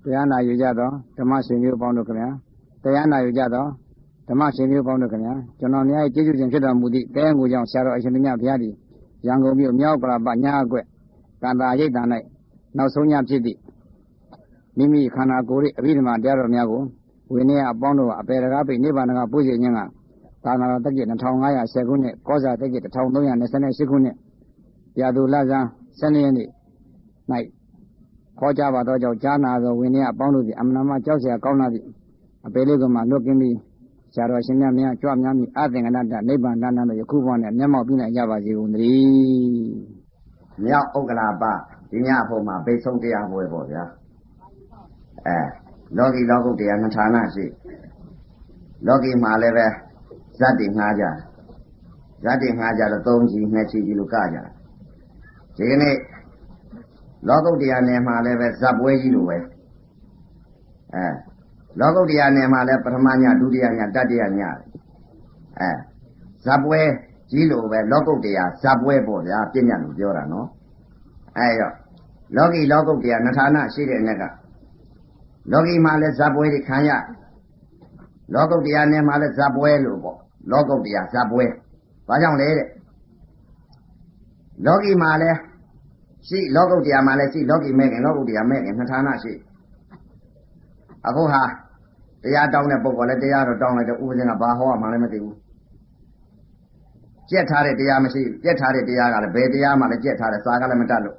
တရားနာယူကြတော့ဓမ္မရှင်မျိုးပေါင်းတို့ခင်ဗျာတရားနာယူကြတော့ဓမ္မရှင်မျိုးပေါင်းတို့ခင်ဗျာကျွန်တော်များရဲ့ကျေးဇူးရှင်ဖြစ်တော်မူသည့်တဲငူကြောင့်ဆရာတော်အရှင်မြတ်ဘုရားသည်ရန်ကုန်မြို့မြောက်ကလာပညာအကွက်ကန္တာရိတ်တန်၌နောက်ဆုံးညဖြစ်သည့်မိမိခန္ဓာကိုယ်၏အဘိဓမ္မာတရားတော်များကိုဝိနည်းအပေါင်းတို့အပေတကားပိနိဗ္ဗာန်ကပို့စေခြင်းကသာသနာတော်တက္ကီ2510ခုနှစ်ကောဇာတက္ကီ1328ခုနှစ်ပြာသူလဆန်း12ရက်နေ့၌ခေါ်ကြပါတော့ကြောင့်ကြားနာသောဝိနည်းအပေါင်းတို့သည်အမှန်မှကြောက်เสียကောင်းလာသည့်အပေလေးကမှလွတ်ကင်းပြီးဆရာတော်ရှင်မြတ်များကြွများမိအသင်္ကနတနိဗ္ဗာန်တန်တော်ယခုဘဝနဲ့မျက်မှောက်ပြုနိုင်ကြပါစေကုန်သတည်းမြောက်ဥက္ကလာပဒီညအဖို့မှာဘိဆုံးတရားပွဲပေါ့ဗျာလောကီလောကုတ်တရားနှစ်ဌာနရှိလောကီမှာလည်းပဲဇတ်တွေငှားကြဇတ်တွေငှားကြတော့3ချီ2ချီဒီလိုကကြဒီကနေ့လောကုတ်တရားနယ်မှာလည်းပဲဇတ်ပွဲကြီးလိုပဲလောကုတ်တရားနယ်မှာလည်းပထမညဒုတိယညတတိယညဇတ်ပွဲကြီးလိုပဲလောကုတ်တရားဇတ်ပွဲပေါ့ဗျာပြည့်ညတ်လို့ပြောတာနော်တော့လောကီလောကုတ်တရားနှစ်ဌာနရှိတဲ့အ ਨੇ ကလောကီမှာလည်းဇတ်ပွဲတွေခံရလောကုတ်တရားနယ်မှာလည်းဇတ်ပွဲလို့ပေါ့လောကုတ်တရားဇတ်ပွဲဘာကြောင့်လဲတဲ့လောကီမှာလည်းရှိလောကုတ်တရားမှာလည်းရှိလောကီမဲ့ခင်လောကုတ်တရားမဲ့ခင်နှစ်ဌာနရှိအခုဟာတရားတောင်းတဲ့ပုဂ္ဂိုလ်လည်းတရားတော့တောင်းလိုက်တော့ဥပဇင်ကဘာဟောမှလည်းမသိဘူးကြက်ထားတဲ့တရားမရှိကြက်ထားတဲ့တရားကလည်းဘယ်တရားမှလည်းကြက်ထားတဲ့စာကလည်းမတတ်လို့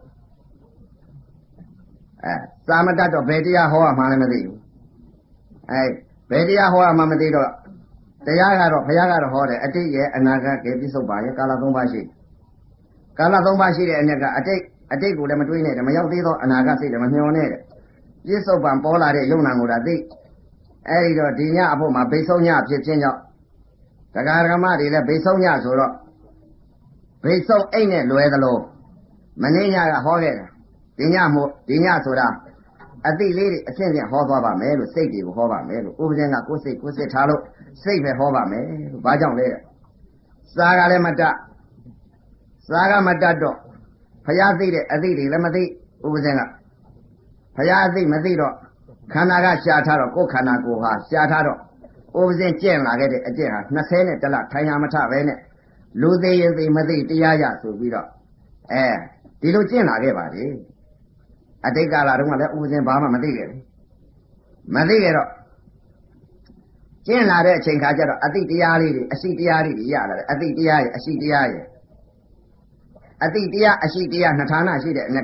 စာမတတ်တော့ဘယ်တရားဟောမှလည်းမသိဘူးဘယ်တရားဟောမှမသိတော့တရားကတော့ဘုရားကတော့ဟောတယ်အတိတ်ရဲ့အနာဂတ်ရဲ့ပြစ္ဆုတ်ပါရဲ့ကာလ၃ပါးရှိကာလ၃ပါးရှိတဲ့အ ਨੇ ကအတိတ်ကိုလည်းမတွေးနဲ့တယ်မရောက်သေးသောအနာဂတ်စိတ်လည်းမမျှော်နဲ့တယ်ပြစ္ဆုတ်ပံပေါ်လာတဲ့ယုံနာကိုဒါသိအဲဒီတော့ဒီညအဖို့မှာဘိဆုံးညဖြစ်ခြင်းကြောင့်တရားဓမ္မတွေလည်းဘိဆုံးညဆိုတော့ဘိဆုံးအိတ်နဲ့လွယ်သလိုမင်းညကဟောခဲ့တာဒီညဆိုတာအတိလေးတွေအဆင့်ဆင့်ဟောသွားပါမယ်လို့စိတ်တွေကိုဟောပါမယ်လို့ဥပဇင်ကကိုယ်စိတ်ထားလို့စိတ်ပဲဟောပါမယ်လို့ဘာကြောင့်လဲစာကလည်းမတတ်စာကမတတ်တော့ဘုရားသိတဲ့အသိတွေလည်းမသိဥပဇင်ကဘုရားအသိမသိတော့ခန္ဓာကရှားထားတော့ကိုယ်ခန္ဓာကိုယ်ဟာရှားထားတော့ဥပဇင်ကျင့်လာခဲ့တဲ့အကျင့်ဟာ20နဲ့တလထိုင်ရမထပဲနဲ့လူသေးရင်သိမသိတရားရဆိုပြီးတော့ဒီလိုကျင့်လာခဲ့ပါလေအတိတ်ကာလတုန်းကလည်းဥပဇင်ဘာမှမသိခဲ့ဘူးမသိခဲ့တော့ကျင့်လာတဲ့အချိန်ခါကျတော့အတိတ်တရားလေးတွေအရှိတရားလေးတွေရလာတယ်အတိတ်တရားရဲ့အရှိတရားရဲ့အတိတ်တရားအရှိတရားနှစ်ဌာနရှိတဲ့အ ਨੇ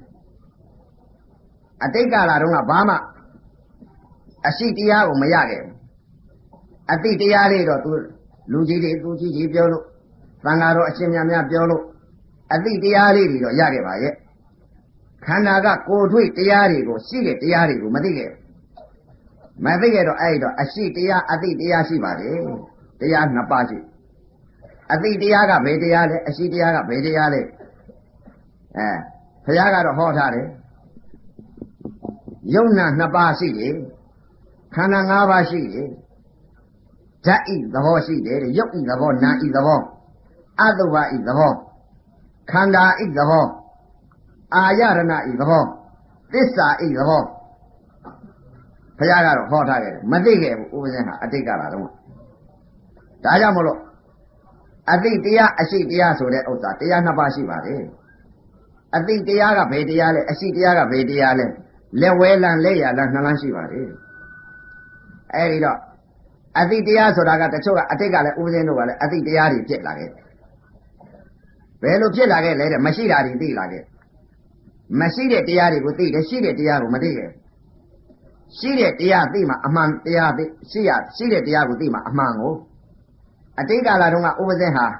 ကအတိတ်ကာလတုန်းကဘာမှအရှိတရားကိုမရခဲ့ဘူးအတိတ်တရားလေးတော့သူလူကြီးတွေသူကြီးပြောလို့သံဃာတော်အရှင်မြတ်များပြောလို့အတိတ်တရားလေးတွေတော့ရခဲ့ပါရဲ့ခန္ဓာကကိုယ်တွေ့တရားတွေကိုရှိတဲ့တရားတွေကိုမသိခဲ့မသိခဲ့တော့အဲ့တော့အရှိတရားအတိတ်တရားရှိပါတယ်တရားနှစ်ပါးရှိအတိတ်တရားကဘယ်တရားလဲအရှိတရားကဘယ်တရားလဲဘုရားကတော့ဟောထားတယ်ယုံနာနှစ်ပါးရှိတယ်ခန္ဓာ၅ပါးရှိတယ်ဓာတ်ဤသဘောရှိတယ်ရုပ်ဤသဘောနာဤသဘောအတုပဤသဘောခန္ဓာဤသဘောအာရဏဤသဘောသစ္စာဤသဘောဘုရားကတော့ဟောထားခဲ့တယ်မသိခဲ့ဘူးဥပဇင်ဟာအတိတ်ကလာတော့ဒါကြောင့်မလို့အတိတ်တရားအရှိတရားဆိုတဲ့ဥစ္စာတရားနှစ်ပါးရှိပါတယ်အတိတ်တရားကဘယ်တရားလဲအရှိတရားကဘယ်တရားလဲလက်ဝဲလံလက်ရလံနှလန်းရှိပါတယ်အဲဒီတော့အတိတ်တရားဆိုတာကတချို့ကအတိတ်ကလည်းဥပဇင်းတို့ကလည်းအတိတ်တရားတွေဖြစ်လာခဲ့ဘယ်လိုဖြစ်လာခဲ့လဲတဲ့မရှိတာတွေသိလာခဲ့မရှိတဲ့တရားတွေကိုသိတယ်ရှိတဲ့တရားကိုမသိခဲ့ရှိတဲ့တရားသိမှအမှန်တရားသိရှိတဲ့တရားကိုသိမှအမှန်ကိုအတိတ်ကာလတုန်းကဥပဇင်းဟာ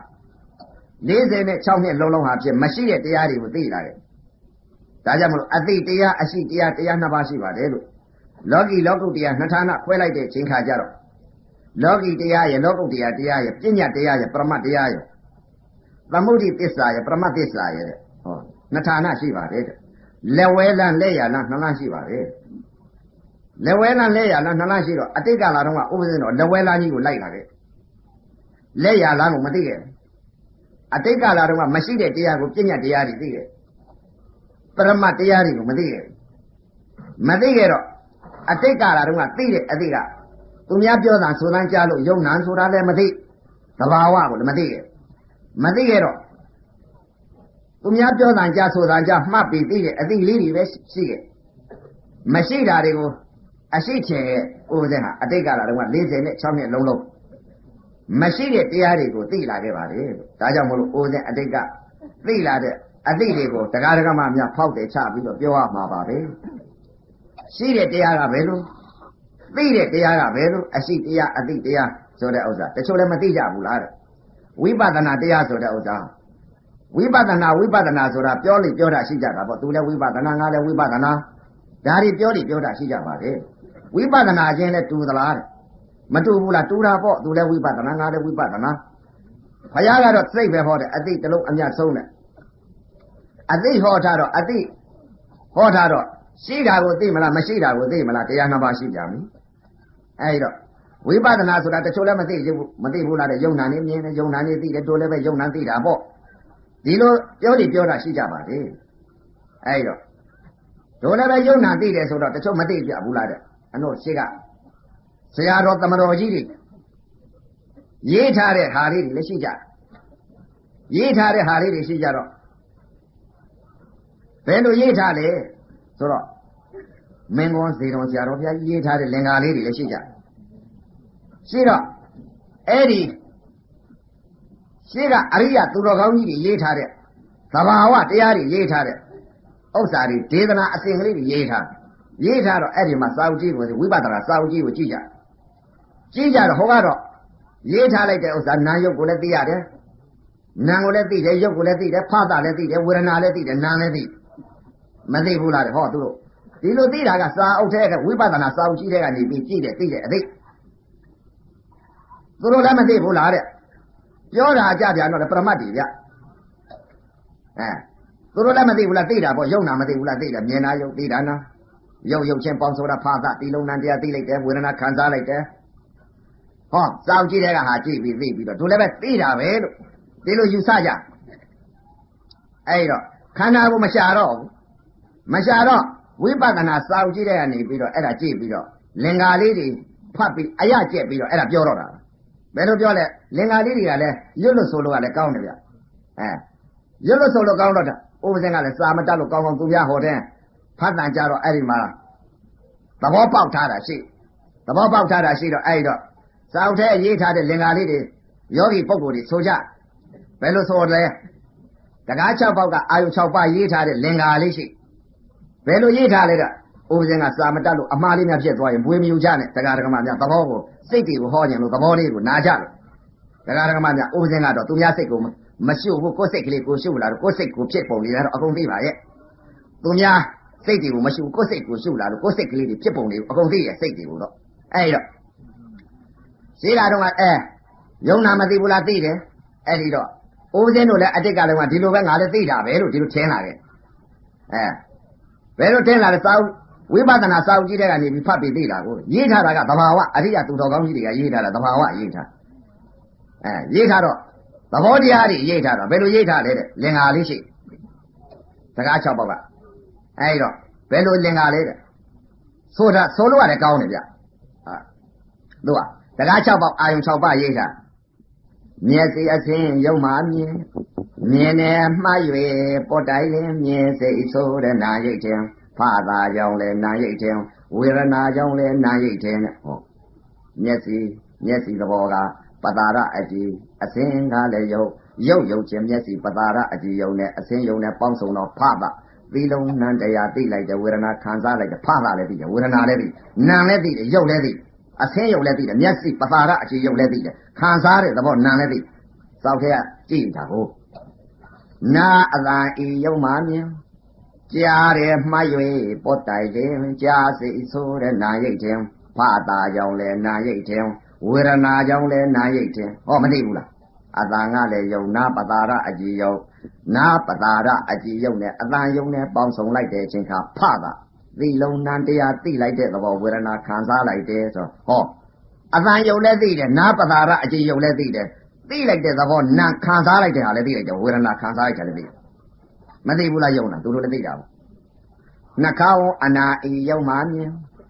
46နှစ်လုံးဟာဖြစ်မရှိတဲ့တရားတွေကိုသိလာခဲ့ဒါကြောင့်မလို့အတိတ်တရားအရှိတရားတရားနှစ်ပါးရှိပါတယ်လို့လောကီလောကုတ်တရားနှစ်ဌာနခွဲလိုက်တဲ့ချိန်ခါကျတော့လောကီတရားရဲ့လောကုတ်တရားတရားရဲ့ပညာတရားရဲ့ပရမတ်တရားရဲ့သမုဒိသစ္စာရဲ့ပရမတ်သစ္စာရဲ့ဟောနှစ်ဌာနရှိပါတယ်တဲ့လက်ဝဲလန်းလက်ရလန်းနှစ်လန်းရှိပါတယ်လက်ဝဲလန်းလက်ရလန်းနှစ်လန်းရှိတော့အတိတ်ကာလတုန်းကဥပဇင်းတော်လက်ဝဲလန်းကြီးကိုလိုက်လာခဲ့လက်ရလန်းကိုမသိခဲ့အတိတ်ကာလတုန်းကမရှိတဲ့တရားကိုပညာတရားတွေသိခဲ့ပရမတ်တရားတွေကိုမသိခဲ့မသိခဲ့တော့အတိတ်ကာလတုန်းကသိတဲ့အတိတ်ကသူများပြောတာဆိုတန်းကြားလို့ယုံနံဆိုတာလည်းမသိသဘာဝကိုလည်းမသိခဲ့တော့သူများပြောတာကြားဆိုတာကြားမှတ်ပြီးသိတဲ့အတိတ်လေးတွေပဲရှိခဲ့မရှိတာတွေကိုအရှိချင်ရဲ့ဥပဒေဟာအတိတ်ကာလတုန်းက46နှစ်လုံးလုံးမရှိတဲ့တရားတွေကိုသိလာခဲ့ပါလေဒါကြောင့်မလို့ဥပဒေအတိတ်ကသိလာတဲ့အတိတ်တွေကိုတရားဓမ္မများဖောက်တယ်ချပြီးတော့ပြောရမှာပါပဲရှိတဲ့တရားကဘယ်လိုသိတဲ့တရားကဘယ်လိုအရှိတရားအသိတရားဆိုတဲ့ဥစ္စာတချို့လည်းမသိကြဘူးလားတဲ့ဝိပဿနာတရားဆိုတဲ့ဥစ္စာဝိပဿနာဆိုတာပြောလိပြောတာရှိကြတာပေါ့သူလည်းဝိပဿနာငါလည်းဝိပဿနာဒါတွေပြောတာရှိကြပါလေဝိပဿနာချင်းလည်းတူသလားတဲ့မတူဘူးလားတူတာပေါ့သူလည်းဝိပဿနာငါလည်းဝိပဿနာဘုရားကတော့စိတ်ပဲဟောတယ်အသိတလုံးအမြတ်ဆုံးတယ်အသိဟောထားတော့ရှိတာကိုသိမလားမရှိတာကိုသိမလားတရားနှစ်ပါးရှိကြပြီအဲဒီတော့ဝိပဿနာဆိုတာတချို့လည်းမသိဘူးလားတဲ့ယုံနာနေမြင်တယ်ယုံနာနေသိတယ်တို့လည်းပဲယုံနာသိတာပေါ့ဒီလိုပြောတာရှိကြပါလေအဲဒီတော့တို့လည်းပဲယုံနာသိတယ်ဆိုတော့တချို့မသိကြဘူးလားတဲ့အလို့ရှိကဆရာတော်သမတော်ကြီးတွေရေးထားတဲ့ဟာလေးတွေလည်းရှိကြတော့ဘယ်လိုရေးထားလဲဆိုတော့မင်းကောဇေတော်ဆရာတော်ဘုရားရေးထားတဲ့လင်္ကာလေးတွေလည်းရှိတော့အဲ့ဒီရှိကအရိယသူတော်ကောင်းကြီးတွေရေးထားတဲ့သဘာဝတရားတွေရေးထားတဲ့ဥစ္စာတွေဒေသနာအစဉ်ကလေးတွေရေးထားတော့အဲ့ဒီမှာစာအုပ်ကြီးကိုဝိပဿနာစာအုပ်ကြီးကိုကြည့်ကြတော့ဟောကတော့ရေးထားလိုက်တဲ့ဥစ္စာနာယုတ်ကိုလည်းသိရတယ်နာကိုလည်းသိတယ်ယုတ်ကိုလည်းသိတယ်ဖသလည်းသိတယ်ဝေဒနာလည်းသိတယ်နာလည်းသိမသိဘူးလားတဲ့ဟောသူတို့ဒီလိုသိတာကစာအုပ်ထဲကဝိပဿနာစာအုပ်ကြီးထဲကနေပြီးကြည့်တယ်သိတယ်အသိသူတို့လည်းမသိဘူးလားတဲ့ပြောတာကြပြန်တော့ပရမတ်တွေဗျသူတို့လည်းမသိဘူးလားသိတာပေါ့ယုံနာမသိဘူးလားသိတယ်မြင်တာယုတ်သိတာနာယုတ်ချင်းပေါင်းဆိုတာဖသတိလုံးနံတရားသိလိုက်တယ်ဝေဒနာခံစားလိုက်တယ်ဟောစာအုပ်ကြီးထဲကဟာကြည့်ပြီးသိပြီးတော့သူလည်းပဲသိတာပဲလို့ဒီလိုယူဆကြအဲ့တော့ခန္ဓာကိုမရှာတော့ဝိပဿနာစာအုပ်ကြီးတဲ့ကနေပြီးတော့အဲ့ဒါကြည့်ပြီးတော့လင်္ကာလေးတွေဖတ်ပြီးအရကျက်ပြီးတော့အဲ့ဒါပြောတော့တာဘယ်လိုပြောလဲလင်္ကာလေးတွေကလည်းရွတ်လို့ဆိုလို့ကလည်းကောင်းတယ်ဗျရွတ်လို့ဆိုလို့ကောင်းတော့တာဥပဇင်ကလည်းစာမတတ်လို့ကောင်းသူများဟောတဲ့ဖတ်တန်ကြတော့အဲ့ဒီမှာသဘောပေါက်ထားတာရှိတော့အဲ့တော့စာအုပ်ထဲရေးထားတဲ့လင်္ကာလေးတွေယောဂီပုဂ္ဂိုလ်တွေဆိုကြဘယ်လိုဆိုလဲတကား6ပေါက်ကအာယု6ပါးရေးထားတဲ့လင်္ကာလေးရှိဘယ်လိုရေးထားလဲကဥပဇင်ကစာမတတ်လို့အမှားလေးများဖြစ်သွားရင်ဘွေမယူကြနဲ့တရားဓမ္မများသဘောကိုစိတ်တွေကိုဟောခြင်းလို့သဘောလေးကိုနာကြလို့တရားဓမ္မများဥပဇင်ကတော့သူများစိတ်ကိုမရှုပ်ဘူးကိုယ်စိတ်ကလေးကိုရှုပ်လာတော့ကိုယ်စိတ်ကိုဖြစ်ပုံလေးတော့အကုန်သိပါရဲ့သူများစိတ်တွေကိုမရှုပ်ကိုယ်စိတ်ကိုရှုပ်လာလို့ကိုယ်စိတ်ကလေးတွေဖြစ်ပုံလေးကိုအကုန်သိရဲ့စိတ်တွေကိုတော့အဲ့တော့ရှိတာတော့ယုံနာမသိဘူးလားသိတယ်အဲ့ဒီတော့ဦးဇင်းတို့လည်းအတိတ်ကလည်းဒီလိုပဲငါလည်းသိတာပဲလို့ဒီလိုထင်လာတယ်ဘယ်လိုထင်လာလဲစာအုပ်ဝိပဿနာစာအုပ်ကြီးတဲ့ကနေပြီးဖတ်ပြီးသိတာကိုရေးထားတာကသဘာဝအရိယသူတော်ကောင်းကြီးတွေကရေးထားတာသဘာဝရေးထားရေးထားတော့သဘောတရားတွေရေးထားတော့ဘယ်လိုရေးထားလဲတဲ့လင်္ကာလေးရှိစကား6ပေါက်ကအဲ့တော့ဘယ်လိုလင်္ကာလဲတဲ့ဆိုလို့ရတယ်ကောင်းတယ်ဗျသူကစကား6ပေါက်အာယုံ6ပါးရေးထားမျက်စိအဆင်းယုံမှမြင်နေမှတ်၍ပေါ်တိုင်းလင်းမြင်စိတ်ဆိုးတဲ့နာရိတ်ခြင်းဖသာကြောင့်လဲနာရိတ်ခြင်းဝေဒနာကြောင့်လဲနာရိတ်ခြင်းဟောမျက်စိသဘောကပတာရအကြည်အဆင်းကလည်းယုတ်ခြင်းမျက်စိပတာရအကြည်ယုံနဲ့အဆင်းယုံနဲ့ပေါင်းစုံတော့ဖသာသီလုံးနံတရားသိလိုက်တယ်ဝေဒနာခံစားလိုက်တယ်ဖသာလည်းသိတယ်ဝေဒနာလည်းသိနာလည်းသိတယ်ယုတ်လည်းသိအဆင်းယုတ်လည်းသိတယ်မျက်စိပတာရအကြည်ယုတ်လည်းသိတယ်ခံစားတဲ့သဘောနာလည်းသိစောက်ထဲကကြည့်တာကိုနာအသာဤယုံမှမြင်ကြားတယ်မှတ်၍ပေါ်တိုင်တယ်ကြားစိတ်ဆိုးတဲ့နာရိတ်ခြင်းဖတာကြောင့်လဲနာရိတ်ခြင်းဝေဒနာကြောင့်လဲနာရိတ်ခြင်းဟောမသိဘူးလားအသာငါလည်းယုံနာပတာရအကြည်ယုံနာပတာရအကြည်ယုံနဲ့အသာယုံနဲ့ပေါင်းစုံလိုက်တဲ့အချိန်ခါဖတာသီလုံးနံတရားသိလိုက်တဲ့သဘောဝေဒနာခံစားလိုက်တယ်ဆိုဟောအသာယုံလည်းသိတယ်နာပတာရအကြည်ယုံလည်းသိတယ်သိလိုက်တဲ့သဘောနာခံစားလိုက်တဲ့ဟာလည်းသိလိုက်တယ်ဝေဒနာခံစားလိုက်တယ်လည်းသိမသိဘူးလားယုံလားသူတို့လည်းသိတာပေါ့နှာခေါင်းအနာဤယုံမှမြင်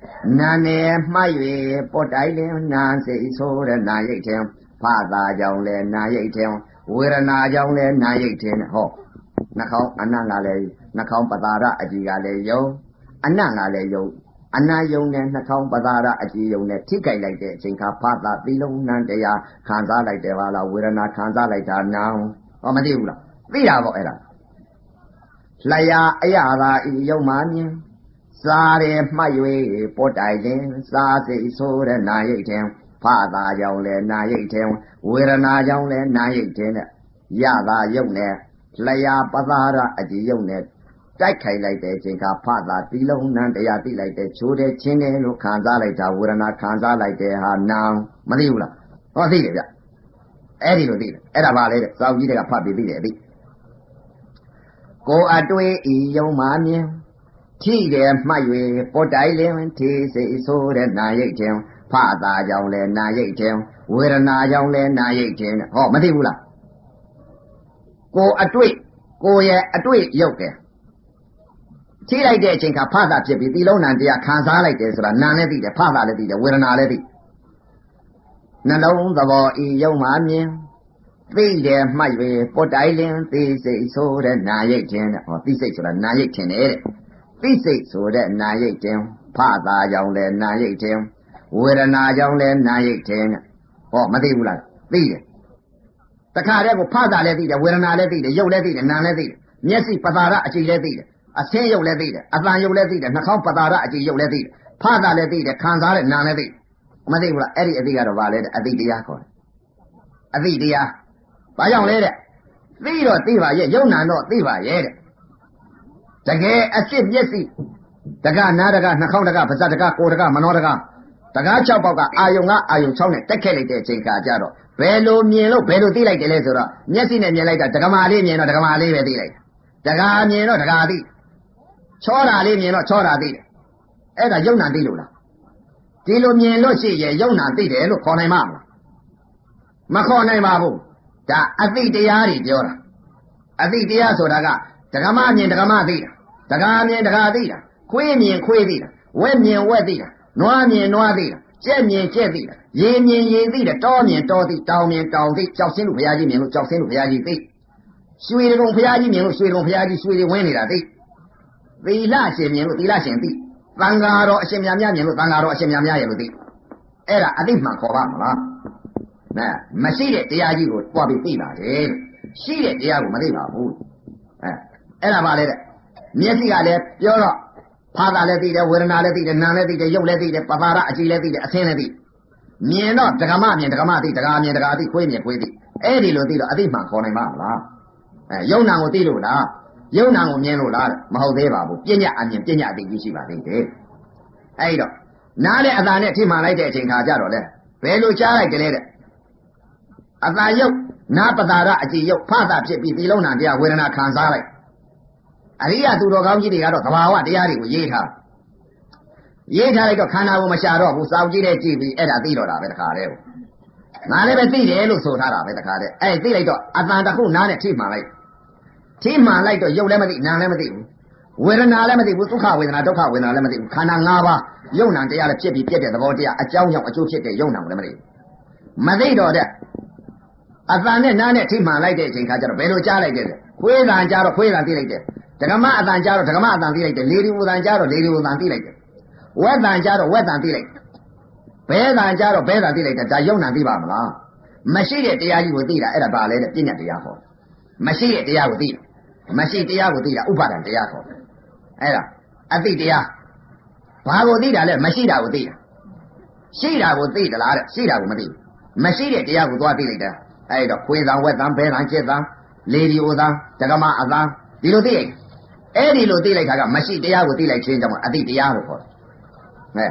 နာနေမှတ်၍ပေါ်တိုင်းလင်းနာစိတ်ဆိုးတဲ့နာရိတ်ထင်ဖသာကြောင့်လဲနာရိတ်ထင်ဝေဒနာကြောင့်လဲနာရိတ်ထင်ဟောနှာခေါင်းအနံ့ကလည်းနှာခေါင်းပသာရအကြည်ကလည်းယုံအနံ့ကလည်းယုံအနာယုံနဲ့နှာခေါင်းပသာရအကြည်ယုံနဲ့ထိကြိုက်လိုက်တဲ့အချိန်ခါဖသာသီလုံးနံတရားခံစားလိုက်တယ်ပါလားဝေဒနာခံစားလိုက်တာနာဟောမသိဘူးလားသိတာပေါ့အဲ့ဒါလျာအရသာဤယုံမှမြင်စားတယ်မှတ်၍ပေါ်တိုင်ရင်စားစိတ်ဆိုးတဲ့နာရိတ်တင်ဖသာကြောင့်လဲနာရိတ်တင်ဝေဒနာကြောင့်လဲနာရိတ်တင်တဲ့ရသာယုံနဲ့လျာပသာရအကြည်ယုံနဲ့တိုက်ခိုက်လိုက်တဲ့အချိန်ကဖသာတိလုံးနံတရားသိလိုက်တဲ့ချိုးတဲ့ချင်းတယ်လို့ခံစားလိုက်တာဝေဒနာခံစားလိုက်တဲ့ဟာနာမသိဘူးလားဟောသိတယ်ဗျအဲ့ဒီလိုသိတယ်အဲ့ဒါပါလေတဲ့စောင့်ကြီးတွေကဖတ်ပြီးသိတယ်အသိကိုအတွေ့ဤယုံမှမြင်ထိတယ်မှတ်၍ပေါ်တိုင်လင်းထေစိတ်ဆိုးတဲ့နာရိတ်တင်ဖသာကြောင့်လဲနာရိတ်တင်ဝေဒနာကြောင့်လဲနာရိတ်တင်ဟောမသိဘူးလားကိုအတွေ့ကိုရဲ့အတွေ့ရုပ်တယ်ထိလိုက်တဲ့အချိန်ကဖသာဖြစ်ပြီးဒီလုံးနံတရားခံစားလိုက်တယ်ဆိုတာနာလည်းသိတယ်ဖသာလည်းသိတယ်ဝေဒနာလည်းသိနှလုံးသဘောဤယုံမှမြင်သိတယ်မှတ်၍ပေါ်တိုင်လင်းသိစိတ်ဆိုးတဲ့နာရိတ်တင်ဟောသိစိတ်ဆိုတာနာရိတ်တင်တယ်တဲ့သိစိတ်ဆိုတဲ့နာရိတ်တင်ဖသာကြောင့်လဲနာရိတ်တင်ဝေဒနာကြောင့်လဲနာရိတ်တင်ဟောမသိဘူးလားသိတယ်တခါတည်းကိုဖသာလည်းသိတယ်ဝေဒနာလည်းသိတယ်ရုပ်လည်းသိတယ်နာလည်းသိတယ်မျက်စိပသာရအကြည်လည်းသိတယ်အဆင်းရုပ်လည်းသိတယ်အတန်ရုပ်လည်းသိတယ်နှာခေါင်းပသာရအကြည်ရုပ်လည်းသိတယ်ဖသာလည်းသိတယ်ခံစားတဲ့နာလည်းသိမသိဘူးလားအဲ့ဒီအသိကတော့ဗာလဲတဲ့အသိတရားခေါ်တယ်အသိတရားဘာကြောင့်လဲတဲ့သိတော့သိပါရဲ့ယုံနာတော့သိပါရဲ့တဲ့တကယ်အစစ်မျက်စိတကနာတကနှာခေါင်းတကပါးစပ်တကကိုယ်တကမနောတကတကား6ပေါက်ကအာယုံ6နဲ့တက်ခဲ့လိုက်တဲ့အချိန်ခါကျတော့ဘယ်လိုမြင်လို့ဘယ်လိုသိလိုက်တယ်လဲဆိုတော့မျက်စိနဲ့မြင်လိုက်တာဒကမာလေးမြင်တော့ဒကမာလေးပဲသိလိုက်ဒကာမြင်တော့ဒကာသိချောတာလေးမြင်တော့ချောတာသိတယ်အဲ့ဒါယုံနာသိလို့လားဒီလိုမြင်လို့ရှိရင်ယုံနာသိတယ်လို့ခေါ်နိုင်မှာမလားမခေါ်နိုင်ပါဘူးဒါအသိတရားတွေပြောတာအသိတရားဆိုတာကဒကမမြင်ဒကမသိတာဒကာမြင်ဒကာသိတာခွေးမြင်ခွေးသိတာဝက်မြင်ဝက်သိတာနွားမြင်နွားသိတာကြက်မြင်ကြက်သိတာရေမြင်ရေသိတာတောမြင်တောသိတောင်မြင်တောင်သိကြောက်စင်းလို့ဘုရားကြီးမြင်လို့ကြောက်စင်းလို့ဘုရားကြီးသိရွှေတုံဘုရားကြီးမြင်လို့ရွှေတုံဘုရားကြီးရွှေတွေဝင်နေတာသိသီလရှင်မြင်လို့သီလရှင်သိသံဃာတော်အရှင်မြတ်မြင်လို့သံဃာတော်အရှင်မြတ်ရဲ့လို့သိအဲ့ဒါအသိမှန်ခေါ်ပါမလားနဲမရှိတဲ့တရားကြီးကိုတွားပြီးသိတာတယ်ရှိတဲ့တရားကိုမသိပါဘူးအဲ့ဒါပါလေတဲ့မျက်စိကလည်းပြောတော့ဖာသာလည်းသိတယ်ဝေဒနာလည်းသိတယ်နာလည်းသိတယ်ရုပ်လည်းသိတယ်ပပါရအကြည်လည်းသိတယ်အသင်းလည်းသိမြင်တော့ဒကမမြင်ဒကမသိဒကာမြင်ဒကာသိခွေးမြင်ခွေးသိအဲ့ဒီလိုသိတော့အသိမှန်ခေါ်နိုင်ပါမလားယုံနာကိုသိလို့လားယုံနာကိုမြင်လို့လားမဟုတ်သေးပါဘူးပညာအမြင်ပညာအသိကြီးရှိပါသေးတယ်အဲ့တော့နားနဲ့အသာနဲ့ထိမှန်လိုက်တဲ့အချိန်ခါကြတော့လေဘယ်လိုကြားလိုက်ကြလဲတဲ့အသာယုတ်နာပတာရအကြည်ယုတ်ဖသာဖြစ်ပြီးဒီလုံးနာတရားဝေဒနာခံစားလိုက်အရိယသူတော်ကောင်းကြီးတွေကတော့သဘာဝတရားတွေကိုရေးထားလိုက်တော့ခန္ဓာကိုမရှာတော့ဘူးစောင့်ကြည့်တဲ့ကြည့်ပြီးအဲ့ဒါသိတော့တာပဲတခါတည်းငါလည်းပဲသိတယ်လို့ဆိုထားတာပဲတခါတည်းအဲ့သိလိုက်တော့အတန်တစ်ခုနားနဲ့ထိမှန်လိုက်တော့ရုပ်လည်းမသိနာလည်းမသိဘူးဝေဒနာလည်းမသိဘူးဒုက္ခဝေဒနာဒုက္ခဝေဒနာလည်းမသိဘူးခန္ဓာ၅ပါးယုံနာတရားလည်းဖြစ်ပြီးပြည့်တဲ့သဘောတရားအကြောင်းကြောင့်အကျိုးဖြစ်တဲ့ယုံနာကိုလည်းမသိဘူးမသိတော့တဲ့အတန်နဲ့နားနဲ့ထိမှန်လိုက်တဲ့အချိန်ခါကျတော့ဘယ်လိုကြားလိုက်တဲ့ခွေးတန်ကြားတော့ခွေးတန်သိလိုက်တယ်ဒကမအတန်ကြားတော့ဒကမအတန်သိလိုက်တယ်လေဒီဝတန်ကြားတော့လေဒီဝတန်သိလိုက်တယ်ဝက်တန်ကြားတော့ဝက်တန်သိလိုက်တယ်ဘဲတန်ကြားတော့ဘဲတန်သိလိုက်တယ်ဒါယုံနာသိပါမလားမရှိတဲ့တရားကြီးကိုသိတာအဲ့ဒါပါလေတဲ့ပညာတရားဟောမရှိတဲ့တရားကိုသိတာမရှိတရားကိုသိတာဥပါဒံတရားခေါ်အဲ့ဒါအသိတရားဘာကိုသိတာလဲမရှိတာကိုသိတာရှိတာကိုသိသလားတဲ့ရှိတာကိုမသိဘူးမရှိတဲ့တရားကိုသွားသိလိုက်တာအဲ့တော့ခွေးတန်ဝက်တန်ဘဲတန်ကျက်တန်လေဒီဝတန်ဒကမအတန်ဒီလိုသိလိုက်အဲ့ဒီလိုသိလိုက်တာကမရှိတရားကိုသိလိုက်ခြင်းကြောင့်အသိတရားလို့ခေါ်တယ်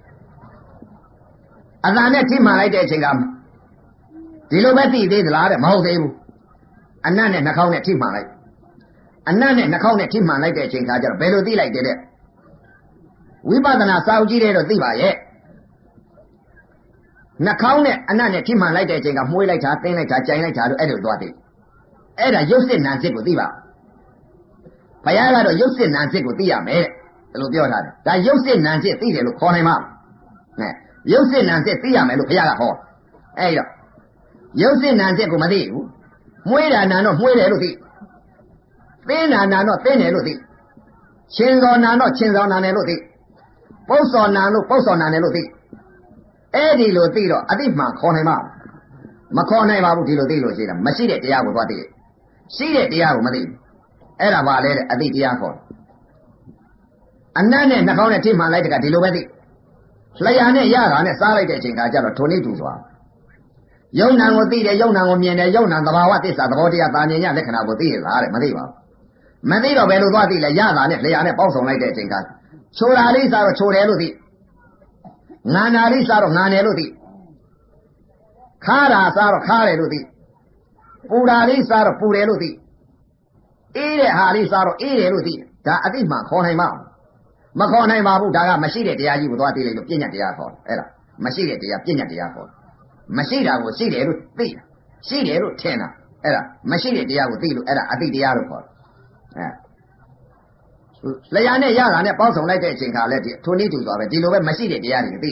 အတန်နဲ့ထိမှန်လိုက်တဲ့အချိန်ကဒီလိုပဲသိသေးသလားတဲ့မဟုတ်သေးဘူးအနတ်နဲ့နှာခေါင်းနဲ့ထိမှန်လိုက်အနတ်နဲ့နှာခေါင်းနဲ့ထိမှန်လိုက်တဲ့အချိန်ခါကျတော့ဘယ်လိုသိလိုက်တဲ့ဝိပဿနာစာအုပ်ကြီးတဲ့တော့သိပါရဲ့နှာခေါင်းနဲ့အနတ်နဲ့ထိမှန်လိုက်တဲ့အချိန်ကမှုေးလိုက်တာတင်းလိုက်တာကြိုင်လိုက်တာတို့အဲ့လိုသွားသိအဲ့ဒါရုပ်စစ်နာစစ်ကိုသိပါဘုရားကတော့ရုပ်စစ်နာစစ်ကိုသိရမယ်လို့ပြောထားတယ်ဒါရုပ်စစ်နာမ်စစ်သိတယ်လို့ခေါ်နိုင်မှာရုပ်စစ်နာမ်စစ်သိရမယ်လို့ဘုရားကဟောအဲ့တော့ရုပ်စစ်နာမ်စစ်ကိုမသိဘူးမွေးတာနာတော့မွေးတယ်လို့သိသင်းနာနာတော့သင်းတယ်လို့သိချင်းစောနာတော့ချင်းစောနာတယ်လို့သိပုတ်စောနာလို့ပုတ်စောနာတယ်လို့သိအဲ့ဒီလိုသိတော့အတိမှန်ခေါ်နိုင်မှာမခေါ်နိုင်ပါဘူးဒီလိုသိလို့ရှိတာမရှိတဲ့တရားကိုသွားသိတယ်ရှိတဲ့တရားကိုမသိဘူးအဲ့ဒါပါလေတဲ့အတိတရားခေါ်အနတ်နဲ့နှာခေါင်းနဲ့ထိမှန်လိုက်တဲ့ကဒီလိုပဲသိလျှာနဲ့ရတာနဲ့စားလိုက်တဲ့အချိန်ခါကျတော့ထုံနေတူသွားယုံနာကိုသိတယ်ယုံနာကိုမြင်တယ်ယုံနာသဘာဝသစ္စာသဘောတရားတာမြင်ညလက္ခဏာကိုသိရတာတဲ့မသိပါဘူးမသိတော့ဘယ်လိုသွားသိလဲရတာနဲ့လျှာနဲ့ပေါက်ဆောင်လိုက်တဲ့အချိန်ခါချိုတာလေးစားတော့ချိုတယ်လို့သိငါနာလေးစားတော့ငါတယ်လို့သိခါတာစားတော့ခါတယ်လို့သိပူတာလေးစားတော့ပူတယ်လို့သိအေးတဲ့ဟာလေးစားတော့အေးတယ်လို့သိဒါအတိမှခေါ်နိုင်မှာမခေါ်နိုင်ပါဘူးဒါကမရှိတဲ့တရားကြီးကိုသွားသိလိုက်လို့ပြဉ္ညာတရားခေါ်အဲ့ဒါမရှိတဲ့တရားပြဉ္ညာတရားခေါ်မရှိတာကိုရှိတယ်လို့သိတာရှိတယ်လို့ထင်တာအဲ့ဒါမရှိတဲ့တရားကိုသိလို့အဲ့ဒါအတိတရားလို့ခေါ်လျှာနဲ့ရတာနဲ့ပေါင်းဆောင်လိုက်တဲ့အချိန်ခါလဲဒီထိုနည်းတူသွားပဲဒီလိုပဲမရှိတဲ့တရားတွေသိ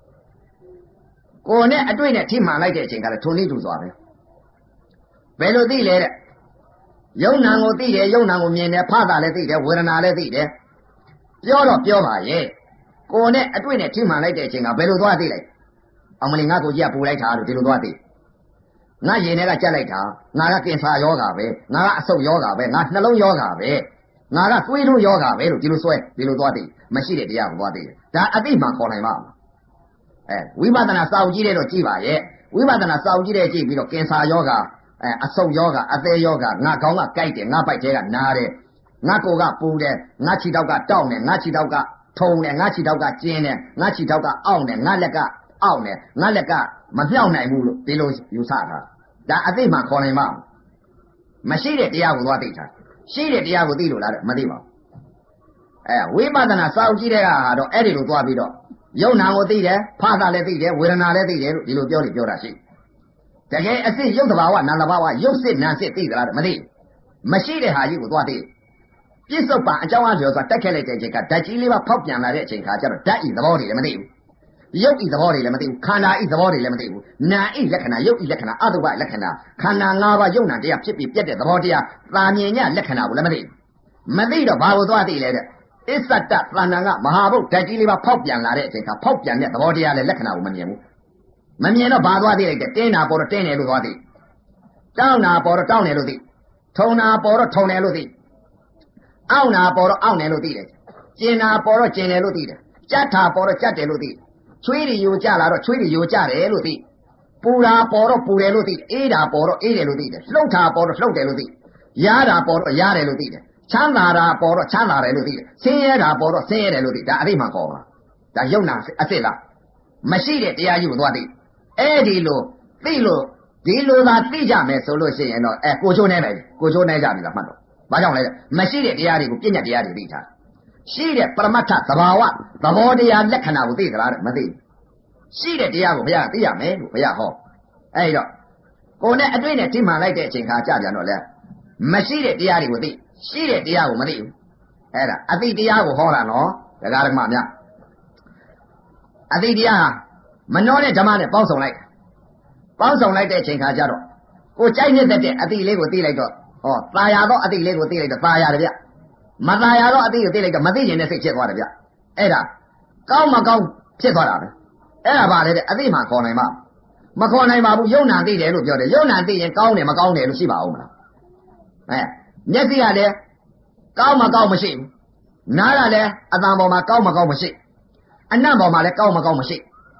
ကိုယ်နဲ့အတွေ့နဲ့ထိမှန်လိုက်တဲ့အချိန်ခါလဲထိုနည်းတူသွားပဲဘယ်လိုသိလဲတဲ့ယုံနာကိုသိတယ်ယုံနာကိုမြင်တယ်ဖတာလည်းသိတယ်ဝေဒနာလည်းသိတယ်ပြောတော့ပြောပါရဲ့ကိုယ်နဲ့အတွေ့နဲ့ထိမှန်လိုက်တဲ့အချိန်ကဘယ်လိုသွားသိလိုက်အောင်မလေးငါကိုကြီးကပူလိုက်တာလို့ဒီလိုသွားသိငါရင်ထဲကကြက်လိုက်တာငါကကင်ဆာယောဂါပဲငါကအဆုတ်ယောဂါပဲငါနှလုံးယောဂါပဲငါကသွေးတို့ယောဂါပဲလို့ဒီလိုဆွဲဒီလိုသွားသိမရှိတဲ့တရားကိုသွားသိဒါအတိမှန်ခေါ်နိုင်ပါဝိပဿနာစာအုပ်ကြီးတဲ့တော့ကြည့်ပါရဲ့ဝိပဿနာစာအုပ်ကြီးတဲ့ကြည့်ပြီးတော့ကင်ဆာယောဂါအဆုတ်ယောဂါအသေးယောဂါငါခေါင်းကကိုက်တယ်ငါပိုက်ထဲကနားတယ်ငါကိုယ်ကပူတယ်ငါခြေထောက်ကတောက်တယ်ငါခြေထောက်ကထုံတယ်ငါခြေထောက်ကကျင်းတယ်ငါခြေထောက်ကအောင့်တယ်ငါလက်ကအောင့်တယ်ငါလက်ကမမြောက်နိုင်ဘူးလို့ဒီလိုယူဆတာဒါအသိမှခေါ်နိုင်မှာမရှိတဲ့တရားကိုသွားသိတာရှိတဲ့တရားကိုသိလို့လားတဲ့မသိပါဘူးဝိပဿနာစာအုပ်ကြီးတဲ့ကတော့အဲ့ဒီလိုသွားပြီးတော့ယုံနာကိုသိတယ်ဖာသာလည်းသိတယ်ဝေဒနာလည်းသိတယ်လို့ဒီလိုပြောလို့ပြောတာရှိတကယ်အစစ်ယုတ်တဘာဝနာတဘာဝယုတ်စစ်နာစစ်သိသလားတဲ့မသိမရှိတဲ့ဟာကြီးကိုသွားသိပြစ္ဆုတ်ပံအကြောင်းအလျော်စွာတက်ခဲ့လိုက်တဲ့အချိန်ကဓာတ်ကြီးလေးပါဖောက်ပြန်လာတဲ့အချိန်ခါကျတော့ဓာတ်ဤသဘောတွေလည်းမသိဘူးရုပ်ဤသဘောတွေလည်းမသိဘူးခန္ဓာဤသဘောတွေလည်းမသိဘူးနာဤလက္ခဏာရုပ်ဤလက္ခဏာအတုပလက္ခဏာခန္ဓာ၅ပါးယုံနာတရားဖြစ်ပြီးပြတ်တဲ့သဘောတရားသာမြင်ညလက္ခဏာကိုလည်းမသိဘူးမသိတော့ဘာကိုသွားသိလဲတဲ့အစ္ဆတသဏ္ဍာန်ကမဟာဘုတ်ဓာတ်ကြီးလေးပါဖောက်ပြန်လာတဲ့အချိန်ခါဖောက်ပြန်တဲ့သဘောတရားလည်းလက္ခဏာကိုမမြင်ဘူးမမြင်တော့ဘာသွားသိလိုက်တဲ့တင်းနာပေါ်တော့တင်းတယ်လို့သွားသိတောင်းနာပေါ်တော့တောင်းတယ်လို့သိထုံနာပေါ်တော့ထုံတယ်လို့သိအောင့်နာပေါ်တော့အောင့်တယ်လို့သိတယ်ကျင်နာပေါ်တော့ကျင်တယ်လို့သိတယ်ကြက်ထာပေါ်တော့ကြက်တယ်လို့သိချွေးတွေယိုကြလာတော့ချွေးတွေယိုကြတယ်လို့သိပူတာပေါ်တော့ပူတယ်လို့သိအေးတာပေါ်တော့အေးတယ်လို့သိတယ်လှုပ်တာပေါ်တော့လှုပ်တယ်လို့သိရားတာပေါ်တော့ရားတယ်လို့သိတယ်ချမ်းသာတာပေါ်တော့ချမ်းသာတယ်လို့သိတယ်ဆင်းရဲတာပေါ်တော့ဆင်းရဲတယ်လို့သိဒါအသိမှခေါ်ပါဒါယုံနာအစ်စ်လားမရှိတဲ့တရားကြီးကိုသွားသိအဲ့ဒီလိုသိလို့ဒီလိုသာသိကြမယ်ဆိုလို့ရှိရင်တော့ကိုချိုးနေတယ်ကိုချိုးနေကြပြီလားမှတ်တော့ဘာကြောင့်လဲမရှိတဲ့တရားတွေကိုပြဉ္ညာတရားတွေသိထားရှိတဲ့ပရမတ္ထသဘာဝသဘောတရားလက္ခဏာကိုသိသလားတဲ့မသိဘူးရှိတဲ့တရားကိုဘုရားသိရမယ်လို့ဘုရားဟောအဲ့တော့ကိုယ်နဲ့အတွေ့နဲ့ထိမှန်လိုက်တဲ့အချိန်ခါကြပြန်တော့လေမရှိတဲ့တရားတွေကိုသိရှိတဲ့တရားကိုမသိဘူးအဲ့ဒါအသိတရားကိုဟောတာနော်ဒကာဒကမများအသိတရားဟာမနှောတဲ့ဓမ္မနဲ့ပေါင်းစုံလိုက်တဲ့အချိန်ခါကြတော့ကိုကြိုက်နေတဲ့အသိလေးကိုသိလိုက်တော့ตาရသောအသိလေးကိုသိလိုက်တော့ตาရတယ်ဗျမตาရသောအသိကိုသိလိုက်တော့မသိရင်လည်းစိတ်ဖြစ်သွားတယ်ဗျအဲ့ဒါကောင်းမကောင်းဖြစ်သွားတာပဲအဲ့ဒါပါလေတဲ့အသိမှခေါ်နိုင်မှာမခေါ်နိုင်ပါဘူးယုံနာသိတယ်လို့ပြောတယ်ယုံနာသိရင်ကောင်းတယ်မကောင်းတယ်လို့ရှိပါဦးမလားမျက်စိကလည်းကောင်းမကောင်းမရှိဘူးနားကလည်းအတန်ပေါ်မှာကောင်းမကောင်းမရှိအနံ့ပေါ်မှာလည်းကောင်းမကောင်းမရှိ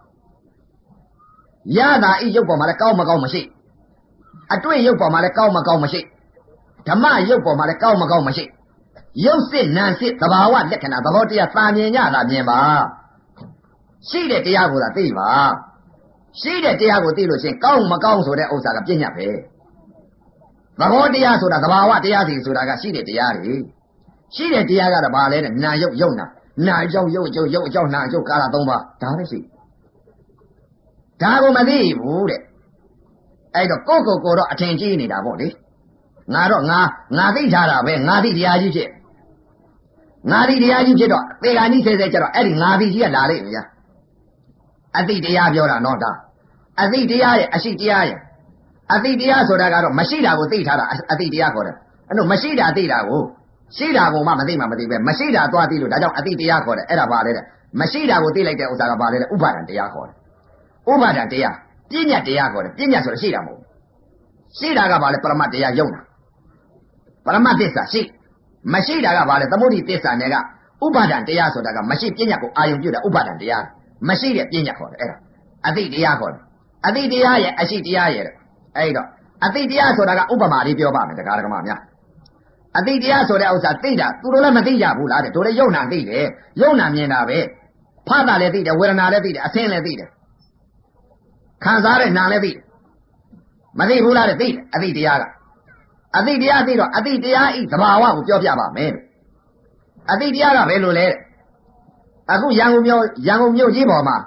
ရတာဤရုပ်ပေါ်မှာလည်းကောင်းမကောင်းမရှိအတွေ့ရုပ်ပေါ်မှာလည်းကောင်းမကောင်းမရှိဓမ္မရုပ်ပေါ်မှာလည်းကောင်းမကောင်းမရှိရုပ်စစ်နာစစ်သဘာဝလက္ခဏာသဘောတရားသာမြင်ရတာမြင်ပါရှိတဲ့တရားကိုသာသိပါရှိတဲ့တရားကိုသိလို့ရှိရင်ကောင်းမကောင်းဆိုတဲ့ဥစ္စာကပြဉ္ညာပဲသဘောတရားဆိုတာသဘာဝတရားစီဆိုတာကရှိတဲ့တရားတွေရှိတဲ့တရားကတော့ဘာလဲတဲ့နာယုတ်ယုတ်နာကြောင့်ယုတ်အကြောင်းနာအကျုပ်ကာလ၃ပါးဒါပဲရှိဒါကိုမသိဘူးတဲ့အဲ့တော့ကိုတော့အထင်ကြီးနေတာပေါ့လေငါတော့ငါသိထားတာပဲငါသိတရားကြီးဖြစ် ngã đi đi ai chết đó bây giờ đi xe chết đó ai đi ngã đi gì là đấy nhá ai đi đi ai biểu là nó đó ai đi đi ai ai đi ai ai đi đi ai số đó cái đó mà xí ra của đi thà đó ai đi đi ai có đấy nó mà xí ra đi ra của xí ra của mà đi về mà xí ra toa đi rồi đã cho ai đi đi ai có đấy ai là bà đấy mà xí ra của đi lại cái ông sao bà đấy u bà đàn đi ai có đấy u bà đàn đi ai biết nhá đi ai có đấy biết nhá số xí ra mà xí ra cái bà đấy paramát đi ai dùng à paramát đi sa xí mà xí ra cái bà đấy tamo đi đi sa này cái u bà đàn đi ai số đó cái mà xí biết nhá của ai dùng chưa đấy u bà đàn đi ai mà xí để biết nhá có đấy ai đi đi ai có đấy ai đi đi ai ai xí đi ai đấy ai đó ai đi đi ai số đó cái u bà mà đi biểu bà mình cái cái mà nhá ai đi đi ai số đó ông sao đi ra tu rồi mà đi ra bù lá đấy tu rồi dùng nào đi đấy dùng nào miền nào vậy phát ra đấy đi đấy quên nào đấy đi đấy ăn lên đi đấy khán giả đấy nào đấy đi mà đi bù lá đấy đi ai đi đi ai ai đi đi ai đi rồi ai đi đi ai ít bà hoa của biểu bà mình ai đi đi ai là về luôn đấy à cũng giang ông miêu gì bỏ mà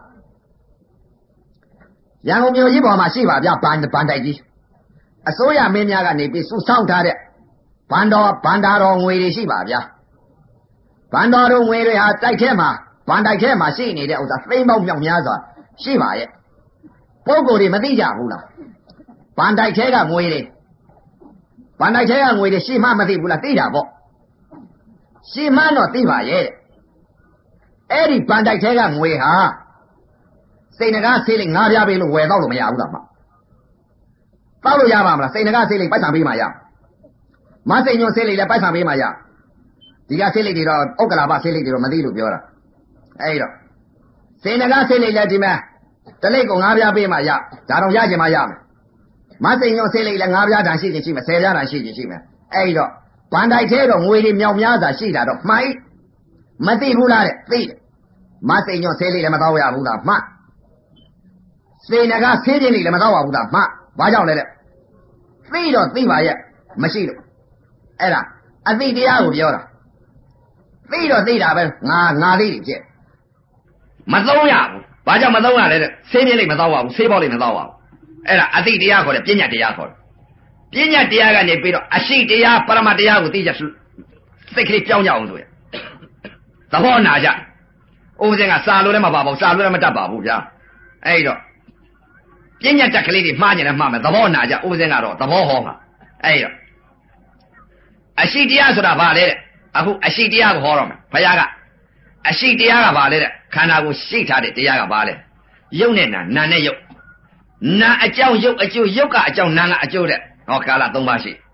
giang ông miêu gì bỏ mà xí bà biểu bàn đại gì à số nhà mình nhà cái này bị số sao thà đấy bàn đà rồi người đi xí bà biểu bàn đà rồi người đi à đại thế mà bàn đại thế mà xí này đấy ông ta飞毛苗苗rồi xí bà ấy bao cô đi mà đi ra hú là bàn đại thế cái người đi bàn đại thế cái người đi xí mà đi hú là đi ra bộ xí mà nó đi bà ấyအဲ့ဒီပန်တိုက်ထဲကငွေဟာစိတ်နဂါဆေးလိငါးပြားပေးလို့ဝယ်တော့လို့မရဘူးလားမတောက်လို့ရပါမလားစိတ်နဂါဆေးလိပိုက်ဆံပေးမှရမစိတ်ညွန့်ဆေးလိလည်းပိုက်ဆံပေးမှရဒီကဆေးလိတွေတော့ဥက္ကလာပဆေးလိတွေတော့မသိလို့ပြောတာအဲ့တော့စိတ်နဂါဆေးလိလည်းဒီမဲ့တလိပ်ကိုငါးပြားပေးမှရဒါတော့ရချင်မှရမယ်မစိတ်ညွန့်ဆေးလိလည်းငါးပြားတန်ရှိချင်ရှိမယ်10ပြားတန်ရှိချင်ရှိမယ်အဲ့တော့ပန်တိုက်ထဲတော့ငွေတွေမြောက်များစွာရှိတာတော့မှန်မသိဘူးလားတဲ့သိတယ်မစိန်ညွန့်ဆေးလေးလည်းမတော့ရဘူးလားမှစိန်နဂါဆေးပြင်းလေးလည်းမတော့ရဘူးလားမှဘာကြောင့်လဲတဲ့သိတော့သိပါရဲ့မရှိလို့အဲ့ဒါအသိတရားကိုပြောတာသိတော့သိတာပဲငါသိတယ်ဖြစ်မသုံးရဘူးဘာကြောင့်မသုံးရလဲတဲ့ဆေးပြင်းလေးမတော့ရဘူးဆေးပေါလေးမတော့ရဘူးအဲ့ဒါအသိတရားခေါ်တယ်ပညာတရားခေါ်တယ်ပညာတရားကနေပြီးတော့အရှိတရားပရမတရားကိုသိချက်စိတ်ကလေးကြောင်းကြအောင်ဆိုရသဘောနာကြဦးစင်ကစာလို့လည်းမပါဘူးစာလို့လည်းမတတ်ပါဘူးဗျာအဲ့တော့ပညာတက်ကလေးတွေမှားနေတယ်မှားမယ်သဘောနာကြဦးစင်ကတော့သဘောဟောမှာအဲ့တော့အရှိတရားဆိုတာဘာလဲတဲ့အခုအရှိတရားကိုဟောတော့မယ်ဘုရားကအရှိတရားကဘာလဲတဲ့ခန္ဓာကိုရှိထားတဲ့တရားကဘာလဲယုတ်နဲ့နာနဲ့ယုတ်နာအကြောင်းယုတ်အကျိုးယုတ်ကအကြောင်းနာကအကျိုးတဲ့ဟောကာလ၃ပါးရှိ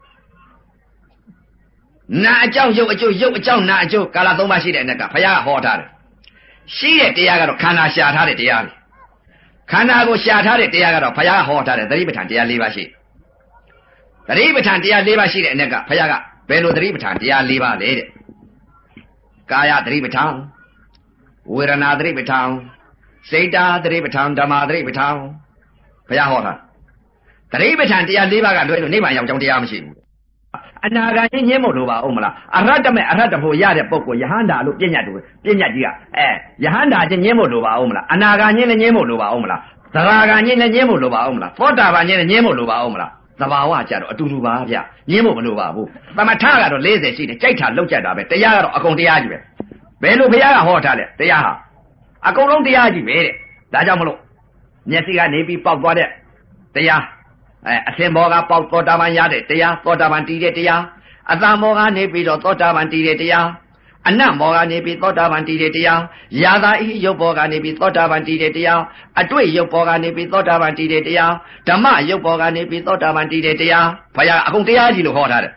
နာအကြောင်းယုတ်အကျိုးယုတ်အကြောင်းနာအကျိုးကာလ၃ပါးရှိတဲ့အဲ့ကဘုရားကဟောထားတယ်ရှိတဲ့တရားကတော့ခန္ဓာရှာထားတဲ့တရားလေခန္ဓာကိုရှာထားတဲ့တရားကတော့ဘုရားဟောထားတဲ့သတိပဋ္ဌာန်တရား၄ပါးရှိသတိပဋ္ဌာန်တရား၄ပါးရှိတဲ့အ ਨੇ ကဘုရားကဘယ်လိုသတိပဋ္ဌာန်တရား၄ပါးလဲတဲ့ကာယသတိပဋ္ဌာန်ဝေဒနာသတိပဋ္ဌာန်စိတ်ဓာသတိပဋ္ဌာန်ဓမ္မသတိပဋ္ဌာန်ဘုရားဟောတာသတိပဋ္ဌာန်တရား၄ပါးကလွဲလို့နိဗ္ဗာန်ရောက်ကြောင်းတရားမရှိဘူးအနာဂါကြီးညင်းမို့လို့ပါအောင်မလားအရတ္တမဲ့အရတ္တဖို့ရတဲ့ပုဂ္ဂိုလ်ယဟန္တာလို့ပြညတ်ကြီးကယဟန္တာချင်းညင်းမို့လို့ပါအောင်မလားအနာဂါညင်းနဲ့ညင်းမို့လို့ပါအောင်မလားသရဂါညင်းနဲ့ညင်းမို့လို့ပါအောင်မလားသောတာပန်ညင်းနဲ့ညင်းမို့လို့ပါအောင်မလားသဘာဝကြတော့အတူတူပါဗျညင်းမို့မလို့ပါဘူးသမထကတော့40ရှိတယ်ကြိုက်တာလောက်ကြတာပဲတရားကတော့အကုန်တရားကြီးပဲဘယ်လိုဘုရားကဟောထားလဲတရားဟာအကုန်လုံးတရားကြီးပဲတဲ့ဒါကြောင့်မလို့မျက်စိကနေပြီးပေါက်သွားတဲ့တရားအသင်ဘောကပေါက်သောတာပန်ရတဲ့တရားသောတာပန်တည်တဲ့တရားအတ္တမောကနေပြီးတော့သောတာပန်တည်တဲ့တရားအနတ်မောကနေပြီးသောတာပန်တည်တဲ့တရားယာသာဤရုပ်ဘောကနေပြီးသောတာပန်တည်တဲ့တရားအတွေ့ရုပ်ဘောကနေပြီးသောတာပန်တည်တဲ့တရားဓမ္မရုပ်ဘောကနေပြီးသောတာပန်တည်တဲ့တရားဘုရားအကုန်တရားကြီးလို့ဟောထားတယ်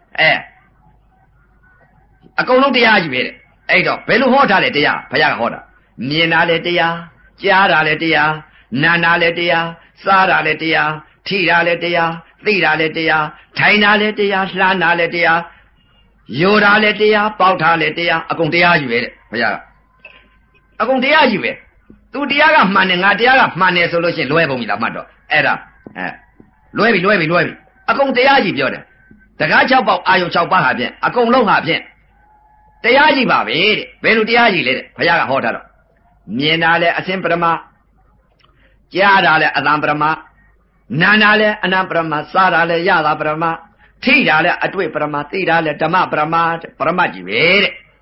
အကုန်လုံးတရားကြီးပဲတဲ့အဲ့တော့ဘယ်လိုဟောထားလဲတရားဘုရားကဟောတာမြင်တာလဲတရားကြားတာလဲတရားနာတာလဲတရားစားတာလဲတရားထိတာလဲတရားသိတာလဲတရားထိုင်တာလဲတရားလှမ်းတာလဲတရားယောတာလဲတရားပေါက်တာလဲတရားအကုန်တရားကြီးပဲတဲ့ဘုရားကအကုန်တရားကြီးပဲသူတရားကမှန်တယ်ငါတရားကမှန်တယ်ဆိုလို့ရှိရင်လွဲပုံပြီလားမှတ်တော့အဲ့ဒါလွဲပြီအကုန်တရားကြီးပြောတယ်တကား6ပေါက်အာယုံ6ပါးဟာဖြင့်အကုန်လုံးဟာဖြင့်တရားကြီးပါပဲတဲ့ဘယ်လိုတရားကြီးလဲတဲ့ဘုရားကဟောထားတော့မြင်တာလဲအသင်ပရမကြားတာလဲအတံပရမနာနာလဲအနံပရမစားတာလဲရတာပရမထိတာလဲအတွေ့ပရမသိတာလဲဓမ္မပရမကြီးပဲတဲ့ဘ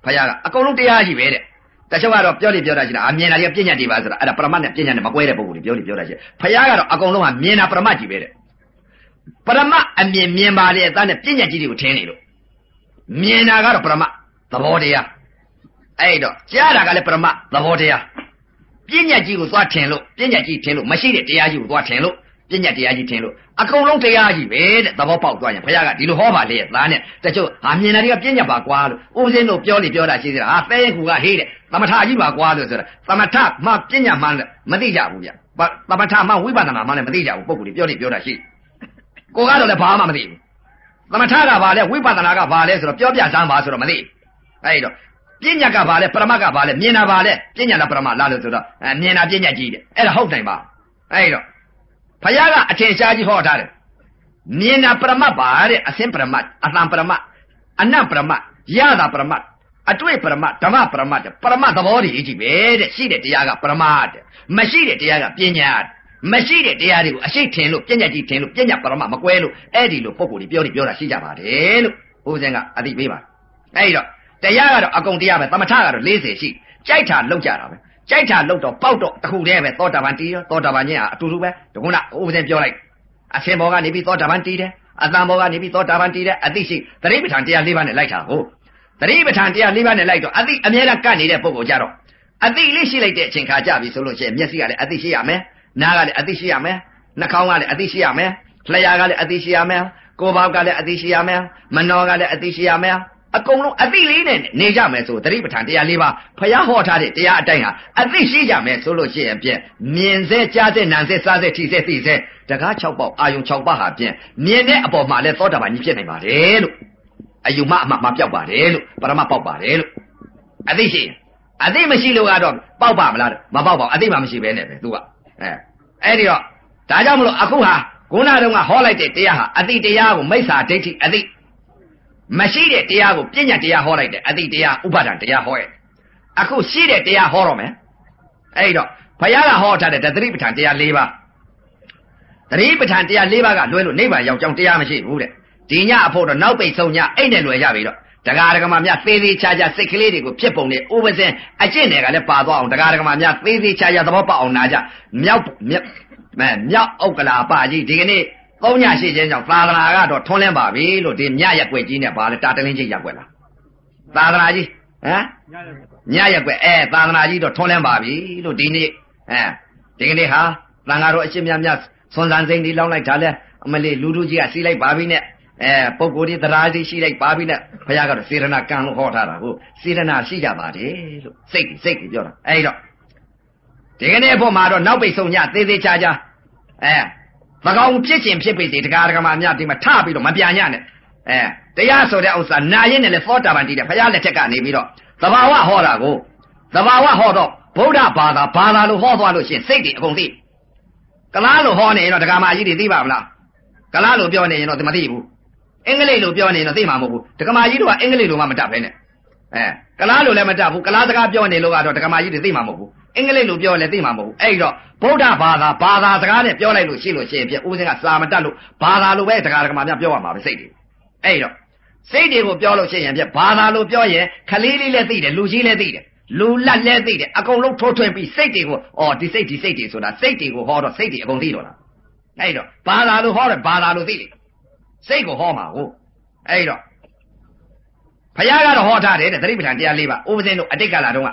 ဖယားကအကုန်လုံးတရားကြီးပဲတဲ့တချို့ကတော့ပြောလိပြောတာရှိတာအမြင်တာကြီးပြဉ္ညာတွေပါဆိုတာအဲ့ဒါပရမတ်နဲ့ပြဉ္ညာနဲ့မကွဲတဲ့ပုဂ္ဂိုလ်တွေပြောလိပြောတာရှိဖယားကတော့အကုန်လုံးကမြင်တာပရမတ်ကြီးပဲတဲ့ပရမတ်အမြင်မြင်ပါလေအသားနဲ့ပြဉ္ညာကြီးတွေကိုထင်းနေလို့မြင်တာကတော့ပရမတ်သဘောတရားအဲ့တော့ကြားတာကလည်းပရမတ်သဘောတရားပြဉ္ညာကြီးကိုသွားထင်လို့ပြဉ္ညာကြီးထင်လို့မရှိတဲ့တရားကြီးကိုသွားထင်လို့ပြဉ္ညာတရားကြီးထင်လို့အကုန်လုံးတရားကြီးပဲတဲ့သဘောပေါက်သွားရင်ဘုရားကဒီလိုဟောပါလေသားနဲ့တချို့မြင်တာတွေကပြဉ္ညာပါကွာလို့ဥပဇင်းတို့ပြောလိပြောတာရှိသေးတာသဲကူကဟေးတဲ့သမထကြီးပါကွာလို့ဆိုတာသမထမှပြဉ္ညာမှမသိကြဘူးဗျသမထမှဝိပဿနာမှလည်းမသိကြဘူးပုဂ္ဂိုလ်တွေပြောလိပြောတာရှိကိုကတော့လည်းဘာမှမသိဘူးသမထကဘာလဲဝိပဿနာကဘာလဲဆိုတော့ပြောပြစမ်းပါဆိုတော့မသိအဲ့တော့ပြဉ္ညာကဘာလဲပရမတ်ကဘာလဲမြင်တာဘာလဲပြဉ္ညာလားပရမတ်လားလို့ဆိုတော့မြင်တာပြဉ္ညာကြီးတယ်အဲ့ဒါဟုတ်နိုင်ပါအဲ့တော့ဘုရားကအထင်ရှားကြီးဟောထားတယ်မြင်တာပရမတ်ပါတဲ့အစင်းပရမတ်အတန်ပရမတ်အနတ်ပရမတ်ရတာပရမတ်အတွေ့ပရမတ်ဓမ္မပရမတ်ပရမတ်သဘောတည်းကြီးပဲတဲ့ရှိတဲ့တရားကပရမတ်တဲ့မရှိတဲ့တရားကပညာမရှိတဲ့တရားတွေကိုအရှိတ်ထင်လို့ပညာကြီးထင်လို့ပညာပရမတ်မကွဲလို့အဲ့ဒီလိုပုံကိုယ်ကြီးပြောတာရှိကြပါတယ်လို့ဘုရားကအသိပေးပါအဲ့တော့တရားကတော့အကုန်တရားပဲသမထကတော့40ရှိကြိုက်တာလောက်ကြတာပဲကြိုက်တာလောက်တော့ပေါက်တော့တခုတည်းပဲသောတာပန်တည်ရောသောတာပန်ချင်းဟာအတူတူပဲဒီကုန်းကဥပဇင်းပြောလိုက်အရှင်ဘောကနေပြီးသောတာပန်တည်တယ်အတန်ဘောကနေပြီးသောတာပန်တည်တယ်အသိရှိသတိပဋ္ဌာန်တရား၄ပါးနဲ့လိုက်တာဟုတ်သတိပဋ္ဌာန်တရား၄ပါးနဲ့လိုက်တော့အသိအမြဲတမ်းကပ်နေတဲ့ပုဂ္ဂိုလ်ကြတော့အသိလေးရှိလိုက်တဲ့အချိန်ခါကြပြီဆိုလို့ရှိရင်မျက်စိကလည်းအသိရှိရမယ်နားကလည်းအသိရှိရမယ်နှာခေါင်းကလည်းအသိရှိရမယ်လျှာကလည်းအသိရှိရမယ်ကိုယ်ပေါက်ကလည်းအသိရှိရမယ်မနှောကလည်းအသိရှိရမယ်အကုန်လုံးအသိလေးနဲ့နေကြမယ်ဆိုသတိပဋ္ဌာန်တရား၄ပါးဖျားဟောထားတဲ့တရားအတိုင်းဟာအသိရှိကြမယ်ဆိုလို့ရှိရင်ဖြင့်မြင်စေကြားစေနာစေစားစေထိစေသိစေတကား6ပေါက်အာယုံ6ပါးဟာဖြင့်မြင်တဲ့အပေါ်မှာလဲသောတာပန်ကြီးဖြစ်နိုင်ပါတယ်လို့အယူမအမှမပြောက်ပါတယ်လို့ပရမပေါက်ပါတယ်လို့အသိရှိအသိမရှိလို့ကတော့ပေါက်ပါမလားမပေါက်ပါဘူးအသိမှမရှိပဲနဲ့ပဲသူကအဲ့ဒီတော့ဒါကြောင့်မလို့အခုဟာခုနတုန်းကဟောလိုက်တဲ့တရားဟာအသိတရားကိုမိစ္ဆာဒိဋ္ဌိအသိမရှိတဲ့တရားကိုပညာတရားဟောလိုက်တယ်အတိတရားဥပါဒံတရားဟောရဲ့အခုရှိတဲ့တရားဟောတော့မယ်အဲ့တော့ဘုရားကဟောထားတဲ့သတိပဋ္ဌာန်တရား၄ပါးသတိပဋ္ဌာန်တရား၄ပါးကလွဲလို့နိဗ္ဗာန်ရောက်ကြောင်းတရားမရှိဘူးတဲ့ဒီညအဖို့တော့နောက်ပိတ်ဆုံးညအိတ်နဲ့လွယ်ကြပြီတော့တရားဓမ္မများသေးသေးချာချာစိတ်ကလေးတွေကိုဖြစ်ပုံနဲ့ဥပဇင်အကျင့်တွေကလည်းပါသွားအောင်တရားဓမ္မများသေးသေးချာချာသဘောပေါက်အောင်နာကြမြောက်ဥက္ကလာပကြီးဒီကနေ့သုံးညရှိခြင်းကြောင့်သာသနာကတော့ထွန်းလင်းပါပြီလို့ဒီညရက်ွက်ကြီးနဲ့ပါလေတာတလင်းကြီးရက်ွက်လားသာသနာကြီးညရက်ွက်သာသနာကြီးတော့ထွန်းလင်းပါပြီလို့ဒီနေ့ဒီကနေ့ဟာသံဃာတော်အရှင်မြတ်ဆွမ်းဆန်းစိမ့်ဒီလောင်းလိုက်တာလဲအမလေးလူတို့ကြီးကစီးလိုက်ပါပြီနဲ့ပုဂ္ဂိုလ်ဒီတရားကြီးရှိလိုက်ပါပြီနဲ့ဘုရားကတော့စေရနာကံလို့ဟောထားတာဟုတ်စေရနာရှိကြပါတယ်လို့စိတ်ပြောတာအဲ့တော့ဒီကနေ့အဖို့မှာတော့နောက်ပိတ်ဆုံးညသေးသေးချာချာမကောင်ဖြစ်ခြင်းဖြစ်ပေစေတရားဓမ္မများဒီမှာထပြီးတော့မပြညနဲ့တရားဆိုတဲ့ဥစ္စာနာရင်နဲ့လေသောတာပန်တည်တယ်ဘုရားလက်ထက်ကနေပြီးတော့သဘာဝဟောတာကိုသဘာဝဟောတော့ဗုဒ္ဓဘာသာလို့ဟောသွားလို့ရှိရင်စိတ်တွေအကုန်သိကလားလို့ဟောနေရင်တော့တရားမကြီးတွေသိပါမလားကလားလို့ပြောနေရင်တော့မသိဘူးအင်္ဂလိပ်လို့ပြောနေရင်တော့သိမှာမဟုတ်ဘူးတရားမကြီးတို့ကအင်္ဂလိပ်လိုမှမတတ်ပဲနဲ့ကလားလို့လည်းမတတ်ဘူးကလားစကားပြောနေလို့ကတော့တရားမကြီးတွေသိမှာမဟုတ်ဘူးအင်္ဂလိပ်လိုပြောလည်းသိမှာမဟုတ်ဘူးအဲ့တော့ဗုဒ္ဓဘာသာစကားနဲ့ပြောလိုက်လို့ရှိလို့ရှိရင်ပြဥပဇင်းကစာမတတ်လို့ဘာသာလိုပဲတရားဓမ္မများပြောရမှာပဲစိတ်တွေအဲ့တော့စိတ်တွေကိုပြောလို့ရှိရင်ပြဘာသာလိုပြောရင်ခလေးလေးလည်းသိတယ်လူကြီးလည်းသိတယ်လူလတ်လည်းသိတယ်အကုန်လုံးထိုးထွင်းပြီးစိတ်တွေကိုဒီစိတ်တွေဆိုတာစိတ်တွေကိုဟောတော့စိတ်တွေအကုန်သိတော့လားအဲ့တော့ဘာသာလိုဟောတယ်ဘာသာလိုသိတယ်စိတ်ကိုဟောမှာဟုတ်အဲ့တော့ဘုရားကတော့ဟောထားတယ်တဲ့သတိပဋ္ဌာန်တရား၄ပါးဥပဇင်းတို့အတိတ်ကလာတုန်းက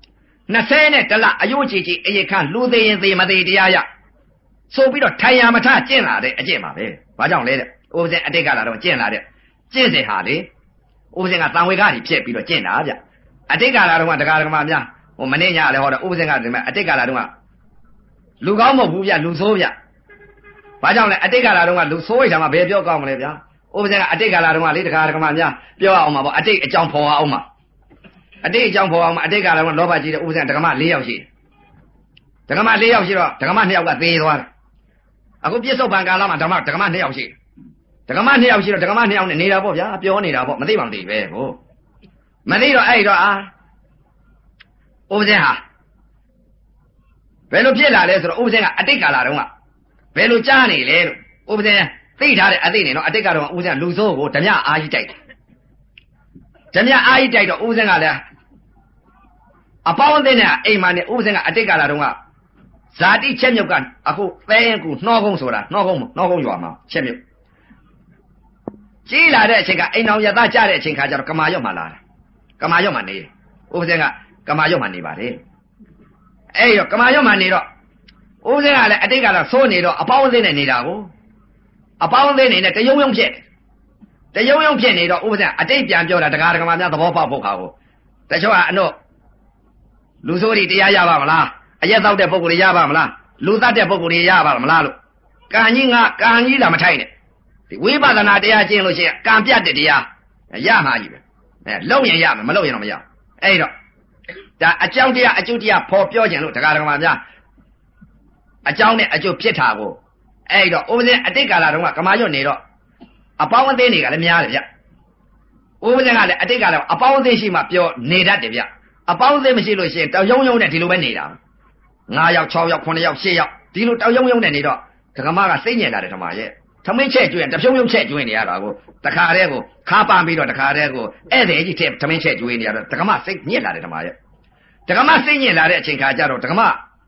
20နဲ့တလအယုတ်ကြီးအရေခန့်လူသေးရင်သေမသေးတရားရဆိုပြီးတော့ထိုင်ရမထကျင့်လာတဲ့အကျင့်ပါပဲဘာကြောင့်လဲတဲ့ဥပဇင်အတိတ်ကလာတော့ကျင့်လာတဲ့ကျင့်စဉ်ဟာလေဥပဇင်ကတန်ဝေကကြီးဖြစ်ပြီးတော့ကျင့်တာဗျအတိတ်ကလာတော့တရားဓမ္မများမနေ့ညလည်းဟောတော့ဥပဇင်ကဒီမှာအတိတ်ကလာတော့လူကောင်းမဟုတ်ဘူးဗျလူဆိုးဗျဘာကြောင့်လဲအတိတ်ကလာတော့လူဆိုးရတာမှဘယ်ပြောကောင်းမလဲဗျဥပဇင်ကအတိတ်ကလာတော့လေတရားဓမ္မများပြောအောင်ပါဗောအတိတ်အကြောင်းဖော်အောင်ပါအတိတ်အကြောင်းဖော်အောင်အတိတ်ကလည်းလောဘကြီးတဲ့ဥပဇင်ဓမ္မ4ယောက်ရှိဓမ္မ4ယောက်ရှိတော့ဓမ္မ2ယောက်ကသေသွားတယ်အခုပြစ္ဆုတ်ပံကာလမှာဓမ္မ2ယောက်ရှိဓမ္မ2ယောက်ရှိတော့ဓမ္မ2ယောက်နဲ့နေတာပေါ့ဗျာပြောနေတာပေါ့မသိမှမသိပဲဟိုမသိတော့အဲ့တော့ဥပဇင်ဟာဘယ်လိုဖြစ်လာလဲဆိုတော့ဥပဇင်ကအတိတ်ကာလတုန်းကဘယ်လိုကြားနေလဲလို့ဥပဇင်သိထားတဲ့အသိနေတော့အတိတ်ကတော့ဥပဇင်လူဆိုးကိုဓမြအားကြီးတိုက်တယ်ဓမြအာကြီးတိုက်တော့ဥပဇင်းကလည်းအပေါင်းအသင်းနဲ့အိမ်မှာနဲ့ဥပဇင်းကအတိတ်ကာလတုန်းကဇာတိချက်မြုပ်ကအခုသဲရင်ကူနှောကုန်းဆိုတာနှောကုန်းရွာမှာချက်မြုပ်ကြီးလာတဲ့အချိန်ကအိမ်တော်ရသားကြတဲ့အချိန်ခါကျတော့ကမာရွတ်မှလာတယ်ကမာရွတ်မှနေဥပဇင်းကကမာရွတ်မှနေပါတယ်အဲ့တော့ကမာရွတ်မှနေတော့ဥပဇင်းကလည်းအတိတ်ကာလသိုးနေတော့အပေါင်းအသင်းနဲ့နေတာကိုအပေါင်းအသင်းနေနဲ့တယုံယုံဖြစ်တယုံယုံဖြစ်နေတော့ဥပဇင်းအတိတ်ပြန်ပြောတာတရားဓမ္မများသဘောပေါက်ဖို့ခါကိုတချို့ကအတော့လူဆိုးတွေတရားရပါမလားအရက်တောက်တဲ့ပုဂ္ဂိုလ်တွေရပါမလားလူတတ်တဲ့ပုဂ္ဂိုလ်တွေရပါမလားလို့ကံကြီးလာမထိုက်နဲ့ဒီဝိပဿနာတရားကျင့်လို့ရှိရင်ကံပြတ်တဲ့တရားရမှာကြီးပဲလုံရင်ရမယ်မလုံရင်တော့မရအဲ့တော့ဒါအကြောင်းတရားအကျိုးတရားဖော်ပြောခြင်းလို့တရားဓမ္မများအကြောင်းနဲ့အကျိုးဖြစ်တာကိုအဲ့တော့ဥပဇင်းအတိတ်ကာလတုန်းကကမာရွတ်နေတော့အပေါင်းအသင်းတွေကလည်းများတယ်ဗျဥပဇင်းကလည်းအတိတ်ကာလအပေါင်းအသင်းရှိမှပြောနေတတ်တယ်ဗျအပေါင်းအသင်းမရှိလို့ရှိရင်တောင်ယုံနဲ့ဒီလိုပဲနေတာ9ယောက်6ယောက်9ယောက်10ယောက်ဒီလိုတောင်ယုံနဲ့နေတော့ဓမ္မကစိတ်ညစ်လာတယ်ဓမ္မရဲ့ထမင်းချက်ကျွေးတဖြုံဖြုံချက်ကျွေးနေရတာကိုတခါတည်းကိုခါပန်ပြီးတော့တခါတည်းကိုဧည့်သည်ကြီးထမင်းချက်ကျွေးနေရတော့ဓမ္မစိတ်ညစ်လာတယ်ဓမ္မရဲ့ဓမ္မစိတ်ညစ်လာတဲ့အချိန်ခါကျတော့ဓမ္မ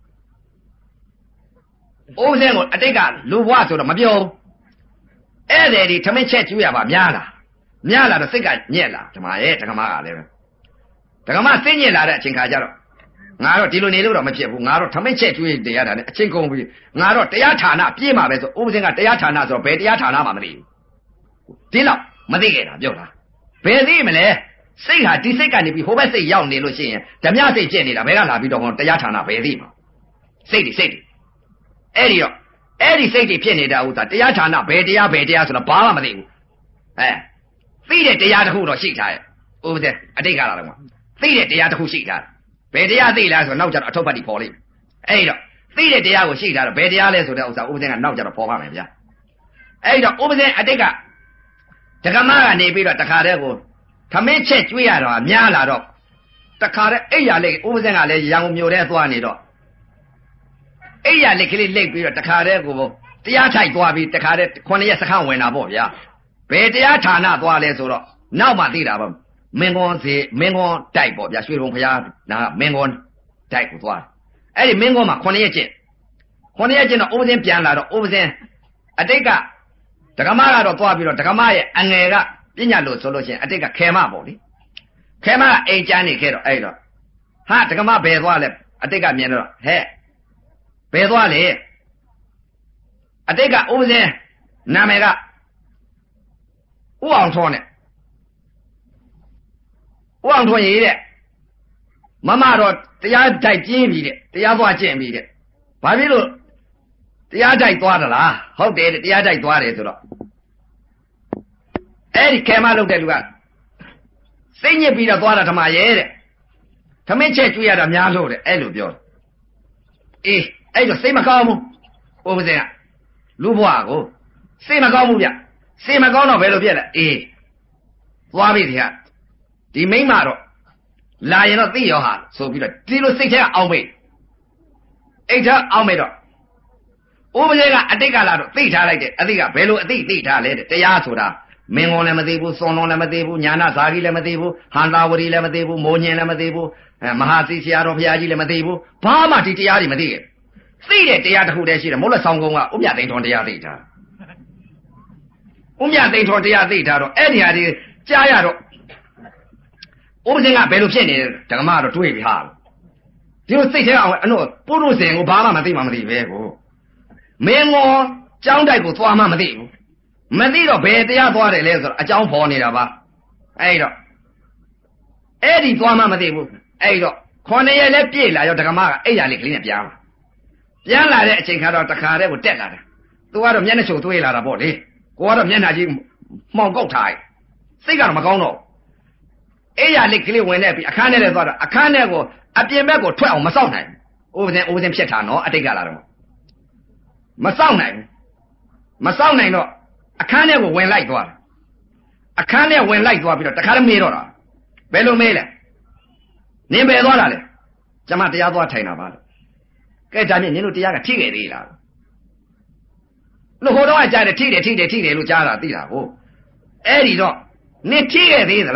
အိုးစင်းကိုအတိတ်ကလူဘွားဆိုတော့မပြောဧည့်သည်ကြီးထမင်းချက်ကျွေးရပါများလာတော့စိတ်ကညစ်လာဓမ္မရဲ့ဓမ္မကလည်းပဲဓမ္မစိတ်ညစ်လာတဲ့အချိန်ခါကျတော့ငါတော့ဒီလိုနေလို့တော့မဖြစ်ဘူးငါတော့ထမင်းချက်ကျွေးတရားတာနဲ့အချင်းကုန်ပြီးငါတော့တရားဌာနပြေးမှာပဲဆိုဥပဇင်းကတရားဌာနဆိုတော့ဘယ်တရားဌာနမှမသိဘူးဒီလောက်မသိခဲ့တာပြောတာဘယ်သိမလဲစိတ်ဟာဒီစိတ်ကနေပြီးဟိုဘက်စိတ်ရောက်နေလို့ရှိရင်ဓမြစိတ်ဖြစ်နေတာဘယ်ကလာပြီးတော့တရားဌာနဘယ်သိမှာစိတ်တွေအဲ့ဒီတော့အဲ့ဒီစိတ်တွေဖြစ်နေတာဥစ္စာတရားဌာနဘယ်တရားဆိုတော့ဘာမှမသိဘူးသိတဲ့တရားတစ်ခုတော့ရှိထားရဲ့ဥပဇင်းအတိတ်ကလာတော့သိတဲ့တရားတစ်ခုရှိထားဘယ်တရားသိလားဆိုတော့နောက်ကျတော့အထုပ်ပတ်တိပေါ်လိမ့်မယ်အဲ့တော့သိတဲ့တရားကိုရှိထားတော့ဘယ်တရားလဲဆိုတဲ့ဥစ္စာဥပဇင်းကနောက်ကျတော့ပေါ်ပါမယ်ဗျာအဲ့တော့ဥပဇင်းအတိတ်ကဓမ္မကနေပြီးတော့တခါတည်းကိုသမင်းချက်ကျွေးရတော့များလာတော့တခါတည်းအိယာလိတ်ဥပဇင်းကလည်းရန်ကုန်မြို့ထဲသွားနေတော့အိယာလိတ်ကလေးလိတ်ပြီးတော့တခါတည်းကိုတရားထိုက်သွားပြီးတခါတည်း9ရက်စခန်းဝင်တာပေါ့ဗျာဘယ်တရားဌာနသွားလဲဆိုတော့နောက်မှသိတာပါမင်းကွန်တိုက်ပေါ့ဗျာရွှေဘုံဖျားနာမင်းကွန်တိုက်ကိုသွားအဲ့ဒီမင်းကွန်မှာ9ရက်ကျင့်တော့ဥပဇင်းပြန်လာတော့ဥပဇင်းအတိတ်ကဓမ္မကတော့သွားပြီးတော့ဓမ္မရဲ့အငယ်ကပညာလို့ဆိုလို့ရှိရင်အတိတ်ကခေမပေါ့လေခေမကအိမ်ကျန်းနေခဲ့တော့အဲ့တော့ဟာဓမ္မဘယ်သွားလဲအတိတ်ကမြင်တော့ဟဲ့ဘယ်သွားလဲအတိတ်ကဥပဇင်းနာမည်ကဥအောင်ထွန်းနဲ့ဥအောင်ထွန်းရေးတဲ့မမတော့တရားတိုက်ကျင်းပြီတဲ့တရားသွားကျင့်ပြီတဲ့ဘာဖြစ်လို့တရားတိုက်သွားသလားဟုတ်တယ်တဲ့တရားတိုက်သွားတယ်ဆိုတော့အဲ့ဒီခေမလုပ်တဲ့လူကစိတ်ညစ်ပြီးတော့သွားတာဓမ္မရဲ့တဲ့သမင်းချက်ကျွေးရတာများလို့တဲ့အဲ့လိုပြောတယ်အေးအဲ့တော့စိတ်မကောင်းဘူးဥပဇင်းကလူဘွားကိုစိတ်မကောင်းဘူးဗျစိတ်မကောင်းတော့ဘယ်လိုဖြစ်လဲအေးသွားပြီတဲ့ဒီမိမတော့လာရင်တော့သိရောဟာဆိုပြီးတော့ဒီလိုစိတ်ထဲအောင်မေ့အိတ်ထဲအောင်မေ့တော့ဥပဇင်းကအတိတ်ကလာတော့သိထားလိုက်တယ်အတိတ်ကဘယ်လိုအတိတ်သိထားလဲတဲ့တရားဆိုတာမင်းကုန်လည်းမသိဘူးစွန်လုံးလည်းမသိဘူးညာနာဇာကြီးလည်းမသိဘူးဟန္တာဝရီလည်းမသိဘူးမိုးညင်လည်းမသိဘူးမဟာသီဆရာတော်ဘုရားကြီးလည်းမသိဘူးဘာမှဒီတရားတွေမသိရဲ့သိတဲ့တရားတစ်ခုတည်းရှိတယ်မိုးလက်ဆောင်ကုန်းကဥမြသိန်ထွန်တရားသိထားဥမြသိန်ထွန်တရားသိထားတော့အဲ့ဒီဟာတွေကြားရတော့ဥပဇင်းကဘယ်လိုဖြစ်နေလဲဓမ္မတော့တွေးပြီဟာဒီလိုစိတ်ထဲအောင်အဲ့တော့ပုရုဇဉ်ကိုဘာမှမသိမှမသိပဲကိုမင်းကောကြောင်းတိုက်ကိုသွားမှမသိဘူးမသိတော့ဘယ်တရားသွားတယ်လဲဆိုတော့အကြောင်းဖော်နေတာပါအဲ့တော့အဲ့ဒီသွားမှမသိဘူးအဲ့တော့9ရက်လဲပြည့်လာရောဓမ္မကအဲ့ရလေးကလေးနဲ့ပြန်လာတဲ့အချိန်ခါတော့တခါတည်းကိုတက်လာတယ်သူကတော့မျက်နှာချုပ်သွေးလာတာပေါ့လေကိုကတော့မျက်နှာကြီးမှောင်ကောက်ထားစိတ်ကတော့မကောင်းတော့အဲ့ရလေးကလေးဝင်နေပြီအခန်းထဲလည်းသွားတော့အခန်းထဲကိုအပြင်ဘက်ကိုထွက်အောင်မစောင့်နိုင်ဘူးဥပဇင်ဖြစ်တာနော်အတိတ်ကလာတော့မစောင့်နိုင်တော့အခန်းထဲကိုဝင်လိုက်သွားတယ်အခန်းထဲဝင်လိုက်သွားပြီးတော့တခါတည်းမေးတော့တာဘယ်လိုမေးလဲနင်ဘယ်သွားတာလဲကျမတရားသွားထိုင်တာပါလို့ကဲဒါနဲ့နင်တို့တရားကထိခဲ့သေးလားလို့ဟိုတော့ကကြားတယ်ထိတယ်လို့ကြားတာသိတာကိုအဲ့ဒီတော့နင်ထိခဲ့သေးသလား